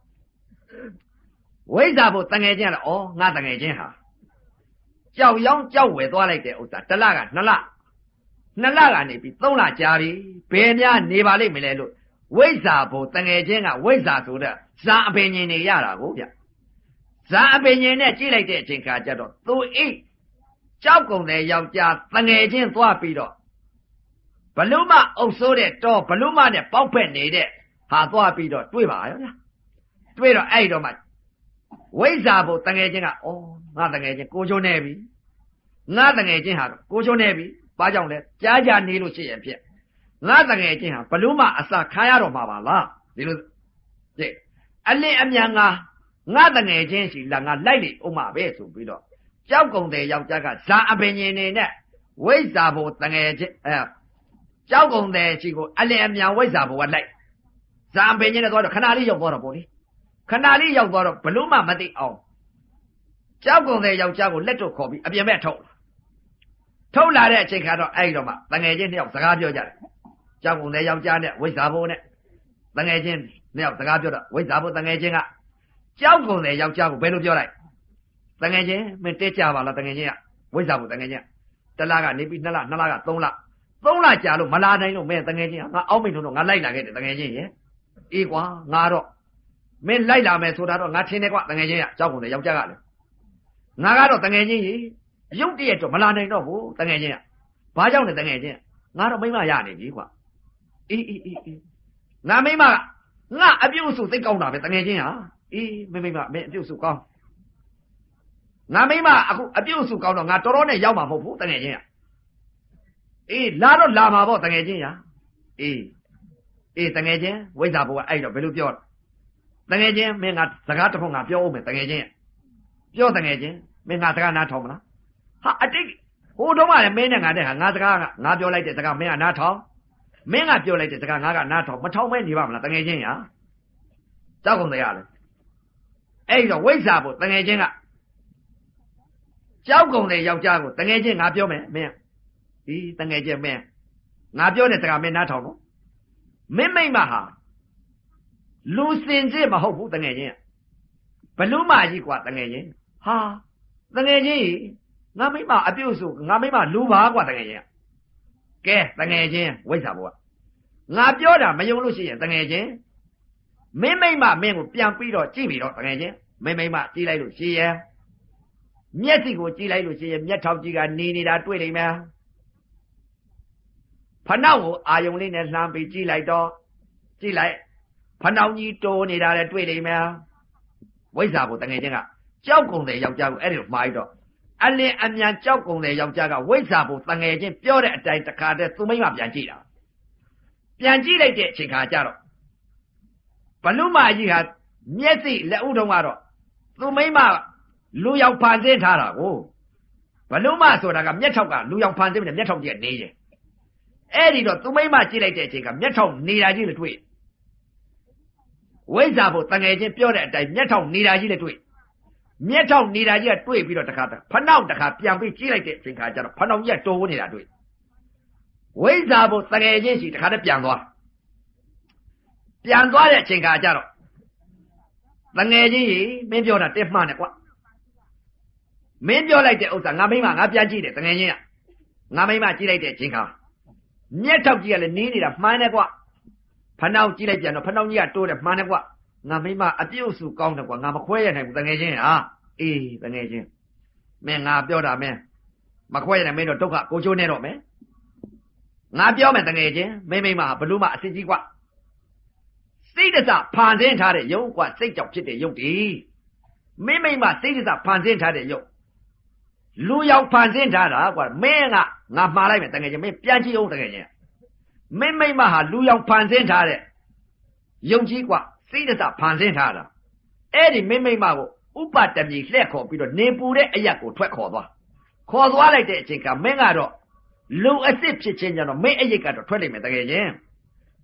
ဝိဇ္ဇာဘုတငယ်ချင်းကတော့ဩငါတငယ်ချင်းဟာကြောက်ရောင်းကြောက်ဝယ်သွားလိုက်တဲ့ဥစ္စာတလက2လကနေပြီး3လကြာပြီဘယ်များနေပါလိမ့်မလဲလို့ဝိဇ္ဇာဘုတငယ်ချင်းကဝိဇ္ဇာဆိုတဲ့ဇာအပင်ញင်နေရတာကိုဗျဇာအပင်ញင်နဲ့ကြည့်လိုက်တဲ့အချိန်ခါကျတော့သူအိကြောက်ကုန်တဲ့ယောက်ျားတငယ်ချင်းသွားပြီးတော့ဘလူမအုပ်ဆိုးတဲ့တော့ဘလူမနဲ့ပေါက်ဖက်နေတဲ့ဟာသွားပြီးတော့တွေ့ပါရောဗျတွေ့တော့အဲ့တော့မှဝိဇ္ဇာဘုတငယ်ချင်းကဩငါတငယ်ချင်းကိုချိုးနေပြီငါတငယ်ချင်းဟာကိုချိုးနေပြီဘာကြောင့်လဲကြားကြနေလို့ရှိရင်ဖြစ်ငါတငယ်ချင်းဟာဘလူမအစာခါရတော့မှာပါလားဒီလိုကြည့်အလင်းအမြန်ငါတငယ်ချင်းရှိလာငါလိုက်လေဥမပဲဆိုပြီးတော့ကြောက်ကုန်တဲ့ယောက်ျားကဇာအပင်ញင်နေနဲ့ဝိဇ္ဇာဘုတငယ်ချင်းကြောက်ကုန်တဲ့ရှိကိုအလင်းအမြန်ဝိဇ္ဇာဘုကလိုက်ဇာအပင်ញင်နဲ့သွားတော့ခဏလေးရောက်သွားတော့ပေါ့လေခဏလေးရောက်သွားတော့ဘလူမမသိအောင်ကြောက်ကုန်တဲ့ယောက်ျားကိုလက်တော့ခေါ်ပြီးအပြင်ဘက်ထုတ်လာတဲ့အချိန်ခါတော့အဲ့တော့မှတငယ်ချင်း2ယောက်စကားပြောကြတယ်ကြောက်ကုန်တဲ့ယောက်ျားနဲ့ဝိဇ္ဇာဘုနဲ့တငယ်ချင်း2ယောက်စကားပြောတော့ဝိဇ္ဇာဘုတငယ်ချင်းကကြောက်ကုန်တဲ့ယောက်ျားကိုဘယ်လိုပြောလိုက်တငယ်ချင်းမင်းတဲကြပါလားတငယ်ချင်းကဝိဇ္ဇာဘုတငယ်ချင်းတလကနေပြီး2လ2လက3လကြာလို့မလာနိုင်လို့မင်းတငယ်ချင်းကငါအောက်မိတ်ထုံတော့ငါလိုက်လာခဲ့တယ်တငယ်ချင်းရေအေးကွာငါတော့မင်းလိုက်လာမယ်ဆိုတာတော့ငါထင်တယ်ကွာတငယ်ချင်းကကြောက်ကုန်တယ်ယောက်ျားကလည်းငါကတော့တငယ်ချင်းကြီးရုပ်တရက်တော့မလာနိုင်တော့ဘူးတငယ်ချင်းကဘာကြောင့်လဲတငယ်ချင်းငါတော့မိမရနေပြီကွာအေးငါမိမကငါအပြုတ်စုသိကောင်းတာပဲတငယ်ချင်းဟာအေးမိမမင်းအပြုတ်စုကောင်းငါမိမအခုအပြုတ်စုကောင်းတော့ငါတော်တော်နဲ့ရောက်မှာမဟုတ်ဘူးတငယ်ချင်းကအေးလာတော့လာမှာပေါ့တငယ်ချင်းဟာအေးတငယ်ချင်းဝိဇ္ဇာဘုကအဲ့တော့ဘယ်လိုပြောတငယ်ချင်းမင်းငါစကားတစ်ခုငါပြောဦးမယ်တငယ်ချင်းပြောတငယ်ချင်းမင်းငါစကားနားထောင်မလားဟာအတိတ်ဟိုတုန်းကလည်းမင်းနဲ့ငါနဲ့ဟာငါစကားငါပြောလိုက်တဲ့စကားမင်းကနားထောင်မင်းကပြောလိုက်တဲ့စကားငါကနားထောင်မထောင်မဲနေပါမလားတငယ်ချင်းညာကြောက်ကုန်တယ်ရလေအဲ့တော့ဝိဇ္ဇာဘုတငယ်ချင်းကကြောက်ကုန်တဲ့ယောက်ျားကိုတငယ်ချင်းငါပြောမယ်မင်းဒီတငယ်ချင်းမင်းငါပြောတဲ့စကားမင်းနားထောင်နော်မင်းမိမဟာလူစင်စစ်မဟုတ်ဘူးတငယ်ချင်းဘလူမကြီးกว่าတငယ်ချင်းဟာတငယ်ချင်းငါမိမအပြုတ်စုငါမိမလူပါกว่าတငယ်ချင်းကဲတငယ်ချင်းဝိဇ္ဇာဘုကငါပြောတာမယုံလို့ရှိရင်တငယ်ချင်းမင်းမိမမင်းကိုပြန်ပြီးတော့ကြည့်ပြီးတော့တငယ်ချင်းမင်းမိမကြည့်လိုက်လို့ရှိရင်မျက်စိကိုကြည့်လိုက်လို့ရှိရင်မျက်ထောက်ကြီးကနေနေတာတွေ့လိမ့်မယ်ဖနှောက်ကိုအာယုံလေးနဲ့လှမ်းပြီးကြည့်လိုက်တော့ကြည့်လိုက်ဖနှောက်ကြီးတိုးနေတာလည်းတွေ့လိမ့်မယ်ဝိဇ္ဇာဘုတငယ်ချင်းကကြောက်ကုန်တဲ့ယောက်ျားကိုအဲ့ဒီလိုမှားပြီးတော့အလင်းအမြန်ကြောက်ကုန်တဲ့ယောက်ျားကဝိဇ္ဇာဘုတငယ်ချင်းပြောတဲ့အတိုင်းတခါတည်းသူမိမပြန်ကြည့်တာပြန်ကြည့်လိုက်တဲ့အချိန်ခါကျတော့ဘလူမကြီးဟာမျက်စိလက်ဥတုံးကတော့သူမိမလူရောက်ဖန်ဆင်းထားတာကိုဘလူမဆိုတာကမျက်ထောက်ကလူရောက်ဖန်ဆင်းပြီးမျက်ထောက်ကြီးကနေတယ်အဲ့ဒီတော့သူမိမကြည့်လိုက်တဲ့အချိန်ကမျက်ထောက်နေတာကြီးလည်းတွေ့ဝိဇ္ဇာဘုတငယ်ချင်းပြောတဲ့အတိုင်းမျက်ထောက်နေတာကြီးလည်းတွေ့မျက်ထောက်နေတာကြီးကတွေ့ပြီးတော့တခါဖနှောက်တခါပြန်ပြီးကြည့်လိုက်တဲ့အချိန်ခါကျတော့ဖနှောက်ကြီးကတိုးနေတာတွေ့ဝိဇ္ဇာဘုတငယ်ချင်းစီတခါတည်းပြန်သွားတဲ့အချိန်ခါကျတော့တငယ်ချင်းကြီးမင်းပြောတာတက်မှန်းနဲ့ကွာမင်းပြောလိုက်တဲ့ဥစ္စာငါမိမငါပြန်ကြည့်တယ်တငယ်ချင်းကငါမိမကြည့်လိုက်တဲ့အချိန်ခါမျက်ထောက်ကြီးကလည်းနီးနေတာမှန်းနဲ့ကွာဖနှောက်ကြည့်လိုက်ပြန်တော့ဖနှောက်ကြီးကတိုးတယ်မှန်းနဲ့ကွာငါမိမအပြုတ်စုကောင်းတယ်ကွာငါမခွဲရနိုင်ဘူးတငယ်ချင်းဟာအေးတငယ်ချင်းမင်းငါပြောတာမင်းမခွဲရနိုင်မင်းတော့ဒုက္ခကိုချိုးနေတော့မယ်ငါပြောမယ်တငယ်ချင်းမိမဘလူးမအစစ်ကြီးကွာစိတ်တစဖန်ဆင်းထားတဲ့ယုတ်ကွာစိတ်ကြောင့်ဖြစ်တဲ့ယုတ်ဒီမိမစိတ်တစဖန်ဆင်းထားတဲ့ယုတ်လူရောက်ဖန်ဆင်းထားတာကွာမင်းကငါမှားလိုက်မယ်တကယ်ချင်းမင်းပြန်ကြည့်အောင်တကယ်ချင်းမိမဟာလူရောက်ဖန်ဆင်းထားတဲ့ယုတ်ကြီးကွာစိတ်တစဖန်ဆင်းထားတာအဲ့ဒီမိမကိုဥပတမီလှည့်ခေါ်ပြီးတော့နေပူတဲ့အရက်ကိုထွက်ခေါ်သွားလိုက်တဲ့အချိန်ကမင်းကတော့လူအစ်စ်ဖြစ်ချင်းကြတော့မင်းအရက်ကတော့ထွက်လိမ့်မယ်တကယ်ချင်း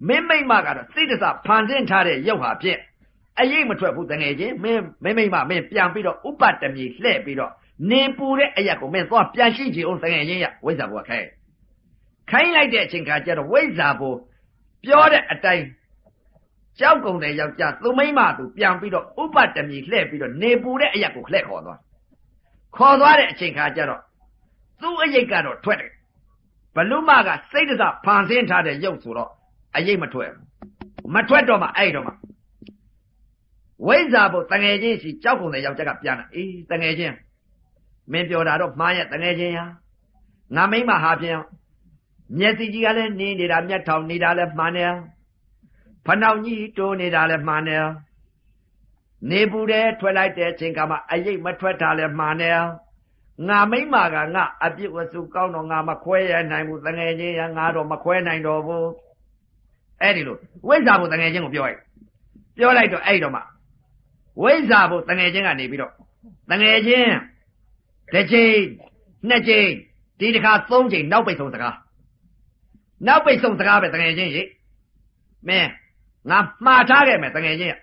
မင်းမိမကတော့စိတ်တစဖန်ဆင်းထားတဲ့ရုပ်ဟာဖြင့်အရေးမထွက်ဘူးတငယ်ချင်းမင်းမိမမင်းပြန်ပြီးတော့ဥပတမီလှဲ့ပြီးတော့နေပူတဲ့အရက်ကိုမင်းသွားပြန်ရှိကြည့်အောင်တငယ်ချင်းရဝိဇ္ဇာဘုခိုင်းလိုက်တဲ့အချိန်ခါကျတော့ဝိဇ္ဇာဘုပြောတဲ့အတိုင်းကြောက်ကုန်တဲ့ယောက်ျားသူမိမသူပြန်ပြီးတော့ဥပတမီလှဲ့ပြီးတော့နေပူတဲ့အရက်ကိုလှဲ့ခေါ်သွားတဲ့အချိန်ခါကျတော့သူ့အရိတ်ကတော့ထွက်တယ်ဘလူမကစိတ်တစဖန်ဆင်းထားတဲ့ရုပ်ဆိုတော့အရိတ်မထွက်တော့မှအဲ့တော့မှဝိဇ္ဇာဘုတငယ်ချင်းစီကြောက်ကုန်တဲ့ယောက်ျားကပြန်လာအေးတငယ်ချင်းမင်းပြောတာတော့မှားရဲ့တငယ်ချင်းဟာငါမိမဟာဖြင့်မျက်စိကြီးကလည်းနေနေတာမျက်ထောင်နေတာလည်းမှန်တယ်ဖနှောက်ကြီးတိုးနေတာလည်းမှန်တယ်နေပူတယ်ထွက်လိုက်တဲ့အချိန်ကမှအရိတ်မထွက်တာလည်းမှန်တယ်ငါမိမကငါအပြစ်ဝစုကောင်းတော့ငါမခွဲရနိုင်ဘူးတငယ်ချင်းရငါတော့မခွဲနိုင်တော့ဘူးအဲ့ဒီလိုဝိဇ္ဇာဘုတငယ်ချင်းကိုပြောလိုက်တော့အဲ့တော့မှဝိဇ္ဇာဘုတငယ်ချင်းကနေပြီးတော့တငယ်ချင်းတစ်ချိန်နှစ်ချိန်ဒီတစ်ခါသုံးချိန်နောက်ပိတ်ဆုံးစကားပဲတငယ်ချင်းရေမင်းငါမှားထားခဲ့မယ်တငယ်ချင်းရ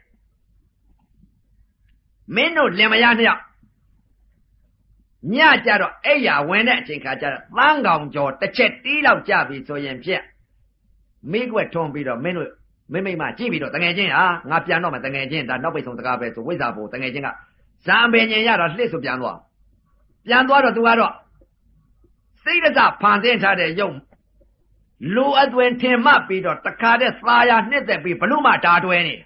မင်းတို့လင်မယားနှစ်ယောက်ညကြတော့အဲ့ရဝင်တဲ့အချိန်ခါကျတော့သန်းကောင်ကျော်တစ်ချက်တီးလောက်ကြပြီဆိုရင်ဖြင့်မိကွက်ထွန်းပြီးတော့မင်းတို့မိမကြည့်ပြီးတော့တငယ်ချင်းဟာငါပြန်တော့မယ်တငယ်ချင်းဒါနောက်ပိတ်ဆုံးစကားပဲဆိုဝိဇ္ဇာဘုတငယ်ချင်းကဇံပင်ညင်ရတော့လှစ်ဆိုပြန်သွားတော့သူကတော့စိတ်တစဖန်ဆင်းထားတဲ့ရုပ်လူအသွင်ထင်မှတ်ပြီးတော့တခါတည်းသာယာနှစ်သက်ပြီးဘလို့မှတာတွဲနေ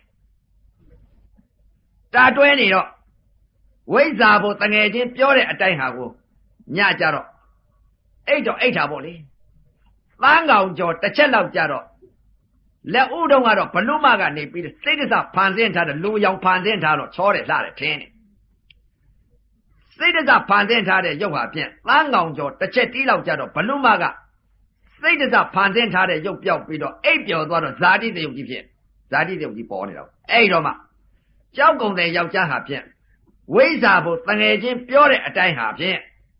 တော့ဝိဇ္ဇာဘုတငယ်ချင်းပြောတဲ့အတိုင်းဟာကိုညကြတော့အိတ်တာပေါ့လေသန်းကောင်ကျော်တစ်ချက်လောက်ကြတော့လက်ဥတုံးကတော့ဘလို့မှကနေပြီးစိတ်တစဖန်ဆင်းထားတဲ့လူရောင်ဖန်ဆင်းထားတော့ချောတယ်လှတယ်ထင်းတယ်စိတ်တစဖန်ဆင်းထားတဲ့ရုပ်ဟာဖြင့်သန်းကောင်ကျော်တစ်ချက်တီးလောက်ကြတော့ဘလို့မှကစိတ်တစဖန်ဆင်းထားတဲ့ရုပ်ပြောက်ပြီးတော့အိပ်ပျော်သွားတော့ဇာတိတယုတ်ကြီးဖြစ်ဇာတိတယုတ်ကြီးပေါ်နေတော့အဲ့တော့မှကြောက်ကုန်တဲ့ယောက်ျားဟာဖြင့်ဝိဇ္ဇာဘုတငယ်ချင်းပြောတဲ့အတိုင်းဟာဖြင့်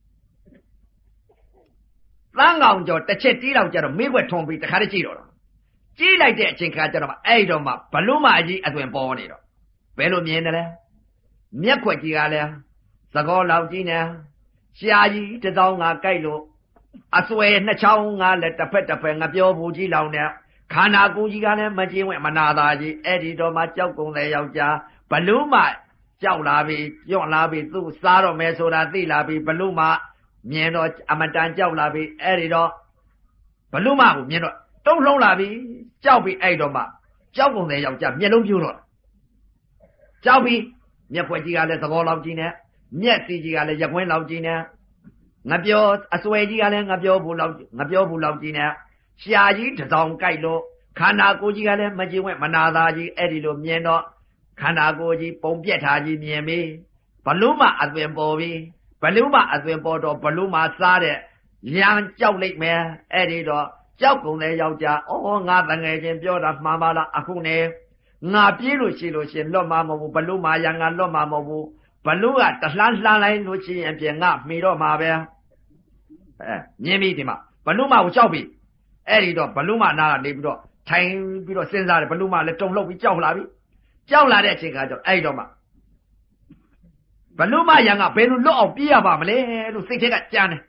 သန်းကောင်ကျော်တစ်ချက်တီးလောက်ကြတော့မိခွက်ထွန်ပြီးတခါတည်းကြည့်လိုက်တဲ့အချိန်ခါကျတော့အဲ့တော့မှဘလို့မှအကြီးအသွင်ပေါ်နေတော့ဘယ်လိုမြင်တယ်လဲမျက်ခွက်ကြီးကလည်းသကောလောက်ကြီးနဲ့ရှားကြီးတစ်သောင်းငါကြိုက်လို့အစွဲနှစ်ချောင်းငါလည်းတစ်ဖက်ငါပြောဘူးကြီးလောင်နဲ့ခန္ဓာကိုယ်ကြီးကလည်းမကျင်းဝဲမနာသာကြီးအဲ့ဒီတော့မှကြောက်ကုန်တဲ့ယောက်ျားဘလို့မှကြောက်လာပြီညွန့်လာပြီသူ့စားတော့မယ်ဆိုတာသိလာပြီဘလို့မှမြင်တော့အမတန်ကြောက်လာပြီအဲ့ဒီတော့ဘလို့မှကိုမြင်တော့တုံးလုံးလာပြီကြောက်ပြီအဲ့တော့မှကြောက်ကုန်တဲ့ယောက်ျားမျက်လုံးပြိုးတော့ကြောက်ပြီမျက်ခွက်ကြီးကလည်းသဘောလောက်ကြီးနဲ့မျက်စီကြီးကလည်းရကွင်းလောက်ကြီးနဲ့ငါပြောအစွဲကြီးကလည်းငါပြောဘူးလောက်ကြီးနဲ့ရှားကြီးတစ်စောင်းကြိုက်လို့ခန္ဓာကိုယ်ကြီးကလည်းမကျင်းဝဲမနာသာကြီးအဲ့ဒီလိုမြင်တော့ခန္ဓာကိုယ်ကြီးပုံပြက်ထားကြီးမြင်ပြီဘလို့မှအသွင်ပေါ်ပြီဘလို့မှအသွင်ပေါ်တော့ဘလို့မှစားတဲ့ရံကြောက်လိုက်မယ်အဲ့ဒီတော့ကြောက်ကုန်တဲ့ယောက်ျားဩငါတငယ်ချင်းပြောတာမှားပါလားအခုနေငါပြေးလို့ရှိရင်လွတ်မှာမဟုတ်ဘူးဘလို့မှရံငါလွတ်မှာမဟုတ်ဘူးဘလို့ကတလှမ်းလိုက်လို့ရှိရင်ပြင်ငါမိတော့မှာပဲမြင်ပြီဒီမှာဘလို့မှကိုကြောက်ပြီအဲ့ဒီတော့ဘလို့မှနာကနေပြီးတော့ထိုင်ပြီးတော့စဉ်းစားတယ်ဘလို့မှလည်းတုံလှုပ်ပြီးကြောက်လာတဲ့အချိန်ခါကျတော့အဲ့တော့မှဘလို့မှရံကဘယ်လိုလွတ်အောင်ပြေးရပါမလဲလို့စိတ်ထဲကကြမ်းတယ်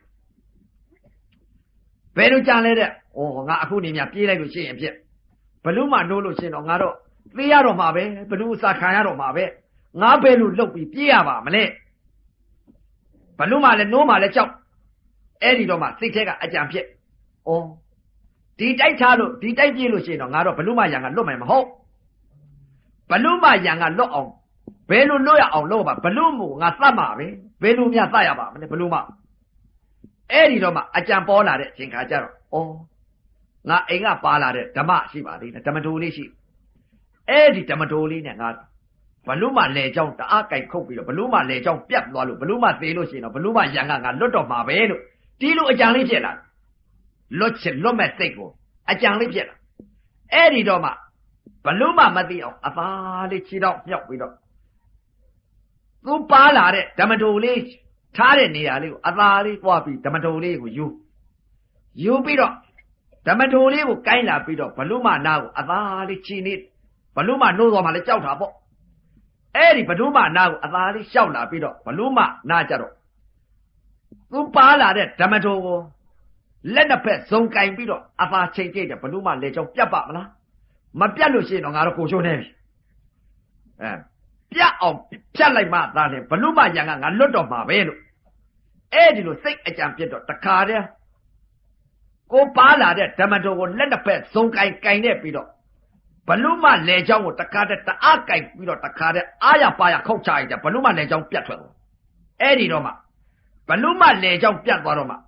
ဘယ်လိုကြမ်းလဲတဲ့ငါအခုနေမြပြေးလိုက်လို့ရှိရင်ဖြစ်ဘလို့မှနိုးလို့ရှိရင်တော့ငါတော့သေရတော့မှာပဲဘလို့အစာခံရတော့မှာပဲငါဘယ်လိုလှုပ်ပြီးပြေးရပါမလဲဘလို့မှလည်းနိုးမှလည်းကြောက်အဲ့ဒီတော့မှစိတ်ထဲကအကြံဖြစ်ဒီတိုက်ထားလို့ဒီတိုက်ပြေးလို့ရှိရင်တော့ငါတော့ဘလို့မှရံကလွတ်မယ်မဟုတ်ဘလို့မှရံကလွတ်အောင်ဘယ်လိုလွတ်ရအောင်လုပ်ပါဘလို့မို့ငါသတ်မှာပဲဘယ်လိုများသတ်ရပါမလဲဘလို့မှအဲ့ဒီတော့မှအကြံပေါ်လာတဲ့အချိန်ခါကျတော့ငါအိမ်ကပါလာတဲ့ဓမ္မရှိပါသေးတယ်ဓမ္မတိုလေးရှိအဲ့ဒီဓမ္မတိုလေးနဲ့ငါဘလို့မှလေချောင်းတအားကြိုက်ခုတ်ပြီးတော့ဘလို့မှလေချောင်းပြတ်သွားလို့ဘလို့မှသေးလို့ရှိရင်တော့ဘလို့မှရံကငါလွတ်တော့မှာပဲလို့ဒီလိုအကြံလေးဖြစ်လာလွတ်မဲ့စိတ်ကိုအကြံလေးဖြစ်လာအဲ့ဒီတော့မှဘလို့မှမသိအောင်အသာလေးခြေတော့မြောက်ပြီးတော့သူပါလာတဲ့ဓမ္မတိုလေးထားတဲ့နေရာလေးကိုအသာလေးတွားပြီးဓမ္မတိုလေးကိုယူပြီးတော့ဓမ္မထိုလေးကိုကိုင်းလာပြီးတော့ဘလူမနာကိုအသာလေးချီနေဘလူမနိုးသွားမှလည်းကြောက်တာပေါ့အဲ့ဒီဘလူမနာကိုအသာလေးရှောက်လာပြီးတော့ဘလူမနာကြတော့သူပါလာတဲ့ဓမ္မထိုကိုလက်နှစ်ဖက်ဇုံကင်ပြီးတော့အသာချိန်ကြည့်တယ်ဘလူမလေချောင်းပြတ်ပါမလားမပြတ်လို့ရှိရင်တော့ငါတော့ကိုချိုးနေပြီပြတ်အောင်ဖြတ်လိုက်မှသာလေဘလူမရံကငါလွတ်တော့မှာပဲလို့အဲ့ဒီလိုစိတ်အကြံပြစ်တော့တခါတည်းကိုပါလာတဲ့ဓမ္မတော်ကိုလက်တစ်ဖက်ဇုံကင်နေပြီးတော့ဘလူမလေချောင်းကိုတခါတည်းတအားကင်ပြီးတော့တခါတည်းအားရပါရခောက်ချလိုက်တယ်ဘလူမလေချောင်းပြတ်ထွက်သွားအဲ့ဒီတော့မှဘလူမလေချောင်းပြတ်သွားတော့မှ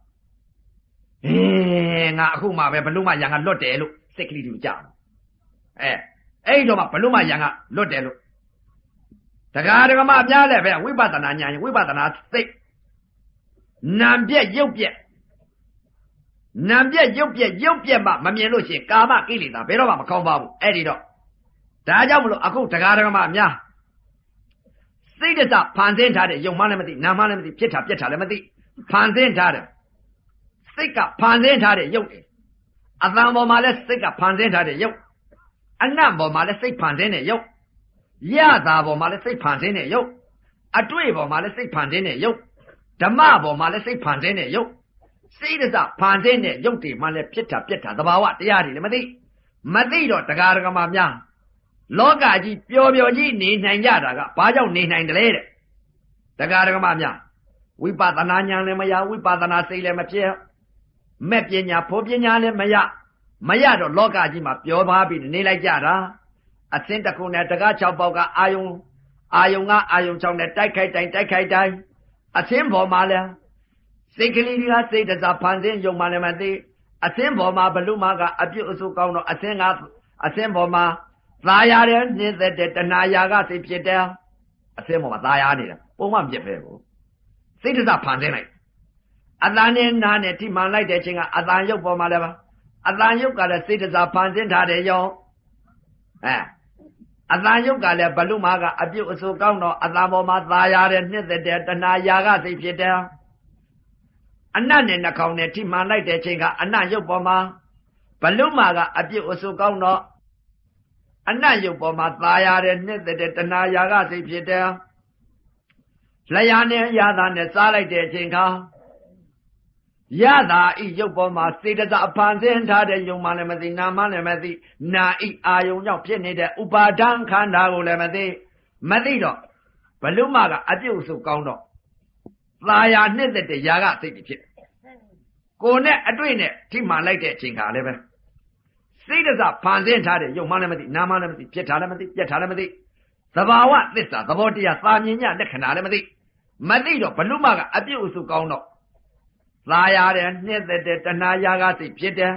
ငါအခုမှပဲဘလူမရံကလွတ်တယ်လို့စိတ်ကလေးတွေကြောက်အဲ့ဒီတော့မှဘလူမရံကလွတ်တယ်လို့တရားဓမ္မအများလည်းပဲဝိပဿနာဉာဏ်ဝိပဿနာစိတ်နာမ်ပြက်ရုပ်ပြက်နာမ်ပြက်ရုပ်ပြက်မှမမြင်လို့ရှိရင်ကာမကိလေသာဘယ်တော့မှမကောင်းပါဘူးအဲ့ဒီတော့ဒါကြောင့်မလို့အခုတရားဓမ္မအများစိတ်တစဖန်ဆင်းထားတဲ့ယုံမှလည်းမသိနာမ်မှလည်းမသိဖြစ်တာပြက်တာလည်းမသိဖန်ဆင်းထားတယ်စိတ်ကဖန်ဆင်းထားတဲ့ယုတ်တယ်အသံပေါ်မှာလည်းစိတ်ကဖန်ဆင်းထားတဲ့ယုတ်အနတ်ပေါ်မှာလည်းစိတ်ဖန်ဆင်းတဲ့ယုတ်ရတာပေါ်မှာလည်းစိတ်ဖန်ဆင်းတဲ့ယုတ်အတွေ့ပေါ်မှာလည်းစိတ်ဖန်ဆင်းတဲ့ယုတ်ဓမ္မပေါ်မှာလည်းစိတ်ဖန်ဆင်းတဲ့ယုတ်စိတ်တစဖန်ဆင်းတဲ့ယုတ်တွေမှလည်းဖြစ်တာပြက်တာသဘာဝတရားတွေလည်းမသိတော့တရားဓမ္မများလောကကြီးပျော်ကြီးနေနိုင်ကြတာကဘာကြောင့်နေနိုင်တယ်လဲတဲ့တရားဓမ္မများဝိပဿနာဉာဏ်လည်းမရဝိပဿနာစိတ်လည်းမဖြစ်မဲ့ပညာဖို့ပညာလည်းမရတော့လောကကြီးမှာပျော်ပါပြီးနေလိုက်ကြတာအသင်းတစ်ခုနဲ့တကား6ပေါက်ကအာယုံကအာယုံ6နဲ့တိုက်ခိုက်တိုင်းအသင်းပေါ်မှာလဲစိတ်ကလေးတွေကစိတ်တစားဖန်ဆင်းယုံမှလည်းမသိအသင်းပေါ်မှာဘလူမကအပြုတ်အဆုကောင်းတော့အသင်းပေါ်မှာသာယာတဲ့နှင်းသက်တဲ့တဏှာယာကစိတ်ဖြစ်တယ်အသင်းပေါ်မှာသာယာနေတာပုံမှန်ပြက်ပဲကိုစိတ်တစားဖန်ဆင်းလိုက်အတန်နဲ့နားနဲ့ထိမှန်လိုက်တဲ့အချိန်ကအတန်ရုပ်ပေါ်မှာလည်းပါအတန်ရုပ်ကလည်းစိတ်တစားဖန်ဆင်းထားတယ်ရောအတန်ရုပ်ကလည်းဘလူမကအပြုတ်အဆုကောင်းတော့အတန်ပေါ်မှာသာယာတဲ့နှင်းသက်တဲ့တဏှာယာကစိတ်ဖြစ်တယ်အနတ်နဲ့နှာခေါင်းနဲ့ထိမှန်လိုက်တဲ့အချိန်ကအနတ်ရုပ်ပေါ်မှာဘလူမကအပြုတ်အဆုကောင်းတော့အနတ်ရုပ်ပေါ်မှာသာယာတဲ့နှင်းသက်တဲ့တဏှာယာကစိတ်ဖြစ်တယ်လျာနဲ့ရတာနဲ့စားလိုက်တဲ့အချိန်ကရတာဤရုပ်ပေါ်မှာစေတသာအဖန်ဆင်းထားတဲ့ယုံမှလည်းမသိနာမှလည်းမသိနာဤအာယုံကြောင့်ဖြစ်နေတဲ့ဥပါဒံခန္ဓာကိုလည်းမသိတော့ဘလူမကအပြုတ်ဆုကောင်းတော့သာယာနှစ်သက်တဲ့ຢာကစိတ်ဖြစ်ကိုယ်နဲ့အတွေ့နဲ့ထိမှန်လိုက်တဲ့အချိန်ခါလည်းပဲစိတ်တစဖန်ဆင်းထားတဲ့ယုံမှလည်းမသိနာမှလည်းမသိဖြစ်တာလည်းမသိပြက်တာလည်းမသိသဘာဝသစ္စာသဘောတရားသာမြင်ညလက္ခဏာလည်းမသိတော့ဘလူမကအပြုတ်ဆုကောင်းတော့သာယာတဲ့နှစ်သက်တဲ့တဏှာယာကစိတ်ဖြစ်တယ်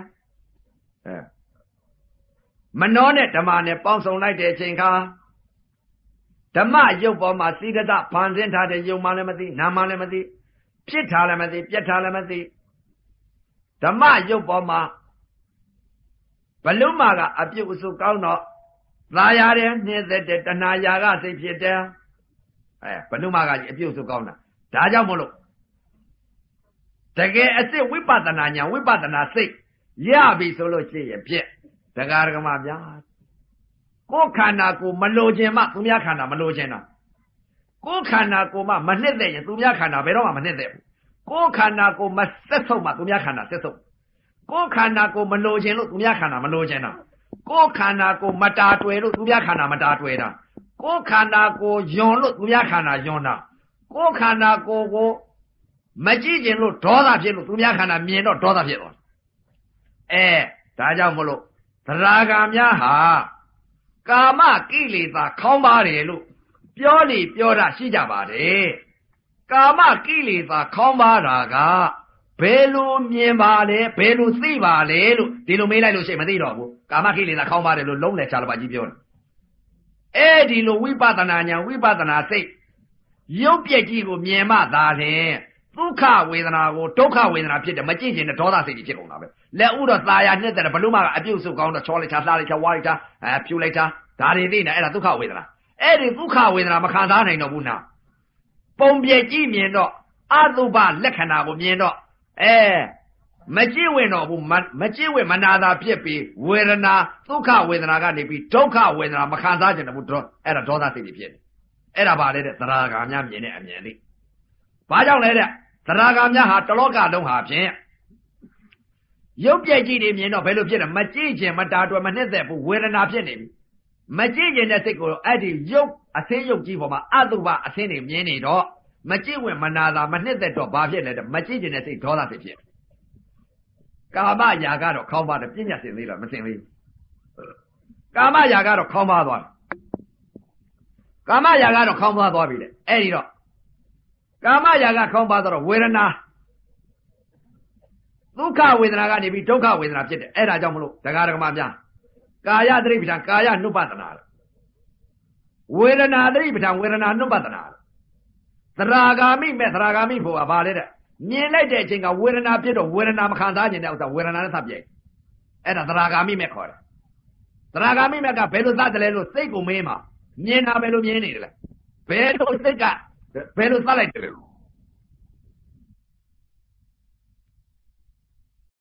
မနှောနဲ့ဓမ္မနဲ့ပေါင်းစုံလိုက်တဲ့အချိန်ခါဓမ္မရုပ်ပေါ်မှာစိတ္တဖန်ဆင်းထားတဲ့ယုံမှလည်းမသိနာမှလည်းမသိဖြစ်တာလည်းမသိပြက်တာလည်းမသိဓမ္မရုပ်ပေါ်မှာဘလူမကအပြုတ်အဆုကောင်းတော့သာယာတဲ့နှစ်သက်တဲ့တဏှာယာကစိတ်ဖြစ်တယ်ဘလူမကကြီးအပြုတ်အဆုကောင်းတာဒါကြောင့်မလို့တကယ်အစစ်ဝိပဿနာဉာဏ်ဝိပဿနာစိတ်ရပြီဆိုလို့ရှိရင်ဖြစ်တရားဓမ္မများကိုယ်ခန္ဓာကိုမလိုခြင်းမှသူများခန္ဓာမလိုခြင်းတော့ကိုယ်ခန္ဓာကိုမှမနှစ်သက်ရင်သူများခန္ဓာဘယ်တော့မှမနှစ်သက်ဘူးကိုယ်ခန္ဓာကိုမဆက်ဆုပ်မှသူများခန္ဓာဆက်ဆုပ်ကိုယ်ခန္ဓာကိုမလိုခြင်းလို့သူများခန္ဓာမလိုခြင်းတော့ကိုယ်ခန္ဓာကိုမတာတွယ်လို့သူများခန္ဓာမတာတွယ်တာကိုယ်ခန္ဓာကိုယွန်လို့သူများခန္ဓာယွန်တာကိုယ်ခန္ဓာကိုမကြည့်ခြင်းလို့ဒေါသဖြစ်လို့သူများခန္ဓာမြင်တော့ဒေါသဖြစ်သွားဒါကြောင့်မလို့သရဂံများဟာကာမကိလေသာခေါင်းပါတယ်လို့ပြောတာရှိကြပါတယ်ကာမကိလေသာခေါင်းပါတာကဘယ်လိုမြင်ပါလဲဘယ်လိုသိပါလဲလို့ဒီလိုမေးလိုက်လို့ရှိရင်မသိတော့ဘူးကာမကိလေသာခေါင်းပါတယ်လို့လုံးလဲချလာပါကြီးပြောတယ်ဒီလိုဝိပဿနာဉာဏ်ဝိပဿနာစိတ်ရုပ်ပြက်ကြီးကိုမြင်မှသာလျှင်ဒုက္ခဝေဒနာကိုဒုက္ခဝေဒနာဖြစ်တယ်မကြည့်ခြင်းနဲ့ဒေါသစိတ်ကြီးဖြစ်ကုန်တာပဲလက်ဥတော့သာယာနှစ်သက်တယ်ဘလို့မှအပြုတ်ဆုပ်ကောင်းတော့ချောလိုက်တာလှလိုက်တာဝါလိုက်တာဖြူလိုက်တာဒါတွေသိနေအဲ့ဒါဒုက္ခဝေဒနာဒီဒုက္ခဝေဒနာမခံစားနိုင်တော့ဘူးနာပုံပြက်ကြီးမြင်တော့အတုပလက္ခဏာကိုမြင်တော့ကြည့်ဝင်တော့ဘူးမကြည့်ဝင်မနာတာဖြစ်ပြီးဝေဒနာဒုက္ခဝေဒနာကနေပြီးဒုက္ခဝေဒနာမခံစားကြတယ်ဘူးအဲ့ဒါဒေါသစိတ်တွေဖြစ်တယ်အဲ့ဒါပါလေတဲ့သရဂါများမြင်တဲ့အမြင်လေးဘာကြောင့်လဲတဲ့သရဂါများဟာတလောကလုံးဟာဖြင့်ရုပ်ပြည့်ကြည့်နေမြင်တော့ဘယ်လိုဖြစ်လဲမကြည့်ခြင်းမတာတွယ်မနှစ်သက်ဘူးဝေဒနာဖြစ်နေပြီမကြည့်ခြင်းတဲ့စိတ်ကိုအဲ့ဒီရုပ်အသင်းရုပ်ကြီးပေါ်မှာအတုပအသင်းတွေမြင်နေတော့မကြည့်ဝင်မနာတာမနှစ်သက်တော့ဘာဖြစ်လဲတဲ့မကြည့်ခြင်းတဲ့စိတ်ဒေါသစိတ်ဖြစ်ကာမရာကတော့ခေါင်းပါတယ်ပြဉ္ညာစင်သေးလားမစင်သေးဘူးကာမရာကတော့ခေါင်းပါသွားတယ်ကာမရာကတော့ခေါင်းပါသွားပြီလေအဲ့ဒီတော့ကာမရာကခေါင်းပါသွားတော့ဝေဒနာဒုက္ခဝေဒနာကနေပြီးဒုက္ခဝေဒနာဖြစ်တယ်အဲ့ဒါကြောင့်မလို့တရားဓမ္မများကာယသတိပဋ္ဌာန်ကာယနုပဒနာဝေဒနာသတိပဋ္ဌာန်ဝေဒနာနုပဒနာသရဂာမိမဲ့သရဂာမိဖို့ကဘာလဲတဲ့မြင်လိုက်တဲ့အချိန်ကဝေဒနာဖြစ်တော့ဝေဒနာမခံစားခြင်းတဲ့ဥစ္စာဝေဒနာနဲ့သတ်ပြိုင်အဲ့ဒါသရဂာမိမဲ့ခေါ်တယ်သရဂာမိမဲ့ကဘယ်လိုသတ်တယ်လဲလို့စိတ်ကိုမေးမှာမြင်တာဘယ်လိုမြင်နေတယ်လဲဘယ်လိုစိတ်ကဘယ်လိုသတ်လိုက်တယ်လဲ